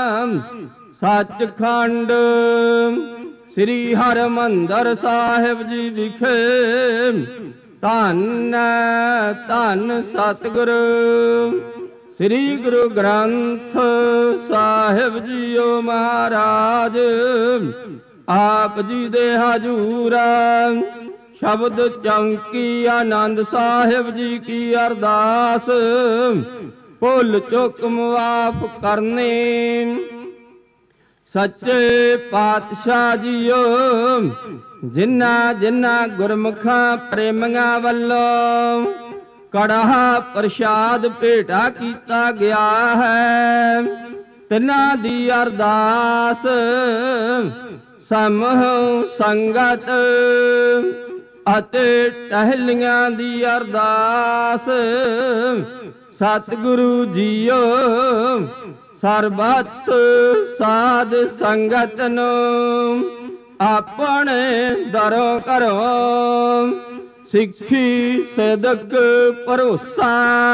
ਸੱਚਖੰਡ ਸ੍ਰੀ ਹਰਿਮੰਦਰ ਸਾਹਿਬ ਜੀ ਵਿਖੇ ਧੰਨ ਧੰਨ ਸਤਿਗੁਰੂ ਸ੍ਰੀ ਗੁਰੂ ਗ੍ਰੰਥ ਸਾਹਿਬ ਜੀਓ ਮਹਾਰਾਜ। ਆਪ ਜੀ ਦੇ ਹਜੂਰ ਸ਼ਬਦ ਚੌਂਕੀ ਆਨੰਦ ਸਾਹਿਬ ਜੀ ਕੀ ਅਰਦਾਸ। ਭੁੱਲ ਚੁੱਕ ਮੁਆਫ ਕਰਨੇ ਸੱਚੇ ਪਾਤਸ਼ਾਹ ਜੀਓ। ਜਿਨ੍ਹਾਂ ਜਿਨ੍ਹਾਂ ਗੁਰਮੁਖਾਂ ਪ੍ਰੇਮੀਆਂ ਵੱਲੋਂ ਕੜਾਹ ਪ੍ਰਸ਼ਾਦ ਭੇਟਾ ਕੀਤਾ ਗਿਆ ਹੈ, ਤਿਨਾਂ ਦੀ ਅਰਦਾਸ ਸਮੂਹ ਸੰਗਤ ਅਤੇ ਟਹਿਲੀਆਂ ਦੀ ਅਰਦਾਸ। ਸਤਿਗੁਰੂ ਜੀਓ ਸਰਬੱਤ ਸਾਧ ਸੰਗਤ ਨੂੰ ਆਪਣੇ ਦਰੋਂ ਘਰੋਂ ਸਿੱਖੀ ਸਦਕ ਭਰੋਸਾ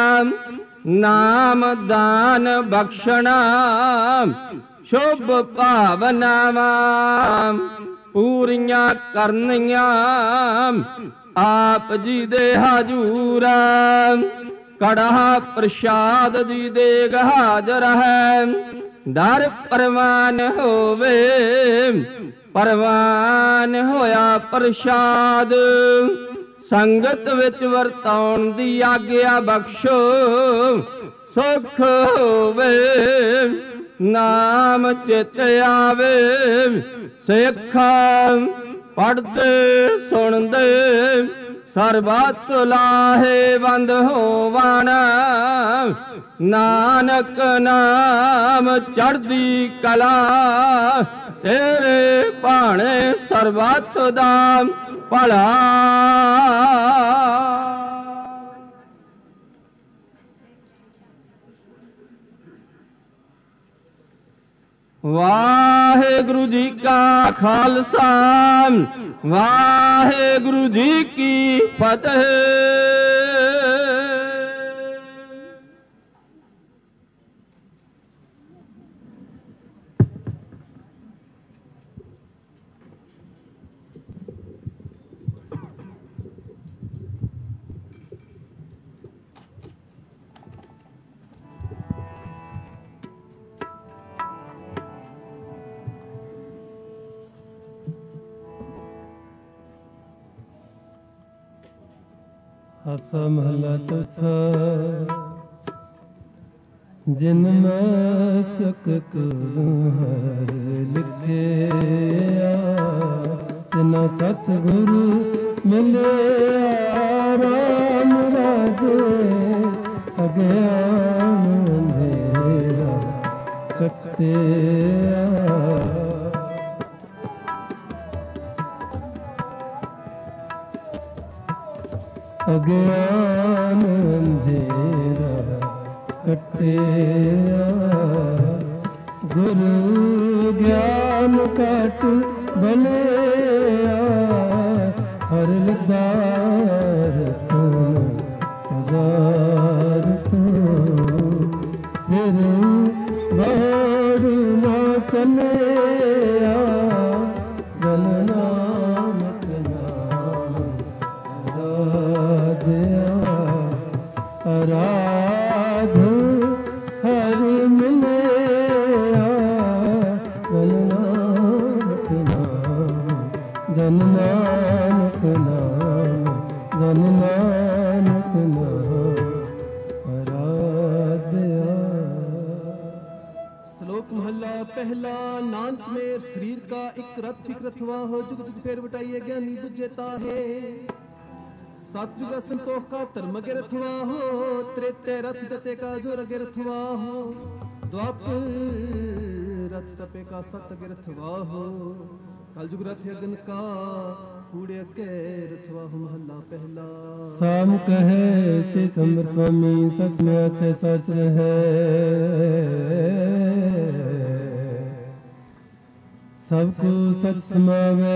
ਨਾਮ ਦਾਨ ਬਖਸ਼ਣਾ ਸ਼ੁਭ ਭਾਵਨਾਵਾਂ ਪੂਰੀਆਂ ਕਰਨੀਆਂ। ਆਪ ਜੀ ਦੇ ਹਜੂਰ ਕੜਾਹ ਪ੍ਰਸ਼ਾਦ ਦੀ ਦੇਗ ਹਾਜ਼ਰ ਹੈ। ਦਰ ਪ੍ਰਵਾਨ ਹੋਵੇ ਪ੍ਰਵਾਨ ਹੋਇਆ ਪ੍ਰਸ਼ਾਦ। ਸੰਗਤ ਵਿੱਚ ਵਰਤਾਉਣ ਦੀ ਆਗਿਆ ਬਖਸ਼ੋ। ਸੁਖ ਹੋਵੇ ਨਾਮ ਚਿਤ ਆਵੇ। ਸਿੱਖ ਪੜ੍ਹਦੇ ਸੁਣਦੇ ਸਰਬਤ ਲਾਹੇਵੰਦ ਹੋਵਣ, ਨਾਨਕ ਨਾਮ ਚੜ੍ਹਦੀ ਕਲਾ, ਤੇਰੇ ਭਾਣੇ ਸਰਬਤ ਦਾ ਭਲਾ। ਵਾਹਿਗੁਰੂ ਜੀ ਕਾ ਖਾਲਸਾ, ਵਾਹਿਗੁਰੂ ਜੀ ਕੀ ਫਤਿਹ। ਆਸਾ ਮਹਲਾ ਚੌਥਾ। ਜਿਨ ਮਸਤਕ ਤੁਹਰ ਲਿਖਿਆ, ਤਿਨਾ ਸਤਿਗੁਰੂ ਮਿਲਿਆ। ਰਾਮ ਰਾਜੇ ਅਗਿਆਨ ਅੰਧੇਰਾ ਕੱਟਿਆ। ਅਗਿਆਨ ਅੰਧੇਰਾ ਕੱਟਿਆ। ਗੁਰੂ ਗਿਆਨ ਕਟ ਬਲਿਆ। ਹਰ ਲਦਾਰ ਤੋਂ ਅਦਾਰ ਤੋਂ, ਫਿਰ ਵੜ ਨਾ ਚਲਿਆ। ਜਨ ਨਾਨਕ ਨਾਮ ਅਰਾਧ ਹਰਿ ਮਿਲਿਆ। ਜਨ ਨਾਨਕ ਨਾਮ, ਜਨ ਨਾਨਕ ਨਾਮ, ਜਨ ਨਾਨਕ ਨਾਮ ਅਰਾਧਿਆ। श्लोक महला पहला। नानक मेर शरीर का एक रथ रथवा हो, जुग जुग फेर बटाइए ज्ञानी बुझे ताहे। सतयुग संतोख का धर्म के रथवा हो, त्रेते रथ जते का जो रगे रथवा हो। द्वापर रथ तपे का सत के रथवा हो, कलयुग रथ अगन का कूड़े के रथवा हो। महला पहला। साम कहे से समर स्वामी, सच में अच्छे सच रहे। सबको सच समावे,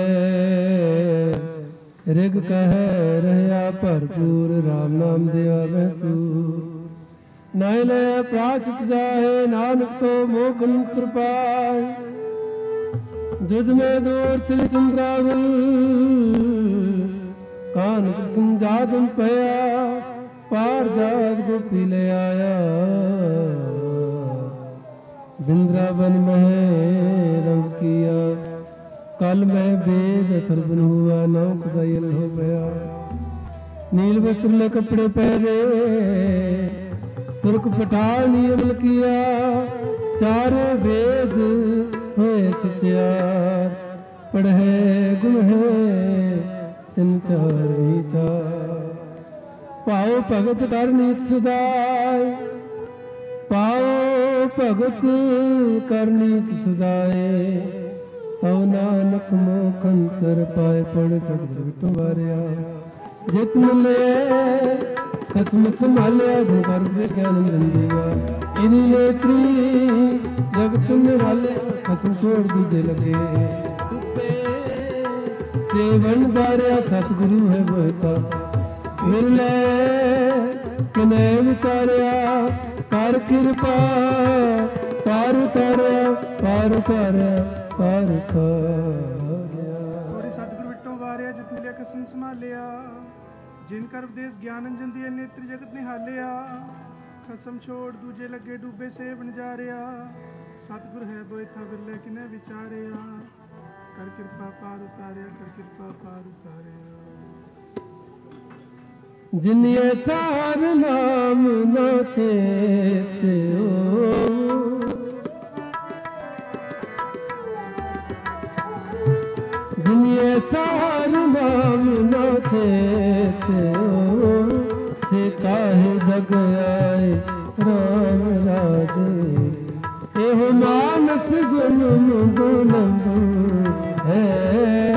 ਰਿਗ ਕਹਿ ਰਹਿਆ ਭਰਪੂਰ। ਰਾਮ ਨਾਮ ਦਿਆ ਵੈਸੂਰ। ਨਾਇ ਲੈ ਪ੍ਰਾਸ਼ਿਤ ਜਾਹੇ, ਨਾਨਕ ਤੋਂ ਮੋਖ ਮੁਕਤ ਪਾਏ। ਜੁਜ ਮੈਂ ਦੂਰ ਚਿਲ ਸੰਦਰਾਵਲ, ਕਾਨ ਕ੍ਰਿਸ਼ਨ ਜਾਦਨ ਪਿਆ। ਪਾਰ ਜਾਤ ਗੋਪੀ ਲੈ ਆਇਆ। ਬਿੰਦਰਾਵਨ ਮਹਿ ਰੰਗ ਕੀਆ। कल मैं वेद अथर्वन हुआ, नौक दयल हो गया। नील वस्त्र में कपड़े पहने, तुर्क पठान अमल किया। चारे वेद होए सचार, पढ़े गुण है तिन चार विचार। पाओ भगत कर नीत सदाए, पाओ भगत कर नीत सदाए। ਤਉ ਨਾਨਕ ਮੋਖ ਅੰਤਰ ਪਾਏ, ਪੜ ਸਤਿਗੁਰ ਤੁਮਾਰਿਆ। ਜਿਤ ਮਿਲੇ ਕਸਮ ਸੰਭਾਲਿਆ, ਜਿਨ ਕਰ ਗਿਆਨ ਦਿੰਦੇਗਾ। ਇਨੀ ਨੇਤਰੀ ਜਗਤ ਨਿਰਾਲੇ, ਕਸਮ ਛੋੜ ਦੂਜੇ ਲਗੇ। ਸੇਵਨ ਦਾਰਿਆ ਸਤਿਗੁਰੂ ਹੈ ਬੋਤਾ। ਮਿਲੇ ਕਿਨੇ ਵਿਚਾਰਿਆ, ਕਰ ਕਿਰਪਾ ਪਾਰ ਉਤਾਰਿਆ, ਪਾਰ ਉਤਾਰਿਆ, ਪਾਰ ਉਤਾਰਿਆ। ਹੋਰੀ ਸਤਿਗੁਰ ਵਿਟੋਂ ਵਾਰਿਆ, ਜਿਤ ਮਿਲਿਆ ਕਸਮ ਸੰਭਾਲਿਆ। ਜਿਨ ਕਰ ਉਪਦੇਸ ਗਿਆਨ ਅੰਜਨ ਦੀ ਨੇਤਰੀ ਜਗਤ ਨਿਹਾਲਿਆ। ਖਸਮ ਛੋੜ ਦੂਜੇ ਲੱਗੇ, ਡੂਬੇ ਸੇਵਨ ਜਾਰਿਆ। ਸਤਿਗੁਰ ਹੈ ਬੋਇਥਾ ਬਿਰਲੇ ਕਿਨੇ ਵਿਚਾਰਿਆ। ਕਰ ਕਿਰਪਾ ਪਾਰ ਉਤਾਰਿਆ, ਕਰ ਕਿਰਪਾ ਪਾਰ ਉਤਾਰਿਆ। ਜਿਨਿ ਸਾਰ ਨਾਮ ਨਾ ਚੇਤਿਓ, ਜਿਨਿ ਸਾਰ ਨਾਮ ਨਾ ਚੇਤਿਓ। ਲਾਜੇ ਇਹੋ ਮਾਨਸ ਜਨਮ ਗੁਲੰਬ ਹੈ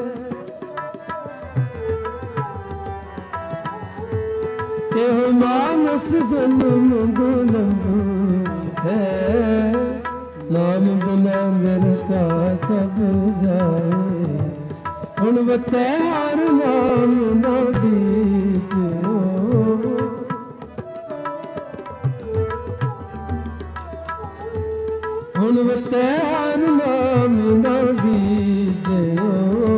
ਇਹੋ ਮਾਨਸ ਜਨਮ ਗੁਲੰਬ ਹੈ ਨਾਮ ਬਿਨਾ ਮਿਲਤਾ ਸਭ ਜਾਏ ਹੁਣ ਵਤੈ ਹਰ ਨਾਮ ਨਾ ਬੀਜੋ ਹੁਣ ਵਤੈ ਹਰ ਨਾਮ ਨਾ ਬੀਜੋ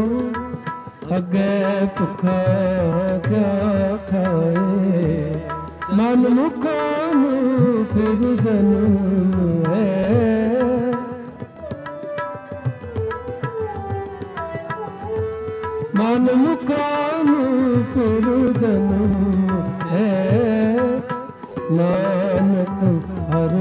ਅੱਗੇ ਭੁੱਖਾ ਕਿਆ ਖਾਏ ਮਨ ਮੁਖਾਂ ਨੂੰ ਫਿਰ ਜਨਮ ਹੈ ਮਨ ਮੁਖਾਂ ਨੂੰ ਫਿਰ ਜਨਮ ਹੈ ਨਾਨਕ ਹਰ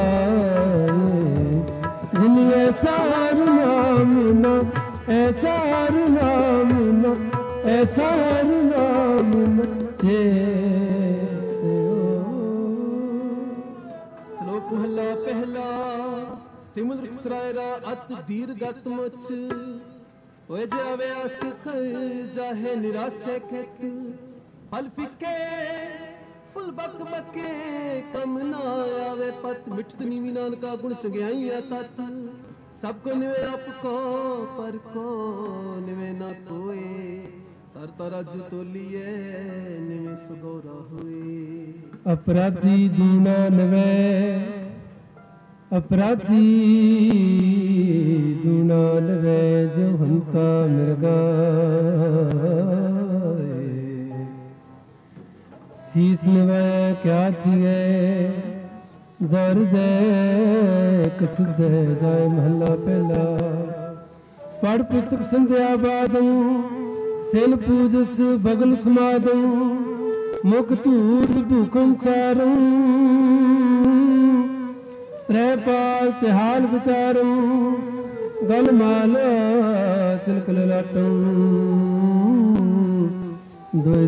ਭਾਏ ਜਿਨ ਐਸਾ ਹਰ ਨਾਮ ਨਾ ਐਸਾ ਹਰ ਨਾਮ ਨਾ ਐਸਾ ਹਰ ਨਾਮ ਨਾ ਸ਼ਲੋਕ ਮਹਲਾ ਪਹਿਲਾ ਸਿਮਰ ਸਰਾਇਰਾ ਅਤ ਦੀਰਗਤ ਮੁਚ ਹੋਏ ਜਾਵਿਆ ਸਿਖਰ ਜਾਹੇ ਨਿਰਾਸੇ ਖੇਤ ਫਲ ਫਿੱਕੇ ਫੁੱਲ ਬਕ ਬਕੇ ਕਮ ਨਾ ਆਵੇ ਪਤ ਮਿਠਤ ਨੀਵੀ ਨਾਨਕਾ ਗੁਣ ਚੰਗਿਆਈਆ ਤਤ ਸਭ ਕੋ ਨਿਵੇ ਆਪ ਕੋ ਪਰ ਕੋ ਨਿਵੇ ਨਾ ਕੋਏ ਤਰ ਤਰ ਅਜ ਤੋਲੀਏ ਨਿਵੇ ਸਗੋਰਾ ਹੋਏ ਅਪਰਾਧੀ ਦੀਨਾ ਨਵੇ ਅਪਰਾਧੀ ਦੀਨਾ ਨਵੇ ਜੋ ਹੰਤਾ ਮਿਰਗਾ ਸੀਸ ਨਵੇ ਕਿਆ ਥੀਏ ਜਰ ਦੇ ਕਸਦੇ ਜਾਏ ਮਹੱਲਾ ਪਹਿਲਾ ਪੜ ਪੁਸਤਕ ਸੰਧਿਆ ਬਾਦੰ ਸੇਨ ਪੂਜਸ ਬਗਲ ਸਮਾਦੰ ਮੁਖ ਧੂਰ ਭੂਖੰ ਸਾਰੰ ਤ੍ਰੈ ਪਾਲ ਤਿਹਾਲ ਵਿਚਾਰੰ ਗਲ ਮਾਲ ਤਿਲਕ ਲਲਾਟੰ ਦੋਇ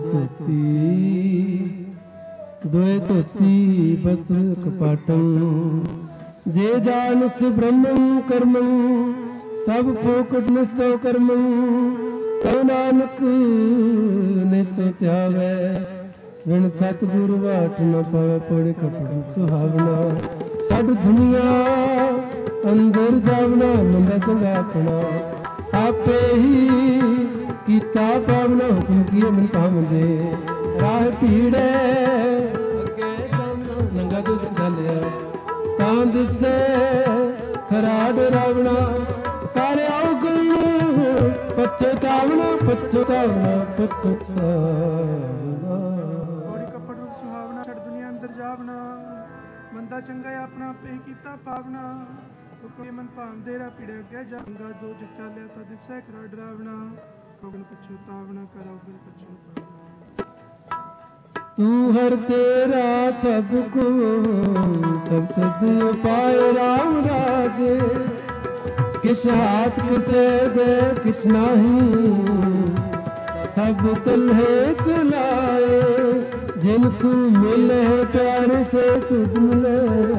ਧੋਤੀ ਬਸਤਰ ਕਪਾਟੰ ਜੇ ਜਾਨਸ ਬ੍ਰਹਮੰ ਕਰਮੰ ਸਭ ਫੋਕਟ ਨਿਸਚੋ ਕਰਮੰ ਕਉ ਨਾਨਕ ਨਿਚੋ ਧਿਆਵੈ ਵਿਣ ਸਤਿਗੁਰ ਵਾਟ ਨ ਪਵੈ ਪੜਿ ਕਪੜੁ ਸੁਹਾਵਨਾ ਛੱਡ ਦੁਨੀਆ ਅੰਦਰ ਜਾਵਨਾ ਮੰਦਾ ਚੰਗਾ ਆਪਣਾ ਆਪੇ ਹੀ ਕੀਤਾ ਪਾਵਨਾ ਹੁਕਮ ਕੀਏ ਮਨ ਭਾਵੰਦੇ ਰਾਹ ਭੀੜੇ ਅੱਗੇ ਜਾਣਾ ਨੰਗਾ ਦੁੱਧ ਚੱਲਿਆ ਤਾਂ ਦਿਸੇ ਖਰਾ ਡਰਾਵਣਾ ਕਰ ਔਗਣ ਪਛਤਾਵਣਾ ਪਛਤਾਵਣਾ ਪਛਤਾਵਣਾ ਕੋੜੀ ਕੱਪੜ ਰੂਪ ਸੁਹਾਵਣਾ ਛੱਡ ਦੁਨੀਆ ਅੰਦਰ ਜਾਵਣਾ ਮੰਦਾ ਚੰਗਾ ਆਪਣਾ ਆਪੇ ਕੀਤਾ ਪਾਵਨਾ ਹੁਕਮ ਮਨ ਭਾਵੰਦੇ ਰਾਹ ਭੀੜੇ ਅੱਗੇ ਜਾਊਂਗਾ ਜੋ ਜਗ ਚਾਲਿਆ ਤਾਂ ਦਿਸੇ ਖਰਾ ਡਰਾਵਣਾ ਕੋਗਣ ਪਛਤਾਵਣਾ ਕਰੋ ਬਿਲ ਪਛਤਾਵਣਾ ਤੂੰ ਹਰ ਤੇਰਾ ਸਭ ਕੋ ਸਭ ਸਦ ਉਪਾਇ ਰਾਮ ਰਾਜੇ ਕਿਸ ਹਾਥ ਕਿਸੇ ਦੇ ਕਿਸ ਨਾਹੀ ਸਭ ਚਲਹਿ ਚਲਾਏ ਜਿਨ ਤੂੰ ਮਿਲੇ ਪਿਆਰ ਸੇ ਤੁਧ ਮਿਲੇ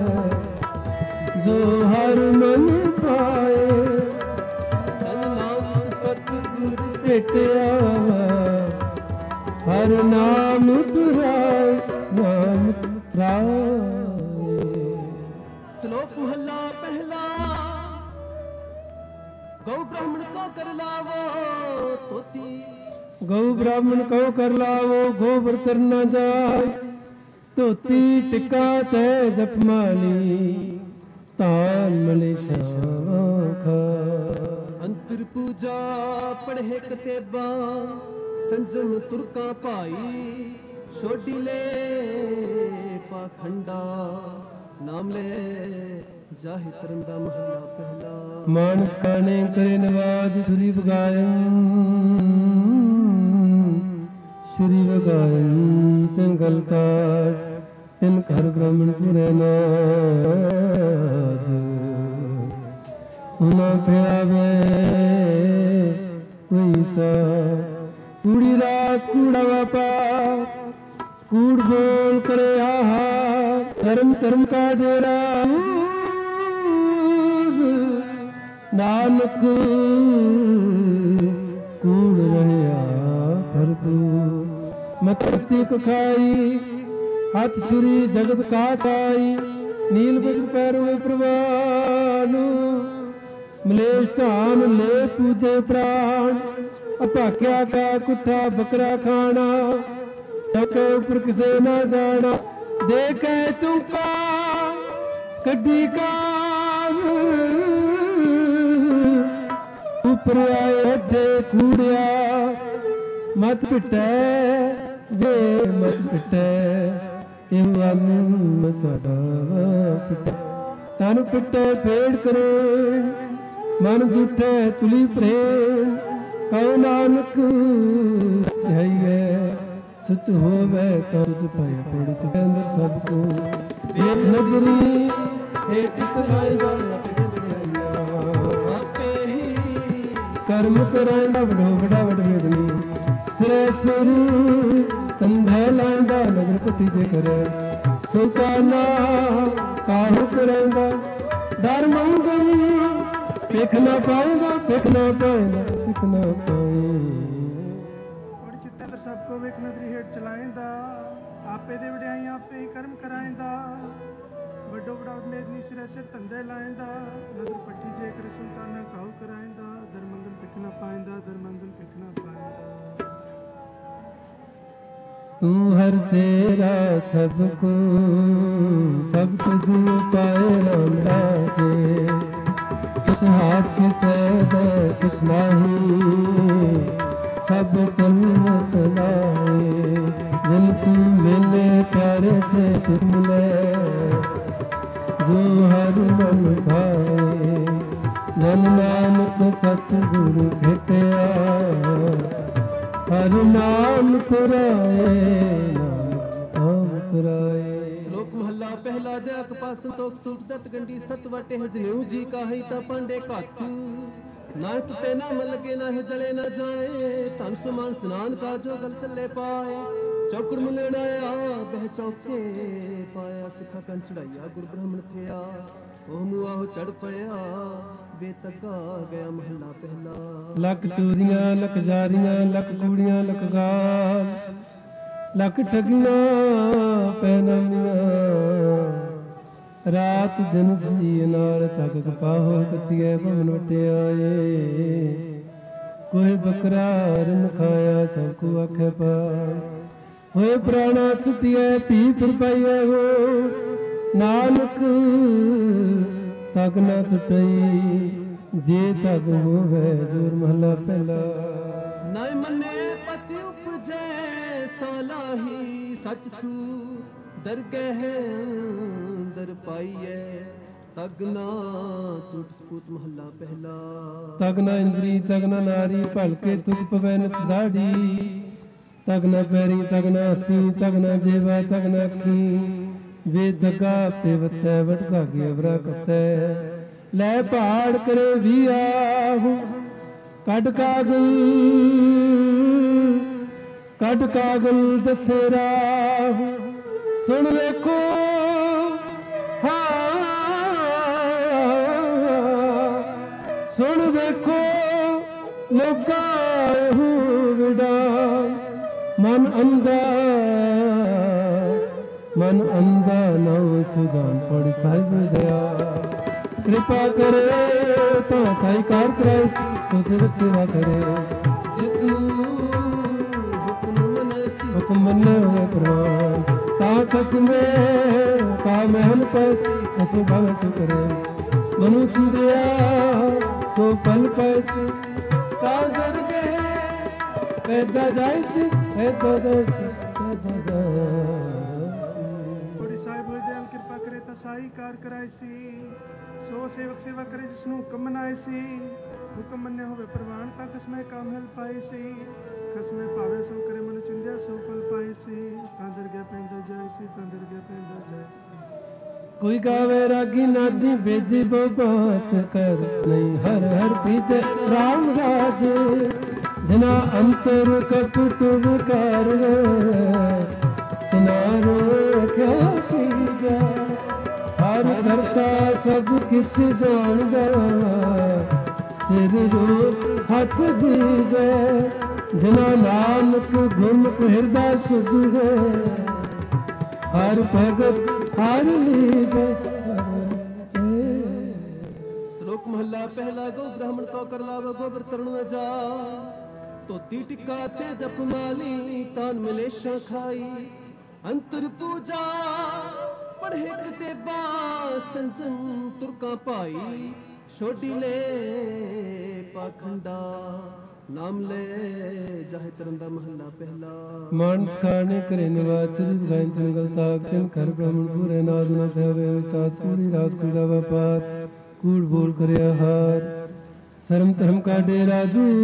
ਜੋ ਹਰ ਮਨ ਪਾਏ ਧਨ ਨਾਮ ਸਤਿਗੁਰ ਭੇਟਿਆ ਹਰ ਨਾਮ ਤੁਰਾਏ ਨਾਮ ਤੁਰਾਏ ਸ਼ਲੋਕ ਮਹਲਾ ਪਹਿਲਾ ਗਊ ਬ੍ਰਾਹਮਣ ਕੋ ਕਰ ਲਾਵੋ ਤੋਤੀ ਗਊ ਬ੍ਰਾਹਮਣ ਕਉ ਕਰ ਲਾਵੋ ਗੋਬਰ ਤਰ ਨ ਜਾਏ ਧੋਤੀ ਟਿਕਾ ਤੈ ਜਪਮਾਲੀ ਤਾਨ ਮਲੇ ਸ਼ਾਖ ਅੰਤਰ ਪੂਜਾ ਪੜ੍ਹੇ ਕਤੇਬਾ ਸੰਜਮ ਤੁਰਕਾ ਭਾਈ ਛੋਡੀ ਲੈ ਪਾਖੰਡਾ ਨਾਮ ਲੈ ਜਾਹਿ ਤਰਨ ਦਾ ਮਹਲਾ ਪਹਿਲਾ ਮਾਨਸ ਕਾਣੇ ਕਰੇ ਨਵਾਜ ਸੁਰੀ ਵਗਾਇਨ ਤਿਨ ਗਲਤਾਰ ਤਿਨ ਘਰ ਬ੍ਰਾਹਮਣ ਪੁਰੇ ਨਾਦ ਹੁਨਾ ਪਿਆਵੇ ਵੈਸਾ ਕੂੜੀ ਰਾਸ ਕੂੜਾ ਵਪਾਰ ਕੂੜ ਬੋਲ ਕਰੇ ਆਹਾ शरण धर्म का डेरा नानक कूड़ रहया भरपूर मत को खाई हाथ सुरी जगत का साई नील वज्र पैरों में प्रवान मलेश धाम ले पूजे प्राण अभाग्या का कुत्ता बकरा खाना के ऊपर किसे ना जाना देख चुका कड्डी का ऊपर आए अड्डे कूड़िया मत पिटे वे मत पिटे तन पिटे पेड़ करे मन झूठे तुली प्रेम कहो नानक है सच होवे तो सच पाए पड़ चुके अंदर सबको एक नजरी हेठ चलाएगा आपे ही कर्म कराएगा बड़ो बड़ा वेदनी सिरे सिर कंधे लाएगा नगर पट्टी जे करे सुल्ताना काहू कराएगा डर मंगल देखना पाएगा देखना पाएगा देखना पाएगा सबको ਵੇਖ ਨਦਰੀ ਹੇਠ ਚਲਾਏਂਦਾ ਆਪੇ ਦੇ ਵਡਿਆਈ ਆਪੇ ਹੀ ਕਰਮ ਕਰਾਏਂਦਾ ਵੱਡੋ ਵੱਡਾ ਮੇਦਨੀ ਸਿਰੇ ਸਿਰ ਧੰਦੇ ਲਾਏਂਦਾ ਨਦਰ ਪੱਟੀ ਜੇ ਕਰ ਸੁਲਤਾਨਾ ਕਾਹੂ ਕਰਾਏਂਦਾ ਦਰਮੰਗਲ ਪਿਖਣਾ ਪਾਏਂਦਾ ਦਰਮੰਗਲ ਪਿਖਣਾ ਪਾਏਂਦਾ ਤੂੰ ਹਰ ਤੇਰਾ ਸਭ ਕੋ ਸਭ ਤੁਝ ਪਾਏ ਰਾਮ ਰਾਜੇ ਕਿਸ ਹਾਥ ਕਿਸੇ ਦੇ ਕਿਸ ਨਹੀਂ सब चलना चलाए दिल तू मिले प्यारे से मिले जो हर मन भाए जन नानक सतगुरु भेटया हर नाम तुराए नाम तुराए। श्लोक महला पहला दयाक पास संतोख सूट सत गंडी सत वटे हजनेऊ जी का ही ता पांडे घात ना टूटे ना मल लगे ना जले ना जाए धन सुमान स्नान का जो गल चले पाए चौकड़ मिलना आ बह चौथे पाया सिखा कन चढ़ाइया गुरु ब्राह्मण थिया ओह मुआ हो चढ़ पड़िया बेतका गया महला पहला। लक चोरियां लक जारियां लक कूड़ियां लक गाल लक ठगियां पैनामियां रात दिन सी नाल तक कपाहो कतिए भवन वटियाए कोई बकरा रन खाया सबको आखे पार होए प्राणा सुटिए पी फिर पाइए हो नानक तक न टुटई जे तक होवे जोर महला पहला। नाय मने पति उपजे सालाही सच सू दरगह दर पाइए तगना टूट स्कूत महला पहला। तगना इंद्री तगना नारी भलके तुक पवै नित दाढ़ी तगना पैरी तगना हथी तगना जेवा तगना अखी वे दगा पेवतै वट धागे अवरा कतै लै पहाड़ करे भी आहू कड कागल दसे राहू सुन ਵੇਖੋ सुन ਵੇਖੋ ਲੋਕਾਂ ਹੂੰ ਵਿੜਾ ਮਨ ਅੰਦਾ ਨਾ ਸੁਜਾਨ ਪੜ ਸਾਇਜ਼ ਦਇਆ ਕਿਰਪਾ ਕਰੇ ਤਾਂ ਸਾਈ ਕਾਰ ਕਰਾਇ ਸੋ ਸਿਰਫ ਸੇਵਾ ਕਰੇ ਜਿਸ ਨੂੰ ਹੁਕਮ ਮੰਨੇ ਹੋਏ ਪ੍ਰਵਾਨ ता कसमे का महल पैसी कसो भवस करे मनु छिंदिया सो फल पैसी का दर गए पैदा जायसिस पैदा जायसिस पैदा जायसिस। बड़ी साहिब होए दयाल कृपा करे ता साई कार कराए सी सो सेवक सेवा करे जिसनु हुक्म मनाए सी हुक्म मन्ने होवे प्रवान ता कसमे का महल पाए सी कसमे पावे सो करे मन चुंदिया सो फल पाए सी तांदर गया पैंदा जाए सी तांदर गया पैंदा जाए सी। कोई गावे रागी नादी बेजी बो बात कर नहीं हर हर पीछे राम राज जना अंतर कपट विकार तिनारो क्या की जाए करता सब किस जानदा सिर रूप हथ दीजे जना नानक गुरमुख हृदय सुध है हर भगत हर लीजे। श्लोक महला पहला गो ब्राह्मण को कर लाव गोबर तरुण न जा तोती टिक्का ते जप माली तान मलेशा खाई अंतर पूजा पढ़े कृते संजन तुरका पाई छोटी ले पाखंडा नाम ले जाहे चरंदा महला पहला। मानस खाने करे निवाचरी गायन तन गलताक तिन कर ब्राह्मण पूरे नाद न भवे सास पूरी रास कूड़ा व्यापार कूड़ बोल करे आहार शर्म धर्म का डेरा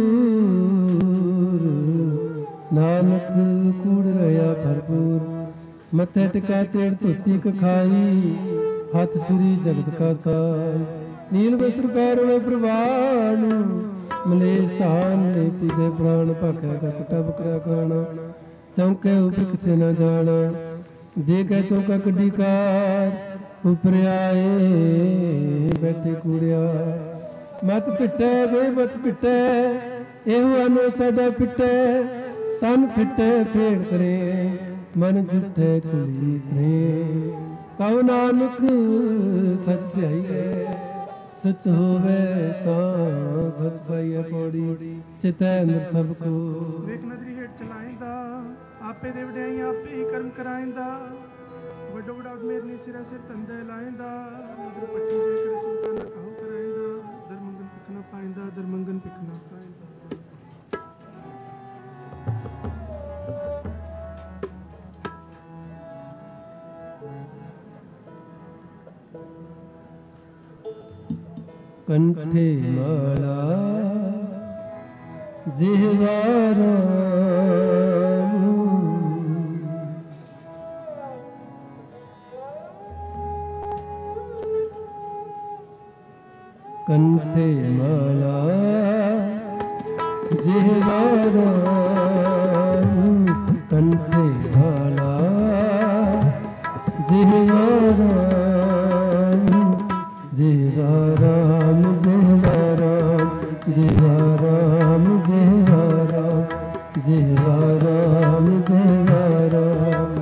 दूर नानक कूड़ रहा भरपूर मथे टिका तेड़ धोती खाई हाथ सुरी जगत का साई नील वस्त्र पैर में प्रवान मलेश स्थान ले पीजे प्राण भाख्या का कटा बकरा खाना चौके ऊपर किसे न जाना देखे चौका कड्डी कार ऊपर आए बैठे कूड़िया मत पिटे वे मत पिटे एहो अनो साडा पिटे तन पिटे फेड़ करे मन जुटे चुली करे कहो नानक सच सही है सच होवे तां सच पाइए पौड़ी चितै अंदर सबको ਵੇਖ ਨਜ਼ਰੀ ਹੇਠ ਚਲਾਇੰਦਾ ਆਪੇ ਦੇ ਵਡਿਆਈ ਆਪੇ ਹੀ ਕਰਮ ਕਰਾਇੰਦਾ ਵੱਡੋ ਵੱਡਾ ਮੇਰਨੀ ਸਿਰਾ ਸਿਰ ਤੰਦੇ ਲਾਇੰਦਾ ਨਜ਼ਰ ਪੱਟੀ ਜੇ ਕਰ ਸੁਲਤਾਨ ਕਹੋ ਕਰਾਇੰਦਾ ਦਰਮੰਗਨ ਪਿਖਣਾ ਪਾਇੰਦਾ ਦਰਮੰਗਨ ਪਿਖਣਾ ਪਾਇੰਦਾ। कंठे माला जिहवारा कंठे माला जिहवारा कंठे माला जिहवारा जिवा राम जिवा राम जिवा राम जिवा राम जिवा राम जिवा राम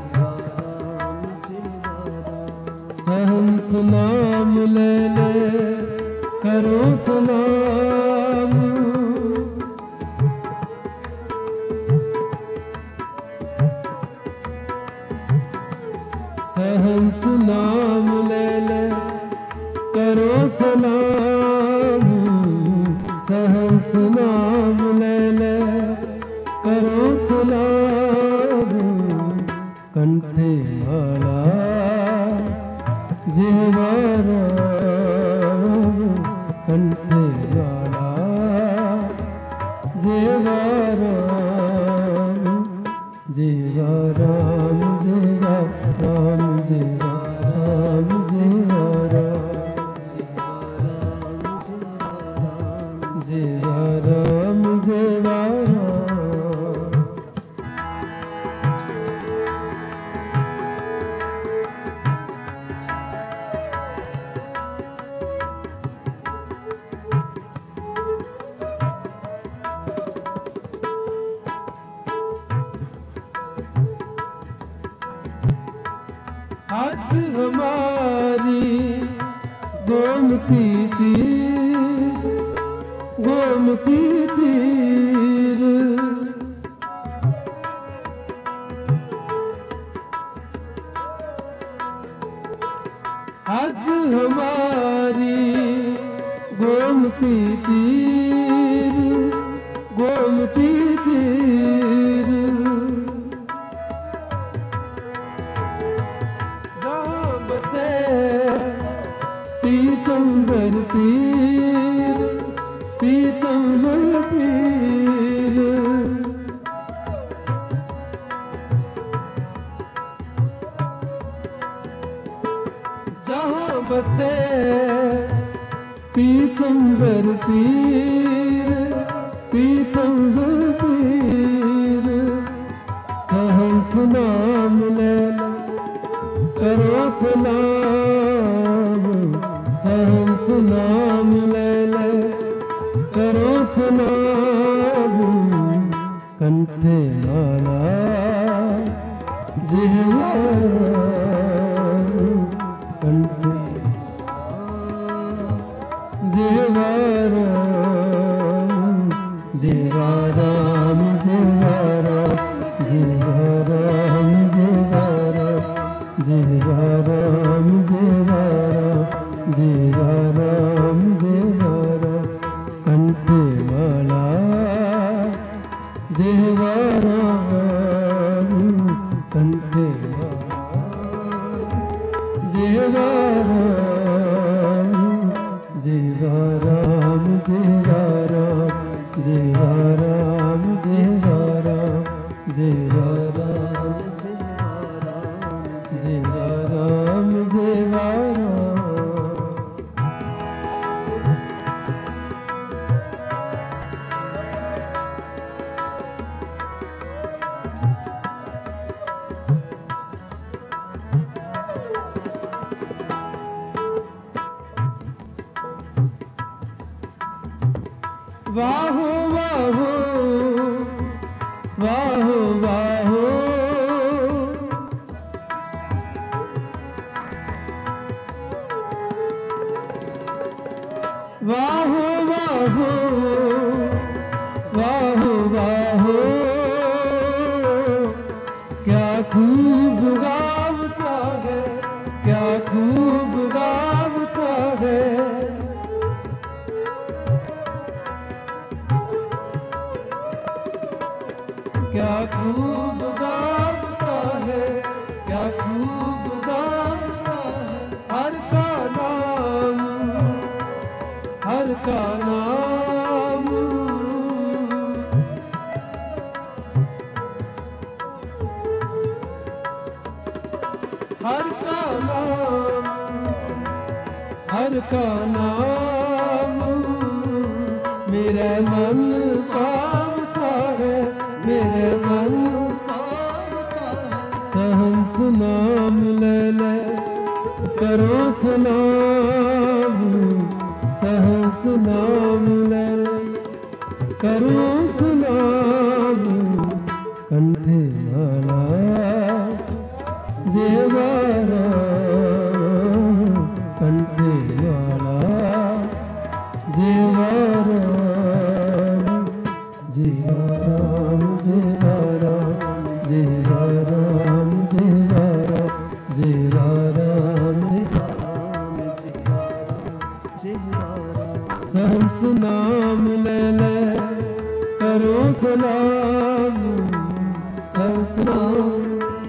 सहंस नाम ले ले करो सलाम सहंस नाम ले ले करो सलाम सहंस नाम ले ले करो सलाम कंठे माला जिहवा राम कंठे माला जिहवा राम जिहवा राम जिहवा राम जिहवा राम जिहवा राम जिवा राम जिवा राम। आज हमारी गोमती तीर गोमती तीर आज हमारी गोमती तीर गोमती तीर जहाँ बसे पीतंबर पीर पीतंबर पीर जहाँ बसे पीतंबर पीर पीतंबर पीर सहंस नाम ले करो सलाम कंठे जीवा राम जीवा राम जीवा राम जीवा राम जीवा राम जीवा राम जीवा राम जीवा राम जीवा राम कंठे माला जीवा राम कंठे जीवा राम जीवा राम जीवा राम जीवा राम जीवा राम जीवा राम जीवा राम जीवा राम वाहो वाहो वाहो वाहो वाहो वाहो वाहो वाहो क्या खूब गावता है क्या खूब गावता है क्या खूब गाता है क्या खूब गाता है हर का नाम हर का नाम हर का नाम हर का नाम मेरे मन पाता है मेरे मन सहंस नाम ले ले करो सलाम सहंस नाम ले ले करो सलाम कंठे माला जीवा राम कंठे माला जीवा राम जीवा राम जीवा राम जीवा राम जीवा राम जीवा राम जीवा राम सहंस नाम ले ले करो सलाम सहंस नाम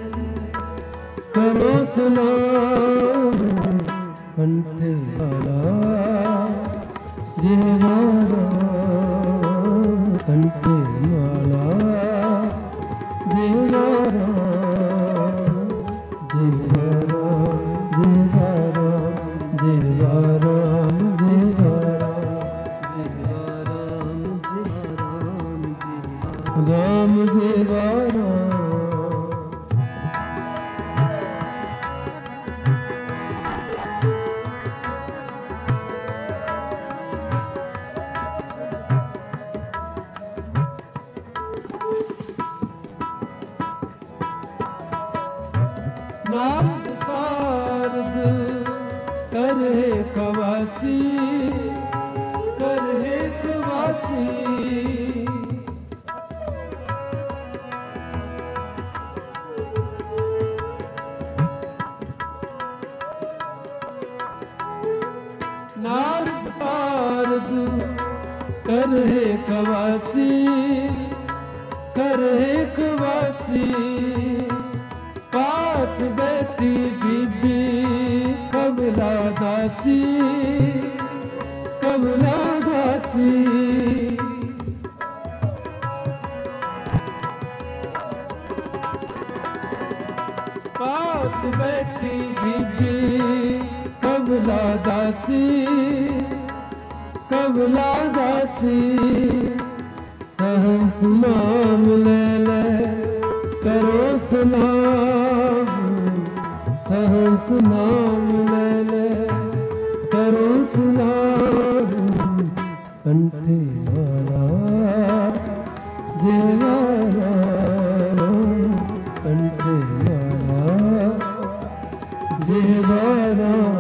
करो सलाम कंठे वाला जीवा राम कंठे माला जीवा राम जीवा राम जीवा राम जीवा राम जीवा राम जीवा राम राम जीवा राम नाम सारद करे कवासी करे कवासी नाम सारद करे कवासी करे कवासी पास बैठी बीबी कमला दासी कमला दासी पास बैठी बीबी कमला दासी कमला दासी सहंस नाम ले ले करो सलाम सहंस नाम ले ले करो सलाम कंठे वाला जीवा राम कंठे वाला जीवा राम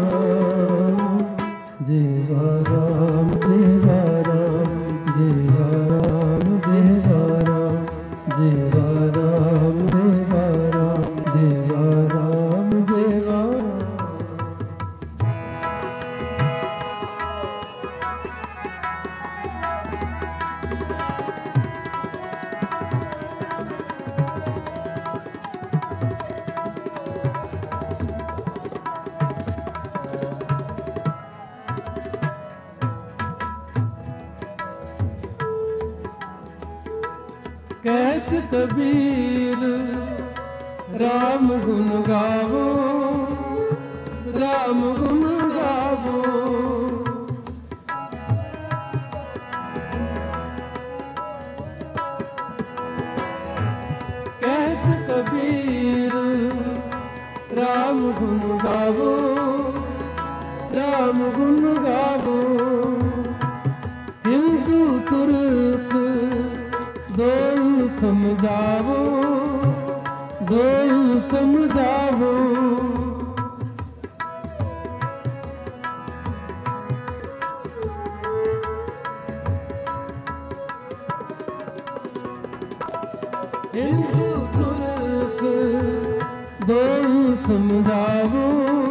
ਕਹਿਤ ਕਬੀਰ ਰਾਮ ਗੁਣ ਗਾਵੋ, ਰਾਮ ਗੁਣ ਗਾਵੋ। ਕਹਿਤ ਕਬੀਰ ਰਾਮ ਗੁਣ ਗਾਵੋ, ਰਾਮ ਗੁਣ ਗਾਵੋ। ਹਿੰਦੂ ਤੁਰਕ ਦੋਉ ਸਮਝਾਵੋ, ਦੋਉ ਸਮਝਾਵੋ। ਹਿੰਦੂ ਤੁਰਕ ਦੋਉ ਸਮਝਾਵੋ,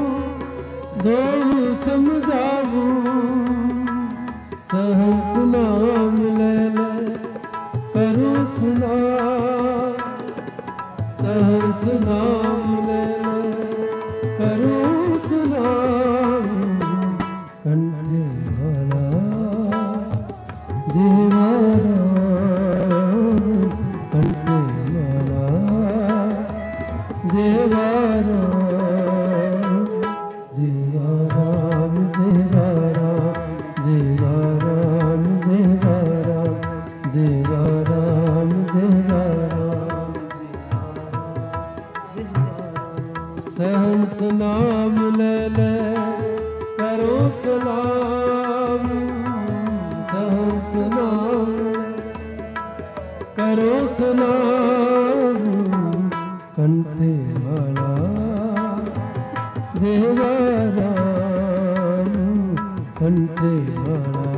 ਦੋਉ ਸਮਝਾਵੋ। ਸਹਸ ਨਾਮ ਲੈ ਲੈ ਕਰੋ ਸੁਨਾ, ਸਹਸ ਨਾਮ ਲੈ ਲੈ ਕਰੋ ਸੁਨਾ। ਕੰਠੇ ਵਾਲਾ ਜੀਵਾਰਾ, ਕੰਠੇ ਵਾਲਾ ਜੀਵਾਰਾ, ਜੀਵਾ ਰਾਮ ਜੀਵਾ ਰਾਮ, ਜੀਵਾ ਰਾਮ ਜੀਵਾ ਰਾਮ, ਜੀਵਾ ਰਾਮ ਜੀਵਾ ਰਾਮ। ਸਹਸ ਨਾਮ ਲੈ ਲੈ ਕਰੋ ਸਲਾਮ, ਸਹਸ ਨਾਮ ਕਰੋ ਸਲਾਮ। ਕੰਠੇ ਵਾਲਾ ਜੀਵਾ ਰਾਮ, ਕੰਠੇ ਵਾਲਾ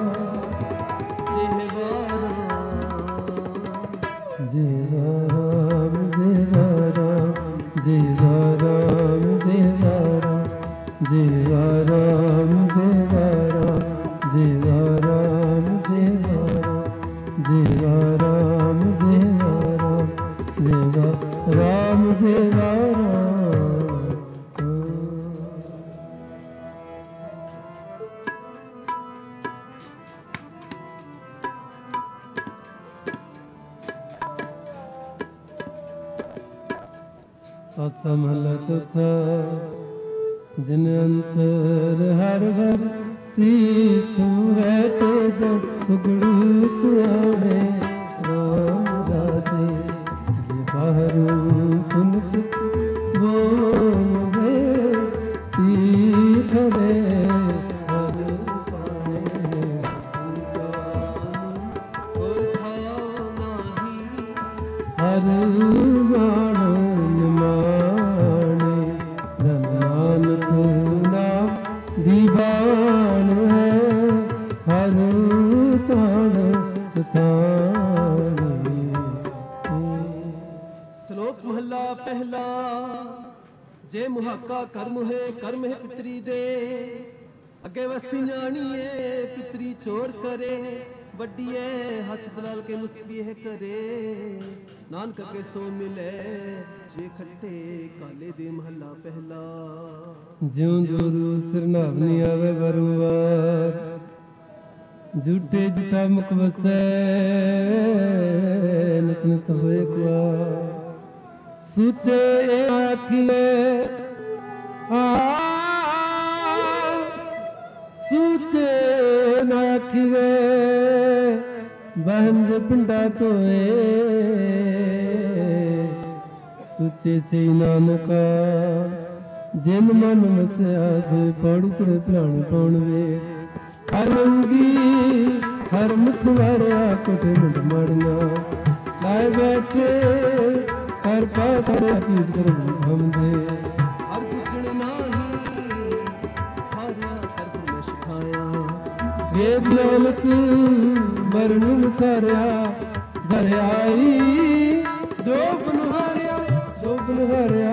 ਜੀਵਾ ਰਾਮ, ਜੀਵਾ ਰਾਮ ਜੀਵਾ ਰਾਮ, ਜੀਵਾ ਰਾਮ ਜੀਵਾ ਰਾਮ, ਜੀਵਾ ਰਾਮ ਜੀਵਾ ਰਾਮ, ਜੀਵਾ ਰਾਮ ਜੀਵਾ ਰਾਮ, ਜੀਵਾ ਰਾਮ ਜੀਵਾ ਰਾਮ, ਜੀਵਾ ਰਾਮ ਜੀਵਾ ਰਾਮ। ਅਸਮਲ ਤੁਥਾ ਜਿਨ ਅੰਤਰ ਹਰ ਹਰ ਪ੍ਰੀਤ ਹੈ ਤੇ ਜਗ ਸੁਗੜੂ ਸੁਆਵੇ। ਰਾਮ ਰਾਜੇ ਜੀ ਬਾਹਰੂ ਤੁਨ ਚਿਤ ਬੋਲੇ ਪੀਠ ਰੇ ਹਰ ਪਾਣੇ ਸੰਗਾਨ ਹੋਰ ਥਾਉ ਨਾਹੀ। ਹਰ ਮਾਣ ਮਾਣੇ ਧਨ ਨਾਨਕ ਨਾਮ ਦੀਵਾਨ ਹੈ। ਹਰ ਤਾਣ ਸਤਾਣੇ। ਸ਼ਲੋਕ ਮਹੱਲਾ ਪਹਿਲਾ। ਜੇ ਮੁਹਾਕਾ ਕਰਮ ਹੈ, ਕਰਮ ਹੈ ਪਿਤਰੀ ਦੇ। ਅੱਗੇ ਵਸੀ ਜਾਣੀਏ ਪਿਤਰੀ ਚੋਰ ਕਰੇ। ਵੱਡੀਏ ਹੱਥ ਦਲਾਲ ਕੇ ਮੁਸਕੀ ਹੈ ਕਰੇ। ਨਾਨਕ ਕੇ ਸੋ ਮਿਲੇ ਜੇ ਖੱਟੇ ਕਾਲੇ ਦੇ ਮਹੱਲਾ ਪਹਿਲਾ। ਜਿਉਂ ਗੁਰੂ ਸਰਨਾਵਨੀ ਆਵੇ ਵਰਵਾਰ। ਝੂਠੇ ਝੂਠਾ ਮੁਖ ਵਸੈ ਨਿਤ ਨਿਤ ਹੋਏ ਕੁਆਰ। ਸੁਚੇ ਆਖੀਏ ਸੁਚੇ ਨਾ ਆਖੀਏ ਬੰਜ ਪਿੰਡਾ ਧੋਏ। ਸੁਚੇ ਸੇ ਨਾਨਕਾ ਜਿਨ ਮਨ ਵਸਿਆ ਸੇ ਪੜੂ ਤੇਰੇ ਭਲਾਣ ਪਾਉਣ ਵੇ। ਹਰ ਰੰਗੀ ਹਰ ਮਸਵਾਰਿਆ ਕੋਟੇ ਮੁੰਡ ਮੜਨਾ। ਲਾਏ ਬੈਠੇ ਹਰ ਪਾਸ ਹਰ ਚੀਜ਼ ਕਰਮ ਹਮਦੇ। ਹਰ ਪੁੱਛਣ ਨਾਹੀ ਹਰ ਕਰ ਮੈਂ ਸਿਖਾਇਆ। ਵੇਦ ਦੌਲਤ ਵਰਨ ਵਿਸਾਰਿਆ। ਜਰਿਆਈ ਜੋ ਬਨਹਾਰਿਆ, ਜੋ ਬਨਹਾਰਿਆ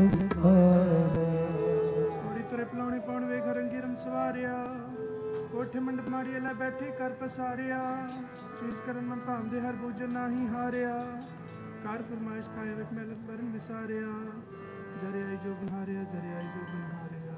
ਥੋੜੀ ਤੁਰੇ ਪਲਾਉਣੇ ਪਾਉਣ ਵੇਖ ਰੰਗੀ ਰਮ ਸਵਾਰਿਆ। ਕੋਠੇ ਮੰਡਪ ਮਾਰੀਏ ਲੈ ਬੈਠੇ ਕਰ ਪਸਾਰਿਆ। ਚੀਜ਼ ਕਰਨ ਨਾ ਭਾਂਦੇ ਹਰ ਬੂਝਣ ਨਾਹੀ ਹਾਰਿਆ। ਕਰ ਫਰਮਾਇਸ਼ ਖਾਏ ਵੇਖ ਮੈਲਕ ਵਰਨ ਵਿਸਾਰਿਆ। ਜਰਿਆਈ ਜੋ ਬਨਹਾਰਿਆ, ਜਰਿਆਈ ਜੋ ਬਨਹਾਰਿਆ।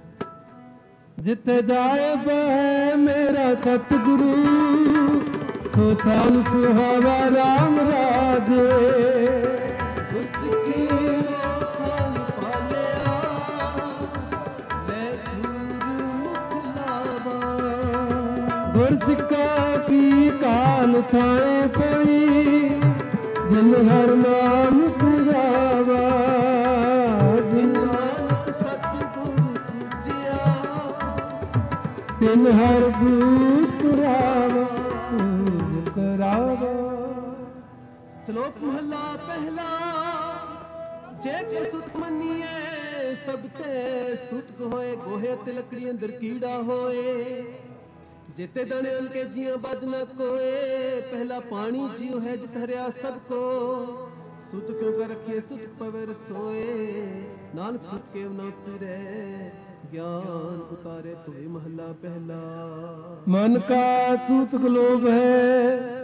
ਜਿੱਥੇ ਜਾਏ ਬਹਿ ਮੇਰਾ ਸਤਿਗੁਰੂ। ਸੋ ਤਾਨ ਸੁਹਾਵਾ ਰਾਮ ਰਾਜੇ ਗੁਰਸਿੱਖੀ ਖਾਨ ਪਾਲਿਆ ਲੈ ਦੂਰ ਮੁਖ ਲਾਵਾ ਗੁਰਸਿੱਖਾ ਕੀ ਕਾਲ ਥਾਏ ਪਈ ਜਿਨ ਹਰ ਨਾਮ ਪੁਰਾਵਾ ਜਿਨ ਨਾਨਕ ਸਤਿਗੁਰ ਪੂਜਿਆ ਤਿਨ ਹਰ ਬੂਝ ਕਰਾਵਾ ਪੂਜ ਕਰਾਵਾ। ਸ਼ਲੋਕ ਮਹਲਾ ਪਹਿਲਾ ਜੇ ਕੋ ਸੁਤ ਮੰਨੀਏ ਸਭ ਤੇ ਸੁਤ ਹੋਏ ਗੋਹੇ ਤੇ ਲੱਕੜੀ ਅੰਦਰ ਕੀੜਾ ਹੋਏ जेते दाने उनके जिया बज न कोए पहला पानी जियो है जित हरिया सबको सुत क्यों कर रखे सुत पवर सोए नानक सुत के न उतरे ज्ञान उतारे तो महला पहला। मन का सूतक लोभ है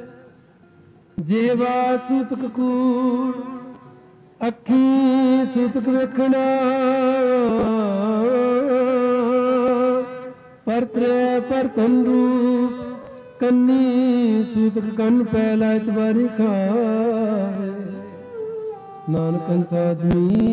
जेवा सूतक कूड़ अखी सूतक वेखना परत्रे पर तंदूप कन्नी सूतक कन पहला इतबारी खाए नानकन साधनी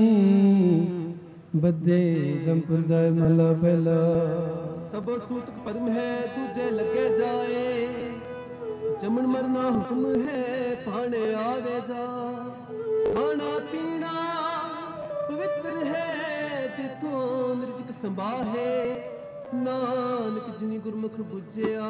बदे जमपुर जाए महला पहला। सब सूतक परम है तुझे लगे जाए जमन मरना हुक्म है पाने आवे जा खाना पीना पवित्र है तिथों निर्जक संभाहे नानक जिनी गुरमुख बुझिया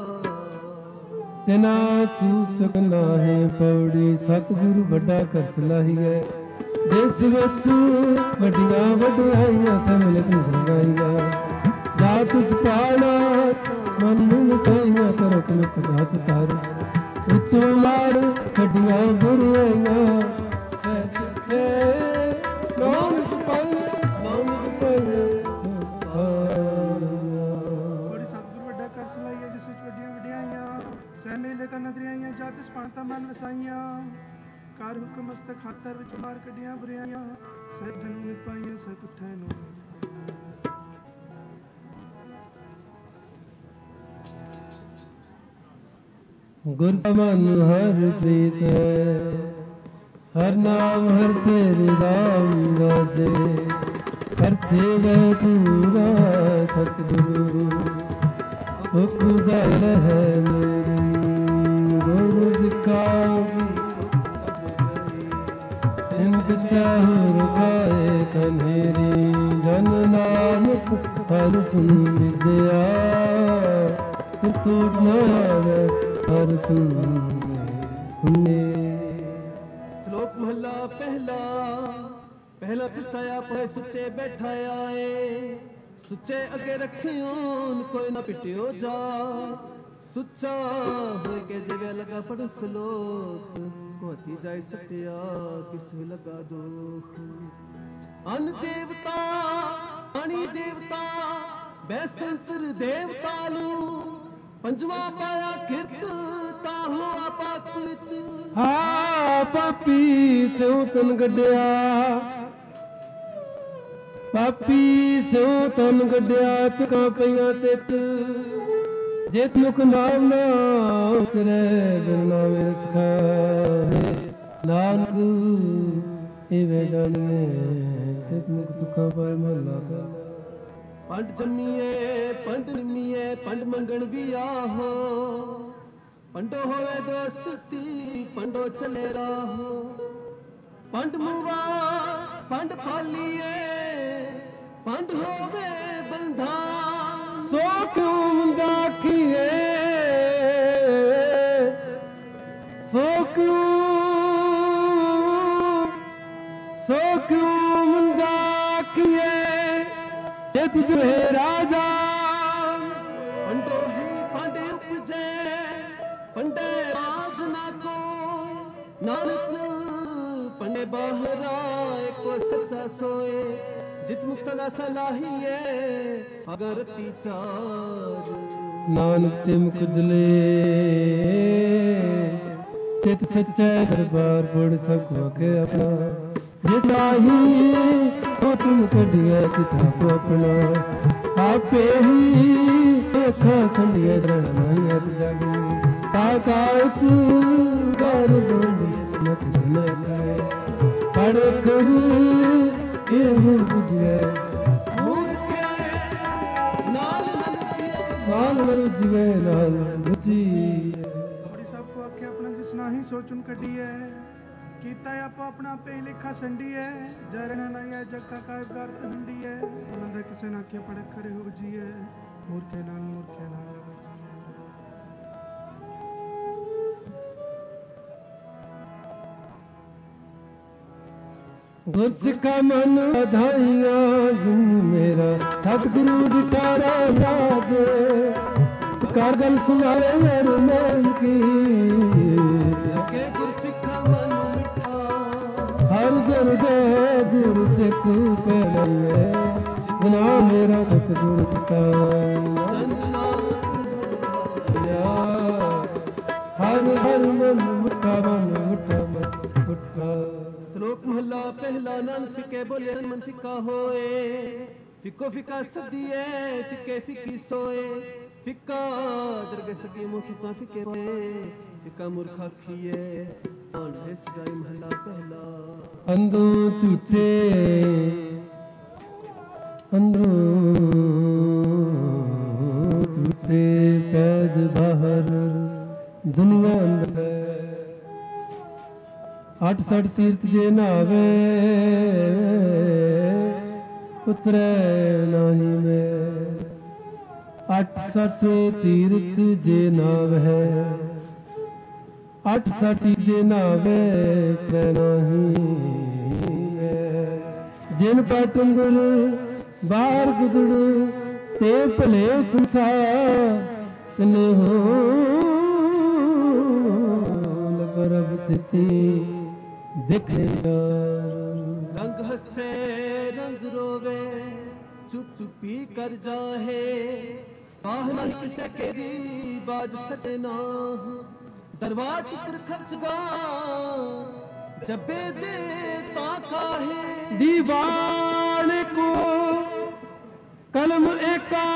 तिना सूतक नाहे पौड़ी सतगुरु बड़ा कर सलाहीए देश विच वड्डियां वड्डियाइयां सम्मिलित गंगाइयां जा तुस पाना मन नसाइयां करो कमस्तक हाथ तार उच्चों मार वड्डियां बुराइयां सत्य नानक पाए नानक पाए जिस वड्डियां वड्डियाइयां सह मेले तां नगरियाइयां जा तिस पाणता मन वसाइयां कार हुक्म मस्तक खातर विच मार कड्डियां बुराइयां सह धन पाइयां सह तुठै नो गुर मन हर प्रीत है हर नाम हर तेरे राम राजे हर सेवा पूरा सतगुरु उजल है मेरी गुरु सिखाओगी इनक चाहुर गाए कन्हेरी जन नानक हर पुन विद्या टूट न आवे हर पुण्य। श्लोक महला पहला पहला सुच्चा आप है सुच्चे बैठा आए सुच्चे अगे रखियो कोई ना पिटियो जा सुच्चा हो के जिवे लगा पढ़ श्लोक कोती जाए सत्या किस लगा दुख अन देवता पानी देवता बैसंसर देवता लू पंजवा पाया किरत ताहो आपात हा पापी सो तन गड्डिया पापी सो तन गड्डिया तुका पईयां तित जेत मुख नाम ना उचरे बिन नामे सखाए नानक इवे जाने तित मुख तुका पाए महला पंड जम्मीए पंड निमीए पंड मंगण भी आहो पंडो होवे दोस्ती पंडो चले राहो पंड मुवा पंड फालिए पंड होवे बंधा सो क्यों मुंदा किए सो क्यों मुंदा किए ये तुझे राजा पंडो ही पंडे उपजे पंडे राज ना को नानक पंडे बाहरा को सच्चा सोए जित मुख सदा सलाहिए अगर तीचार नानक ते मुख जले तित सच्चा दरबार बड़ सब के अपना जिस नाही सोच कढ़िया पिता को अपना आपे ही देखा संधिया नहीं अब जागू ताकात कर न किसने करे पढ़ कर ये बुझ गए मूर्खे नाल बुझ गए नाल बुझी सबको आखे अपना जिसना ही सोचन कटी है कीता आप अपना पे लिखा संडी है जरना नहीं है जग का काय करत हंडी है बंदा किसे ना आखे पढ़ करे हो जी है मूर्खे नाल गुरसिखा मन बधाइया जिन मेरा सतगुरु डिटारा राजे कारगल सुनावे मेरे नाम की गुरसिखा मन मिठा हर जन दे गुरु सिख पहले जना मेरा सतगुरु पिता हर हर मन मुठा श्लोक महला पहला नानक फिके बोले मन फिका होए फिको फिका सदिए फिके फिकी सोए फिका दरगे सदी मुख फिका फिके होए फिका मूर्खा खिए आंधे सजाई महला पहला अंदो टूटे पैज बाहर दुनिया अंदर 8 तीर्थ जे नावे उतरे नाही में 8 तीर्थ जे नावे 8 जे नावे उतरे नाही जिन पटंगुर बाहर गुजड़ ते भले संसार तने हो रब सिसी दिखे रंग हसे रंग रोवे चुप चुपी कर जाहे आहना किसे केरी बाज सटे ना दरबार पर खर्च गा जबे दे ताका है दीवान को कलम एका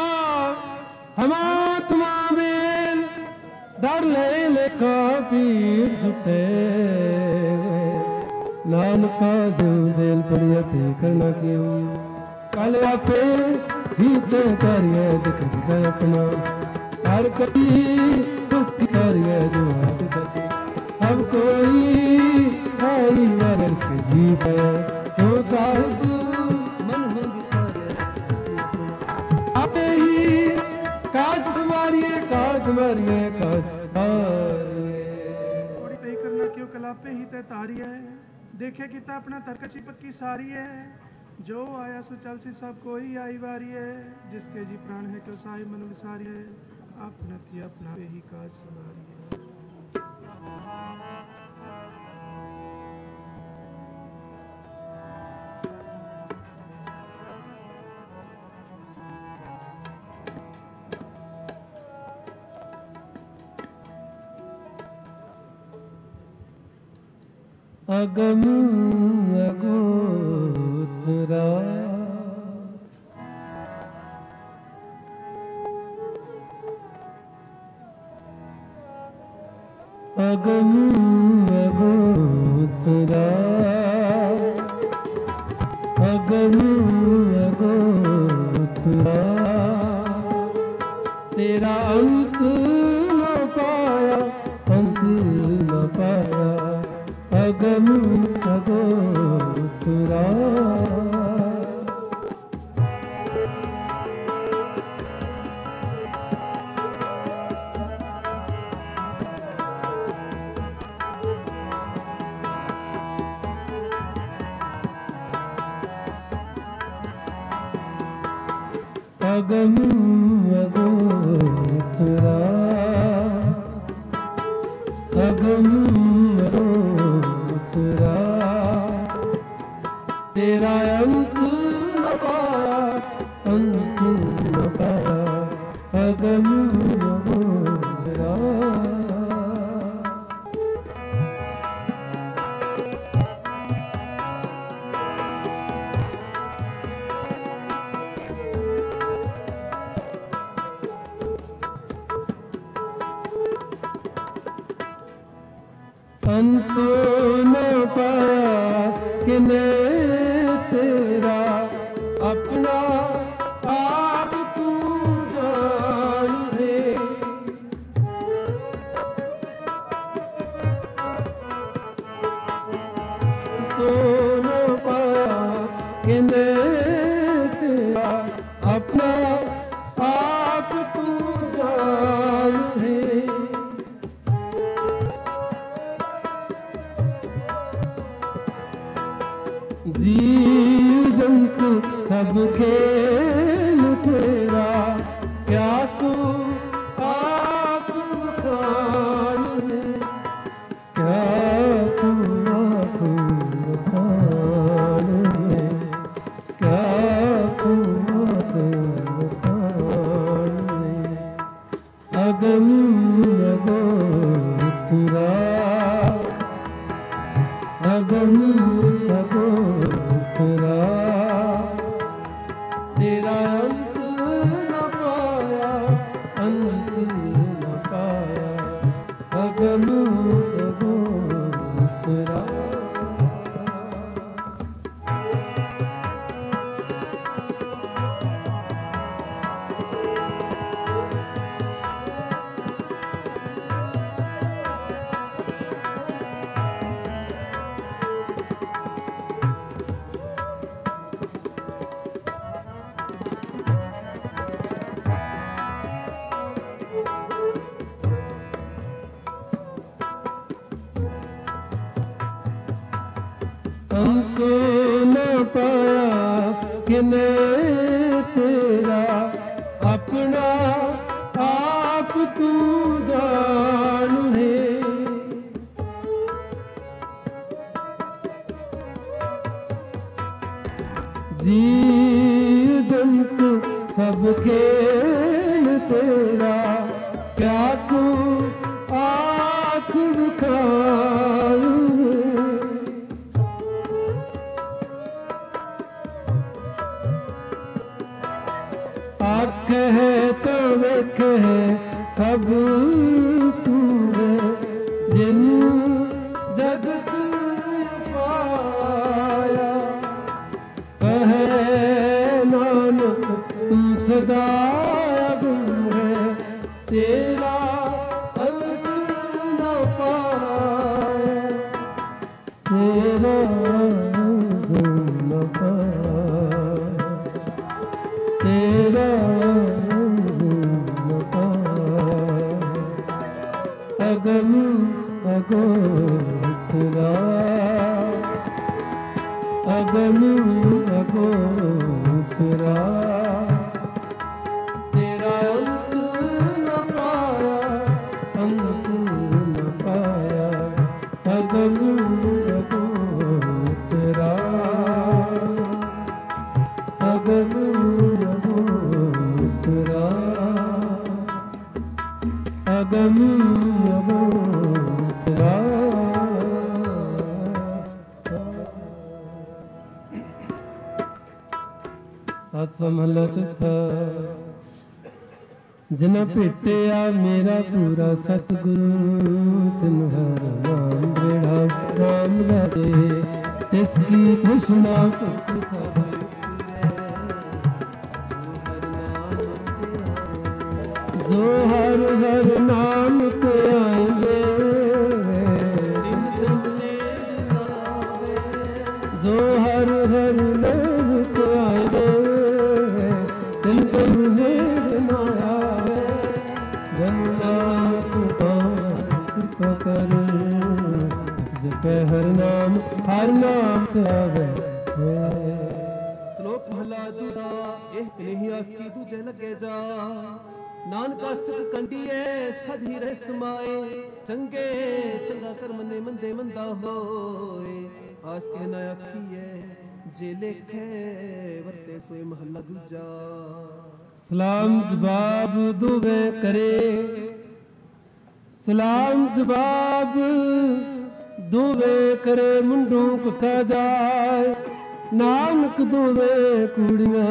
हमात्मा में डर ले लेखा पीर सुटे नानका जो दिल पड़िया पे करना क्यों कल आपे ही तो करिए दिखता अपना हर कभी दुख सारिए जो हंस दसे सब कोई आई वारस के जीत है तो साहिब मन होंगे सारे आपे ही काज मारिए काज थोड़ी तय करना क्यों कलापे ही तय तारी है देखे किता अपना तरकची पक्की सारी है जो आया सो चल सी सब कोई आई वारी है जिसके जी प्राण है क्यों साहिब मन विसारी है अपना थी अपना ही काज सवारी है अगम अगोचरा अगम अगोचरा अगम अगोचरा तेरा अंत न पाया अंत न पाया अगम अगोचरा अगम अगोचरा अगम अगोचरा तेरा अंत न पाया अंत न पाया अगम अगोचरा अंत न पाया किने तेरा अपना आप तू जान है। तो न पाया किने तेरा अपना आप तू जान है। जीव जंतु सब खेल तेरा क्या तू आप बखान है। क्या तू आप बखान है। क्या तू आप बखान है। अगम अगोचरा अगम अगोचरा तेरा अंत न पाया अंत न पाया अगम अगोचरा। हमको न पाया किने तेरा अपना आप तू जान है। जीव जंतु सब खेल तेरा क्या तू आँख बुखार आँख है तो वेख है सब तू है जिन जगत पाया। कहे नानक तुम सदा गुम है तेरा अंत न पाया। तेरा अंत न पाया। तेरा न पाया। अगम अगोचरा अगम अगोचरा तेरा अंत न पाया अंत न पाया अगम अगोचरा अगम अगोचरा अगम अगोचरा। असमलत था जिन भेटिया मेरा पूरा सतगुरु तिन हर नाम बेड़ा राम राजे तिसकी कृष्णा जो हर हर नाम के आएंगे जो हर हर नाम के आएंगे तिन जमने न आवे। कृपा कर जपे हर नाम ते आवे। श्लोक महला दूजा एक नहीं आसकी दूजे लगे जा नानका सिख कंडिए सधी रह समाए चंगे चंगा कर मने मंदे मंदा होए आस के ना आखिए जे लेखे वरते सोए महला दूजा। सलाम जवाब दुवे करे सलाम जवाब दुवे करे मुंडू कुथा जाए नानक दुवे कुड़ियां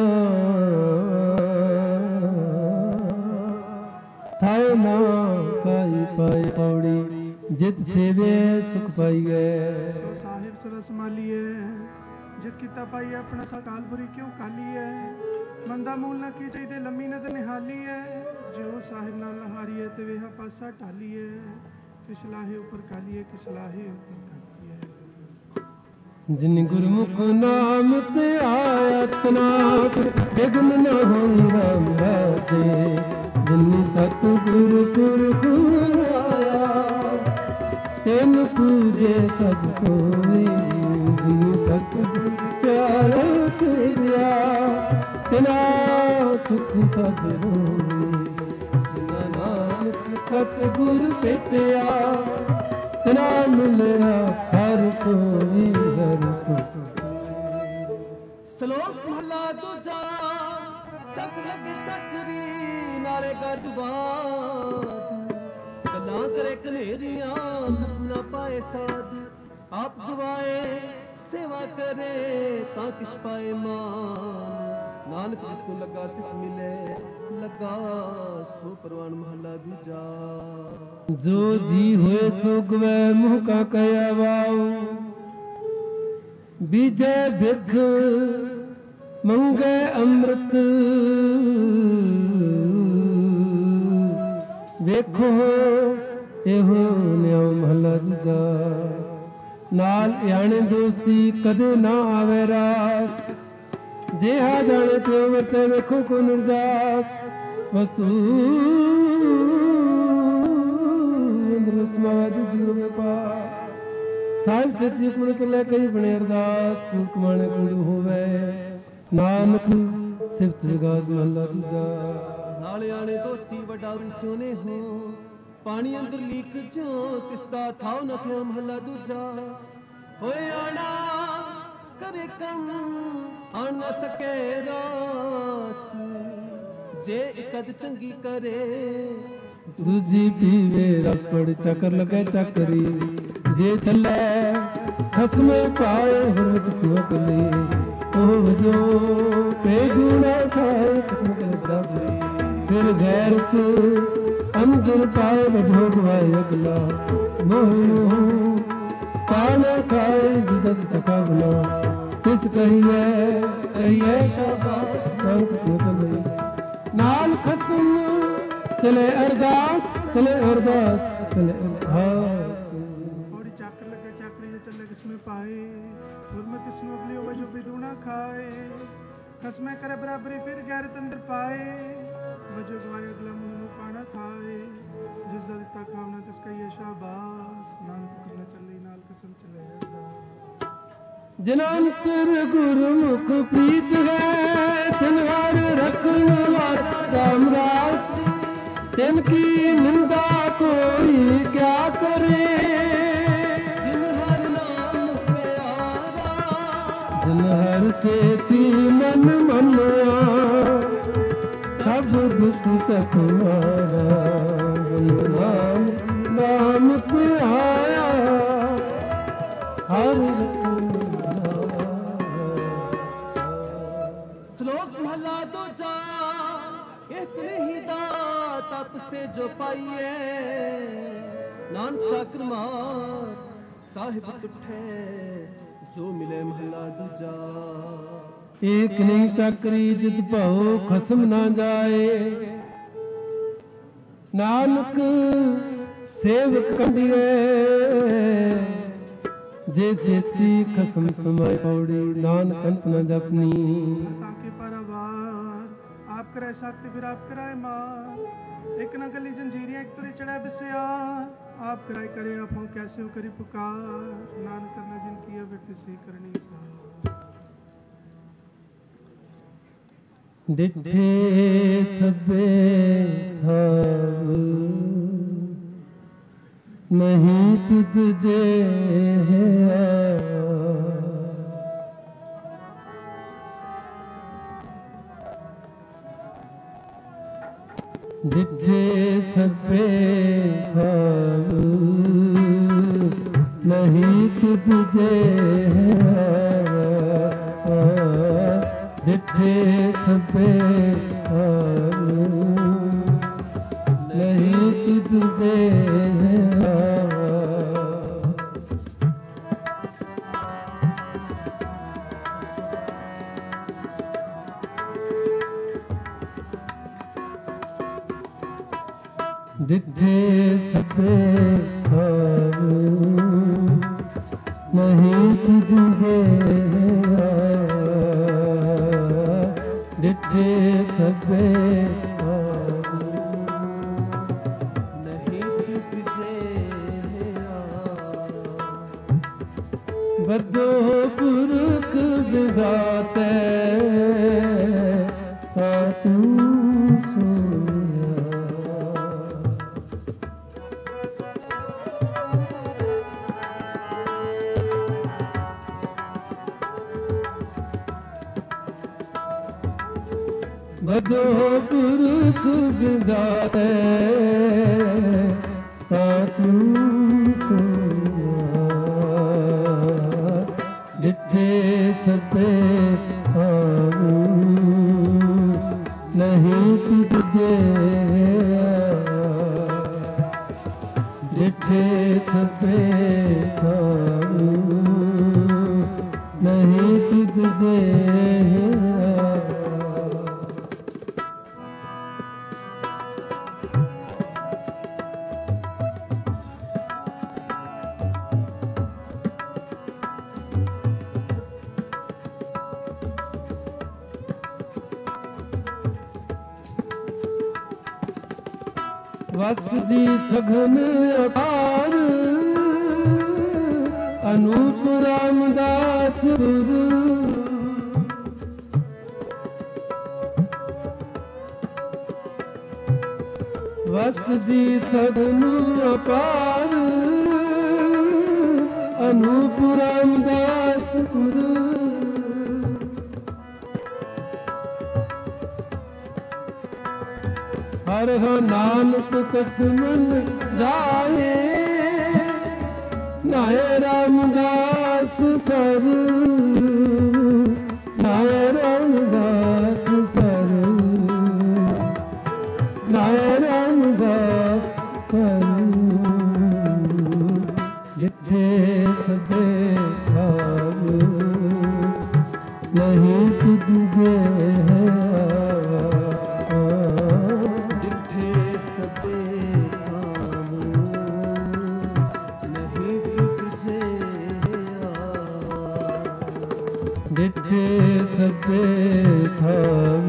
थाए ना काई पाए पौड़ी ਜਿਤ ਸੇਵੇ ਸੁਖ ਪਾਈਐ। ਸੋ ਸਾਹਿਬ ਸਰਸ ਮਾਲੀਏ ਜਿਤ ਕੀਤਾ ਪਾਈ ਆਪਣਾ ਸਕਾਲਪੁਰੀ ਕਿਉਂ ਕਾਲੀਏ। ਮੰਦਾ ਮੂਲ ਨਾ ਕੀ ਚਾਹੀਦੇ ਲੰਮੀ ਨਦਰ ਨਿਹਾਲੀਏ। ਜਿਉ ਸਾਹਿਬ ਨਾਲ ਨਹਾਰੀਏ ਤੇ ਵੇਹਾ ਪਾਸਾ ਢਾਲੀਏ। ਕਿਸ ਲਾਹੇ ਉੱਪਰ ਕਾਲੀਏ ਕਿਸ ਲਾਹੇ ਉੱਪਰ ਜਿਨ ਗੁਰਮੁਖ ਨਾਮ ਤੇ ਆਇਆ ਤਨਾਕ ਬਿਗਨ ਨ ਹੋਈ ਰਾਮ ਰਾਜੇ। ਜਿਨ ਸਤਿਗੁਰ ਪੁਰਖ ਆਇਆ ਤਿਨ ਪੂਜੇ ਸਭ ਕੋਈ। ਜਿਨ ਸਤਿਗੁਰ ਪਿਆਰਾ ਸੇਵਿਆ ਤਿਨਾ ਸੁਖ ਸਦ ਹੋਈ। ਜਿਨਾ ਨਾਨਕ ਸਤਿਗੁਰ ਭੇਟਿਆ ਤਿਨਾ ਮਿਲਿਆ ਹਰਿ ਸੋਈ ਹਰਿ ਸੋਈ। ਸ਼ਲੋਕ ਮਹਲਾ ਦੂਜਾ। ਚੱਕ ਲੱਗੇ ਚੱਕਰੀ ਨਾਲੇ ਗੱਡ ਬਾਦ। ਗੱਲਾਂ ਕਰੇ ਕਨੇਰੀਆਂ ਹੱਸ ਨਾ ਪਾਏ ਸਾਧ। ਆਪ ਗਵਾਏ ਸੇਵਾ ਕਰੇ ਤਾਂ ਕਿਛ ਪਾਏ ਮਾਨ। ਨਾਨਕ ਜਿਸ ਨੂੰ ਲੱਗਾ ਤਿਸ ਮਿਲੇ ਲੱਗਾ ਸੋ ਪਰਵਾਨ ਮਹਲਾ ਦੂਜਾ। ਜੋ ਜੀ ਹੋਏ ਸੋ ਗਵੈ ਮੁਹ ਕਾ ਕਹਿਆ ਵਾਉ। ਬੀਜੈ ਬਿਖ ਮੰਗੇ ਅੰਮ੍ਰਿਤ। ਵੇਖੋ ਇਹੋ ਨਿਉ ਮਹਲਾ ਦੂਜਾ। ਨਾਲ ਆਣੇ ਦੋਸਤੀ ਕਦੇ ਨਾ ਆਵੇ ਰਾਸ। ਜਿਹਾ ਜਾਣੇ ਤਿਉ ਵਰਤੇ ਵੇਖੋ ਕੋ ਨਿਰਜਾਸ। ਵਸਤੂ ਅੰਦਰ ਸਮਾਦ ਜੀਵ ਵਿਪਾਸ। ਸਾਹਿਬ ਸੱਚੀ ਕੁਲ ਚਲੇ ਕਈ ਬਣੇ ਅਰਦਾਸ। ਕੂੜ ਕਮਾਣੇ ਕੂੜ ਹੋਵੇ ਨਾਨਕ ਸਿਫਤ ਜਗਾਤ ਮਹਲਾ ਦੂਜਾ। ਨਾਲ ਆਣੇ ਦੋਸਤੀ ਵੱਡਾ ਰੁਸਿਓਨੇ ਹੋ। ਪਾਣੀ ਅੰਦਰ ਲੀਕ ਜੋ ਤਿਸਦਾ ਥਾਉ ਨ ਥਿਆ ਮਹਲਾ ਦੂਜਾ। ਹੋਏ ਆਣਾ ਕਰੇ ਕੰਮ ਆਣ ਨਾ ਸਕੇ ਰਾਸ। ਜੇ ਇਕਦ ਚੰਗੀ ਕਰੇ ਦੂਜੀ ਪੀਵੇ ਰਸ ਪੜ ਚੱਕਰ ਲਗੇ ਚੱਕਰੀ। ਜੇ ਚੱਲੇ ਖਸਮੇ ਪਾਏ ਹਰਮਤ ਸਮਤ ਲਈ। ਉਹ ਜੋ ਪੇਗੂ ਨਾ ਖਾਏ ਕਿਸਮਤ ਦਬਰੀ। ਫਿਰ ਗੈਰਤ ਅੰਦਰ ਪਾਏ ਵਜੋ ਗਵਾਏ ਅਗਲਾ। ਮੋਹ ਪਾਣਾ ਖਾਏ ਜਿਸ ਤਕਾ ਬਨਾ। ਤਿਸ ਕਹੀਏ ਕਹੀਏ ਸ਼ਾਬਾਸ਼ ਨਾਨਕ ਨੂੰ ਚਲੇ। ਨਾਲ ਖਸਮ ਚਲੇ ਅਰਦਾਸ ਚਲੇ ਅਰਦਾਸ ਚਲੇ ਅਰਦਾਸ। ਥੋੜੀ ਚੱਕਰ ਲੱਗੇ ਚੱਕਰੀ ਜੋ ਚੱਲੇ ਕਿਸਮੇ ਪਾਏ। ਹੁਰਮਤ ਇਸ ਨੂੰ ਅਗਲੀ ਹੋਵੇ ਜੋ ਬਿਦੂਣਾ ਖਾਏ। ਖਸਮੇ ਕਰੇ ਬਰਾਬਰੀ ਫਿਰ ਗੈਰਤ ਅੰਦਰ ਪਾਏ। ਵਜੋ ਗਵਾਏ ਅਗਲਾ ਮੂੰਹ ਨੂੰ ਪਾਣਾ ਖਾਏ। ਜਿਸ ਦਾ ਦਿੱਤਾ ਖਾਵਨਾ ਤਿਸ ਕਹੀਏ ਸ਼ਾਬਾਸ਼। ਨਾਨਕ ਕਰਨਾ ਚੱਲੇ ਨਾਲ ਕਸਮ ਚਲੇ ਅਰਦਾਸ। ਜਿਨਾਂ ਅੰਤਰ ਗੁਰਮੁਖ ਪ੍ਰੀਤ ਹੈ ਤਿਨ ਹਰ ਰਖਣ ਵਾਲਾ ਰਾਮ ਰਾਜ। ਤਿਨ ਕੀ ਨਿੰਦਾ ਕੋਈ ਕਿਆ ਕਰੇ। ਜਿਨ ਹਰ ਨਾਮ ਪਿਆਰਾ ਜਿਨ ਹਰ ਸੇਤੀ ਮਨ ਮੰਨਿਆ। ਸਭ ਦੁਸਤ ਸਖ ਮਾਰਾ। ਨਾਮ ਨਾਮ ਧਿਆਇਆ ਹਰ ਸ਼ਲੋਕ ਮਹਲਾ ਦੂਜਾ। ਇੱਕ ਨਹੀਂ ਦਾਤਾ ਤੁਸੇ ਜੋ ਪਾਈਏ। ਨਾਨਕ ਸਾਕਰ ਮਾਰ ਸਾਹਿਬ ਤੁਠੇ ਜੋ ਮਿਲੇ ਮਹਲਾ ਦੂਜਾ। ਏਕ ਨਹੀਂ ਚੱਕਰੀ ਜਿਤ ਭਾਉ ਖਸਮ ਨਾ ਜਾਏ। ਨਾਨਕ ਸੇਵਕ ਕੰਢੀਏ। ਜੇ ਸੇਤੀ ਖਸਮ ਸਮਾਏ ਪੌੜੀ। ਨਾਨਕ ਅੰਤ ਨ ਜਪਨੀ। ताकि परवार आप करे सत्य फिर आप कराए मार। एक न गली जंजीरियां एक तुरी चढ़ा बिस्यार। आप कराए करे आप हो कैसे हो करी पुकार। नान करना जिनकी है फिर तिसे करनी सा। डिठे सबे थाव नहीं तुझे डिठे सबे थाव नहीं तुझे डिठे सबे थाव नहीं तुझे ਦਿੱਠੇ ਸਸੇ ਖਾਵ ਨਹੀਂ ਤੁਝੇ ਦਿੱਠੇ ਸਸੇ ਬਦੋ ਪੁਰਖ ਵਿਦਾਤੇ ਤਾ ਤੂੰ ਸੋਇਆ ਬਦੋ ਪੁਰਖ ਵਿਦਾਤੇ ਤਾ ਤੂੰ ਸੋਇਆ ਦਿੱਠੇ ਸਸੇ ਖਾਵ ਨਹੀਂ ਤੁਝੇ ਦਿੱਠੇ ਸਸੇ ਖਾਵ ਨਹੀਂ ਤੁਝੇ ਵਸਦੀ ਸਗਨ ਅਪਾਰ ਅਨੂਪ ਰਾਮਦਾਸ ਗੁਰੂ ਵਸਦੀ ਸਗਨ ਅਪਾਰ ਅਨੂਪ ਰਾਮਦਾਸ ਗੁਰੂ ਹਰ ਹੋ ਨਾਨਕ ਕਸਮਨ ਜਾਏ ਨਾਏ ਰਾਮਦਾਸ ਸਰ ਨਾਏ ਰਾਮਦਾਸ ਸਰ ਨਾਏ ਰਾਮਦਾਸ ਸਰ ਜਿੱਥੇ ਸਦੇ ਖਾਵ ਨਹੀਂ ਤੁਝੇ ਦਿੱਠੇ ਸਸੇ ਖਾਵ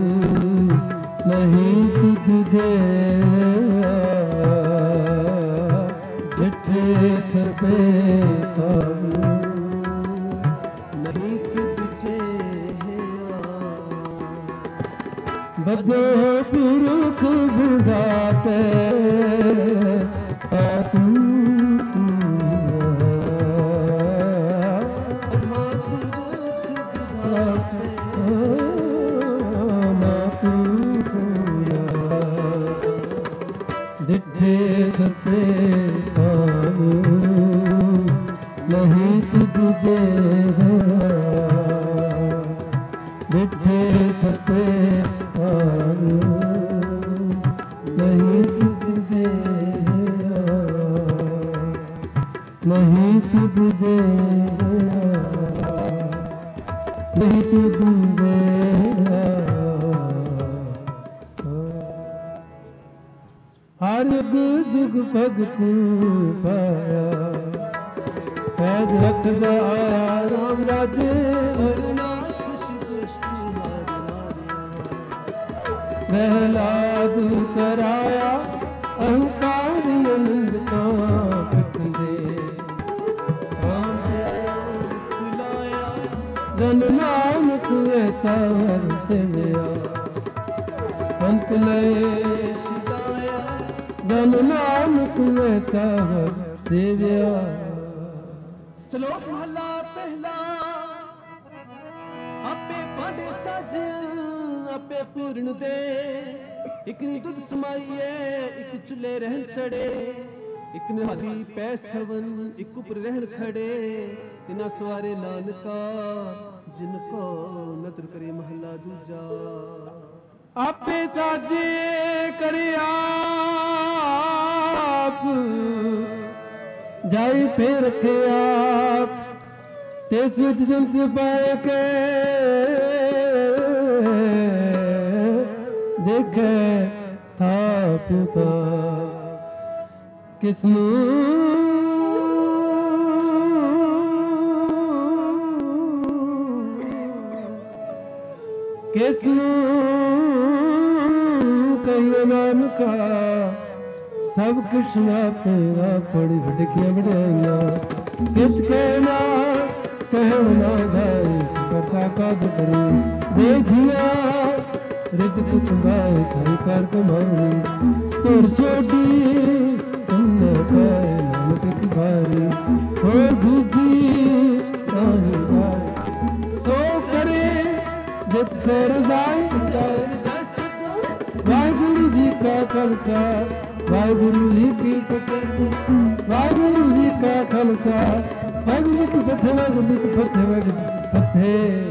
ਨਹੀਂ ਤੁਝੇ ਦਿੱਠੇ ਸਸੇ ਖਾਵ ਨਹੀਂ ਤੁਝੇ ਬਦੋ ਪੁਰਖ ਵਿਦਾਤੇ ਤਾ ਤੂੰ ਦਿੱਠੇ ਸਸੇ ਖਾਵ ਨਹੀਂ ਤੁਝੇ ਦਿੱਠੇ ਸਸੇ ਖਾਵ ਨਹੀਂ ਤੁਝੇ ਨਹੀਂ ਤੁਝੇ ਨਹੀਂ ਤੁਝੇ ਹਰ ਜੁਗ ਭਗਤ ਪਾਇਆ ਪੈਜ ਰੱਖਦਾ ਆਇਆ ਰਾਮ ਰਾਜੇ ਹਰਨਾ ਖੁਸ਼ ਦੁਸ਼ਟ ਪ੍ਰਹਿਲਾਦ ਕਰਾਇਆ ਅਹੰਕਾਰ ਅਨੰਦ ਤਾਂ ਪਿਕੰਦੇ ਰਾਮ ਬੁਲਾਇਆ ਜਨ ਨਾਨਕ ਐਸਾ ਹਰ ਸੇਵਿਆ ਅੰਤ ਲਏ ਜਨ ਨਾਨਕ ਐਸਾ ਹਰ ਸੇਵਿਆ। ਸ਼ਲੋਕ ਮਹਲਾ ਪਹਿਲਾ। ਆਪੇ ਪਾਂਡੇ ਸਜ ਆਪੇ ਪੂਰਨ ਦੇ, ਇਕ ਨੀ ਦੁੱਧ ਸਮਾਈਏ ਇਕ ਚੁੱਲੇ ਰਹਿਣ ਚੜੇ, ਇਕ ਨਿਹਾਦੀ ਪੈ ਸਵਨ ਇਕ ਉਪਰ ਰਹਿਣ ਖੜੇ, ਤਿਨਾ ਸਵਾਰੇ ਨਾਨਕਾ ਜਿਨ ਕੋ ਨਦਰ ਕਰੇ ਮਹਲਾ ਦੂਜਾ। ਆਪੇ ਸਾਜੇ ਕਰੇ ਆਪ ਜਾਈ ਫੇਰ ਰਖੇ ਆਪ, ਤਿਸ ਵਿੱਚ ਜੰਤ ਪਾਏ ਕੇ ਦੇਖੇ ਸਥਾਪਿਤਾ ਕਿਸਨੂੰ ਕਹੀਏ ਨਾਨਕਾ ਸਭ ਕ੍ਰਿਸ਼ਨਾ ਤੇਰਾ ਪੜੀ ਵਡਕੀਆਂ ਵਡਿਆਈਆਂ ਕਿਸ ਕਹਿਣਾ ਕਹਿਣ ਨਾ ਜਾਏ ਕਰਤਾ ਕਦ ਕਰੂ ਦੇ ਜੀਆ ਰਿਜਕ ਸੰਗਾਏ ਸਹੀ ਕਰ ਕਮਾਉਣੀ ਤੁਰ ਛੋਡੀ ਤੰਨੇ ਪਾਏ ਨਾਨਕ ਕੀ ਬਾਰੀ ਹੋ ਦੂਜੀ ਨਾਹੀ ਬਾਰੀ ਸੋ ਕਰੇ ਜਿਤ ਸੇ ਰਜ਼ਾਈ ਵਾਹਿਗੁਰੂ ਜੀ ਕਾ ਖਾਲਸਾ ਵਾਹਿਗੁਰੂ ਜੀ ਕੀ ਫਤਿਹ ਵਾਹਿਗੁਰੂ ਜੀ ਕਾ ਖਾਲਸਾ ਵਾਹਿਗੁਰੂ ਜੀ ਕੀ ਫਤਿਹ ਵਾਹਿਗੁਰੂ ਜੀ ਕੀ ਫਤਿਹ ਵਾਹਿਗੁਰੂ ਜੀ ਕੀ ਫਤਿਹ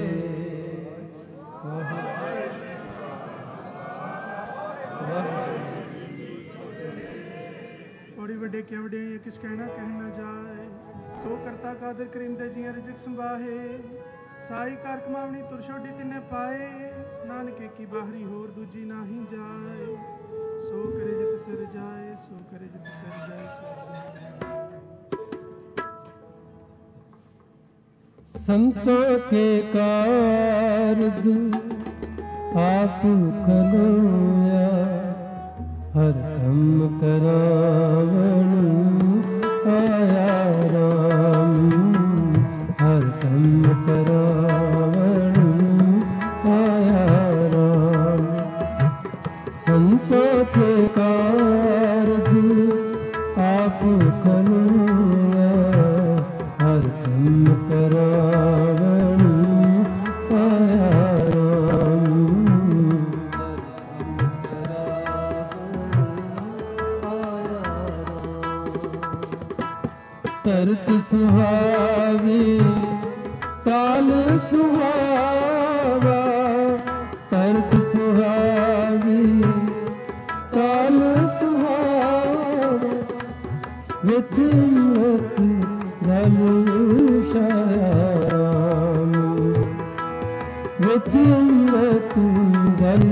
ਬੜੀ ਵੱਡੇ ਕਿਆ ਵੱਡੇ ਕਿਸ ਕਹਿਣਾ ਕਹਿ ਨਾ ਜਾਏ ਸੋ ਕਰਤਾ ਕਾਦਰ ਕਰੀਮ ਦੇ ਜੀਆਂ ਰਿਜਕ ਸੰਭਾਹੇ ਸਾਈ ਕਰ ਕਮਾਵਣੀ ਤੁਰ ਛੋਡੀ ਤਿੰਨੇ ਪਾਏ ਨਾਨਕੇ ਕੀ ਬਾਹਰੀ ਹੋਰ ਦੂਜੀ ਨਾਹੀ ਜਾਏ ਸੋ ਕਰੇ ਜਿਤ ਸਿਰ ਜਾਏ ਸੋ ਕਰੇ ਜਿਤ ਸਿਰ ਜਾਏ ਸੰਤੋਂ ਕੇ ਕਾਰਜ ਆਪ ਕਲੋਇਆ ਹਰ ਕੰਮ ਕਰਾਵਣ ਆਇਆ ਰਾਮ ਹਰ ਕੰਮ ਕਰਾਵਣ ਆਇਆ ਰਾਮ ਸੰਤੋਂ ਕੇ ਕਾਰਜ ਆਪ ਕਲੋਇਆ ਹਰ ਕੰਮ ਕਰਾਵਣ ਆਇਆ ਰਾਮ ਧਰਤ ਸੁਹਾਵੀ ਕਾਲ ਸੁਹਾਵਾ ਧਰਤ ਸੁਹਾਵੀ ਕਾਲ ਸੁਹਾਵਾ ਵਿੱਚ ਮਤ ਜਲ ਸ਼ਾਮ ਵਿੱਚ ਮਤ ਜਲ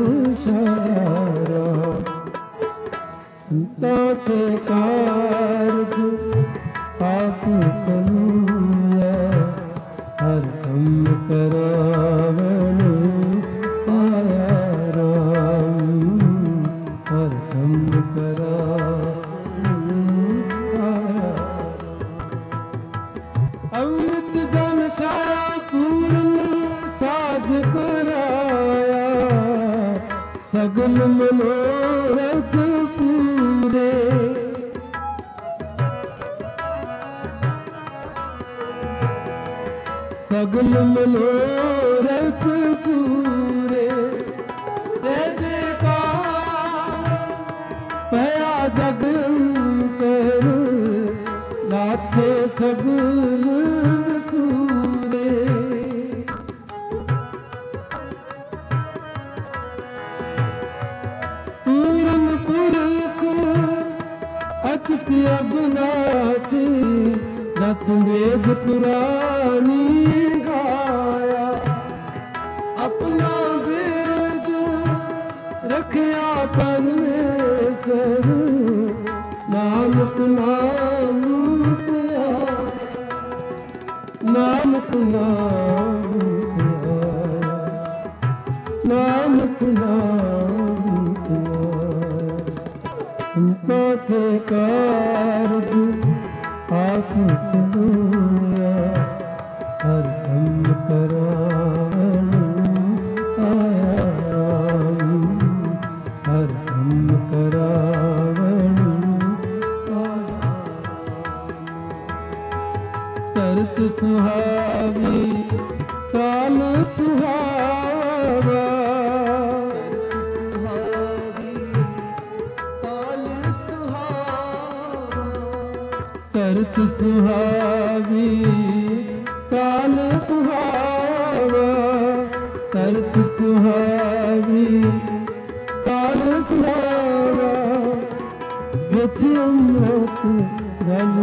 ਸ਼ਾਮ ਸੰਤਾਂ ਕੇ ਕਾਰਜ ਆਪ ਕਲੋਇਆ ਹਰ ਕੰਮ ਕਰਾਵਣ ਆਇਆ ਰਾਮ ਹਰ ਕੰਮ ਕਰਾਵਣ ਆਇਆ ਅੰਮ੍ਰਿਤ ਜਨ ਸਾਰਾ ਪੂਰਨ ਸਾਜ ਕਰਾਇਆ ਸਗਲ ਮਨੋਰਥ ਪੂਰੇ ਸਗਲ ਮਨੋਰਥ ਪੂਰੇ ਦੇ ਜੈਕਾਰ ਭਇਆ ਜਗ ਅੰਤਰ ਲਾਥੇ ਸਗਲ ਵਸੂਰੇ ਪੂਰਨ ਪੁਰਖ ਅਚਿਤ ਅਬਨਾਸੀ ਦਸ ਵੇਦ ਪੁਰਾਣੀ ਗਾਇਆ ਆਪਣਾ ਵੇਦ ਰਖਿਆ ਪਰਮੇਸ਼ਰ ਨਾਨਕ ਨਾਮ ਪਿਆਰਾ ਨਾਨਕ ਨਾਮ ਪਿਆਰਾ ਨਾਨਕ ਨਾਮ ਪਿਆਰਾ ਸੰਤਾਂ ਕੇ ਕਾਰਜ ਆਪ ਕਲੋਇਆ ਹਰ ਕੰਮ ਕਰਾਵਣ ਆਇਆ ਰਾਮ ਹਰ ਕੰਮ ਕਰਾਵਣ ਆਇਆ ਧਰਤ ਸੁਹਾਵੀ ਕਾਲ ਸੁਹਾਵਾ ਧਰਤ ਸੁਹਾਵੀ ਕਾਲ ਸੁਹਾਵਾ ਧਰਤ ਸੁਹਾਵੀ ਕਾਲ ਸੁਹਾਵਾ ਵਿੱਚ ਅੰਮ੍ਰਿਤ ਜਲ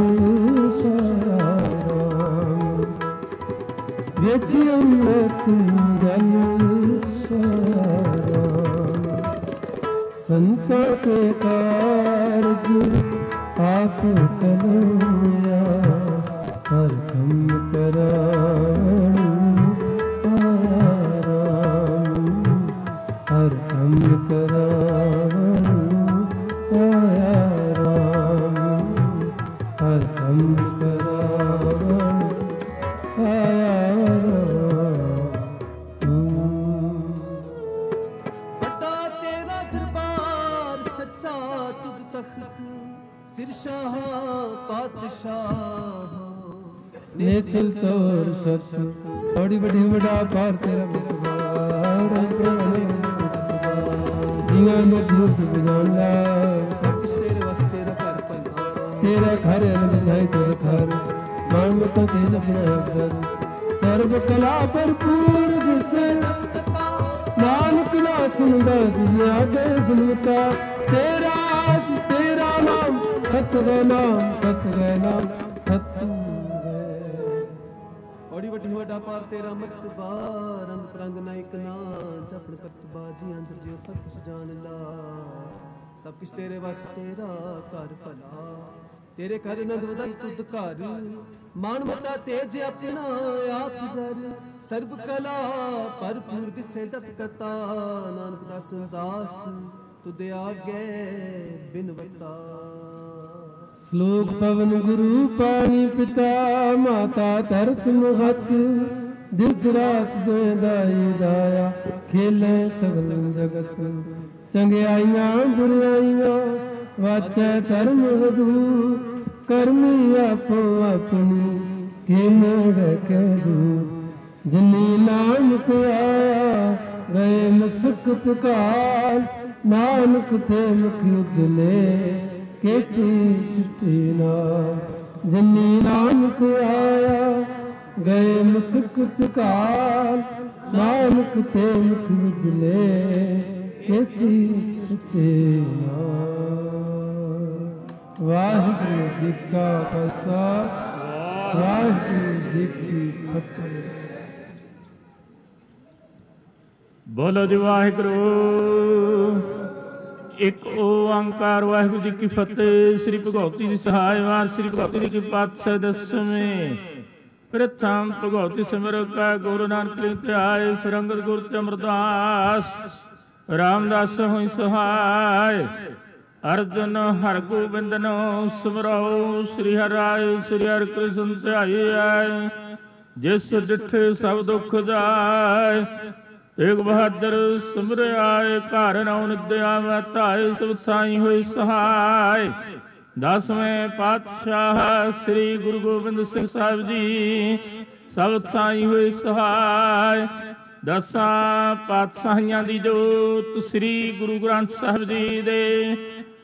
ਸ਼ਾਮ ਵਿੱਚ ਅੰਮ੍ਰਿਤ ਜਲ ਸ਼ਾਮ ਸੰਤਾਂ ਕੇ ਕਾਰਜ ਆਪ ਕਲੋਇਆ ਹਰ ਕੰਮ ਕਰਾਵਣ ਆਇਆ ਰਾਮ ਹਰ ਕੰਮ ਕਰਾਵਣ ਆਇਆ ਰਾਮ ਹਰ ਕੰਮ ਕਰਾਵਣ ਆਇਆ ਸਿਰਸ਼ਾਹ ਪਾਤਸ਼ਾਹ ਨੇਤਲ ਸੋਰ ਸਤ ਬੜੀ ਵੱਡੀ ਵੱਡਾ ਪਾਰ ਤੇਰਾ ਬਤਵਾਰ ਜੀਆਂ ਨੂੰ ਜੂਸ ਬਜਾਉਂਦਾ ਸਭ ਕੁਛ ਤੇਰੇ ਵਾਸਤੇ ਦਾ ਘਰ ਭਲਾ ਤੇਰਾ ਘਰ ਅਨੰਦਾਈ ਤੇਰਾ ਘਰ ਮਨ ਮਤ ਤੇਜ ਆਪਣਾ ਅਬਦ ਸਰਬ ਕਲਾ ਭਰਪੂਰ ਦਿਸੇ ਨਾਨਕ ਨਾ ਸੁਣਦਾ ਦੁਨੀਆ ਦੇ ਗੁਣਤਾ ਤੇਰਾ ਅੱਜ ਤੇਰਾ ਨਾਮ ਸਤਿਗੁਰ ਨਾਮ ਸਤਿਗੁਰ ਨਾਮ ਸਤਿਗੁਰ ਬੜੀ ਵੱਡੀ ਵੱਡਾ ਪਾਰ ਤੇਰਾ ਮਰਤਬਾ ਰੰਗ ਪ੍ਰੰਗ ਨਾ ਇੱਕ ਨਾ ਜਪਣ ਕਰਤਬਾ ਜੀ ਅੰਦਰ ਜਿਉ ਸਭ ਕੁਛ ਜਾਣ ਲਾ ਸਭ ਕੁਛ ਤੇਰੇ ਵਾਸਤੇ ਤੇਰਾ ਘਰ ਭਲਾ ਤੇਰੇ ਘਰ ਨੰਦ ਵਧਾਈ ਤੁਧ ਘਰ ਮਾਨ ਮਤਾ ਤੇਜ ਆਪਣਾ ਆਪ ਜਰ ਸਰਬ ਕਲਾ ਭਰਪੂਰ ਦਿਸੇ ਜਤ ਕਤਾ ਨਾਨਕ ਦਾਸ ਦਾਸ ਤੁਧ ਆਗੇ ਬਿਨਵਤਾ ਸ਼ਲੋਕ ਪਵਨ ਗੁਰੂ ਪਾਣੀ ਪਿਤਾ ਮਾਤਾ ਧਰਤ ਮਹਤ ਦਿਸ ਰਾਤ ਦੋਇ ਦਾਈ ਦਾਇਆ ਖੇਲੇ ਸਗਲ ਜਗਤ ਚੰਗਿਆਈਆਂ ਬੁਰਾਈਆਂ ਵਾਚੈ ਧਰਮ ਵਧੂ ਕਰਮੀ ਆਪੋ ਆਪਣੀ ਕਿਵੇਂ ਕਰੂ ਜਿਨੀ ਨਾਨਕ ਆਇਆ ਗਏ ਮੁਸਕਤ ਕਾਲ ਨਾਨਕ ਤੇ ਮੁਖ ਉਜਲੇ ਕੀਤੀ ਸ੍ਰਿਸ਼ਟੀ ਨਾਲ ਜਿਨੀ ਨਾਨਕ ਆਇਆ ਗਏ ਮੁਸਕਤ ਕਾਲ ਨਾਨਕ ਤੇ ਮੁਖ ਉਜਲੇ ਕੀਤੀ ਸ੍ਰਿਸ਼ਟੀ ਨਾਲ ਵਾਹਿਗੁਰੂ ਜੀ ਕਾ ਖਾਲਸਾ ਵਾਹਿਗੁਰੂ ਜੀ ਕੀ ਫਤਿਹ। ਬੋਲੋ ਜੀ ਵਾਹਿਗੁਰੂ। ਇੱਕ ਓੰਕਾਰ ਵਾਹਿਗੁਰੂ ਜੀ ਕੀ ਫਤਿਹ। ਸ੍ਰੀ ਭਗਉਤੀ ਜੀ ਸਹਾਇ ਵਾਰ ਸ੍ਰੀ ਭਗਉਤੀ ਜੀ ਕੀ ਪਾਤਸ਼ਾਹ ਦਸਵੇਂ ਪ੍ਰਥਮ ਭਗਉਤੀ ਸਿਮਰ ਕਾ ਗੁਰੂ ਨਾਨਕ ਲਿਖ ਧਿਆਏ ਫਿਰ ਅੰਗਦ ਗੁਰ ਤੇ ਅਮਰਦਾਸ ਰਾਮਦਾਸ ਹੋਈ ਸਹਾਇ ਅਰਜਨ ਹਰ ਗੋਬਿੰਦ ਨੂੰ ਸਿਮਰੋ ਸ੍ਰੀ ਹਰਿ ਰਾਇ ਸ੍ਰੀ ਹਰਿ ਕ੍ਰਿਸ਼ਨ ਧਿਆਏ ਜਿਸ ਡਿਠੇ ਸਭ ਦੁੱਖ ਜਾਏ ਤੇਗ ਬਹਾਦਰ ਸਿਮਰਿਆਏ ਘਰ ਨੌ ਨਿਦਿਆ ਮੈਂ ਧਾਏ ਸਭ ਸਾਈ ਹੋਈ ਸਹਾਇ ਦਸਵੇਂ ਪਾਤਸ਼ਾਹ ਸ੍ਰੀ ਗੁਰੂ ਗੋਬਿੰਦ ਸਿੰਘ ਸਾਹਿਬ ਜੀ ਸਭ ਸਾਈ ਹੋਈ ਸਹਾਇ ਦਸਾਂ ਪਾਤਸ਼ਾਹੀਆਂ ਦੀ ਜੋਤ ਸ੍ਰੀ ਗੁਰੂ ਗ੍ਰੰਥ ਸਾਹਿਬ ਜੀ ਦੇ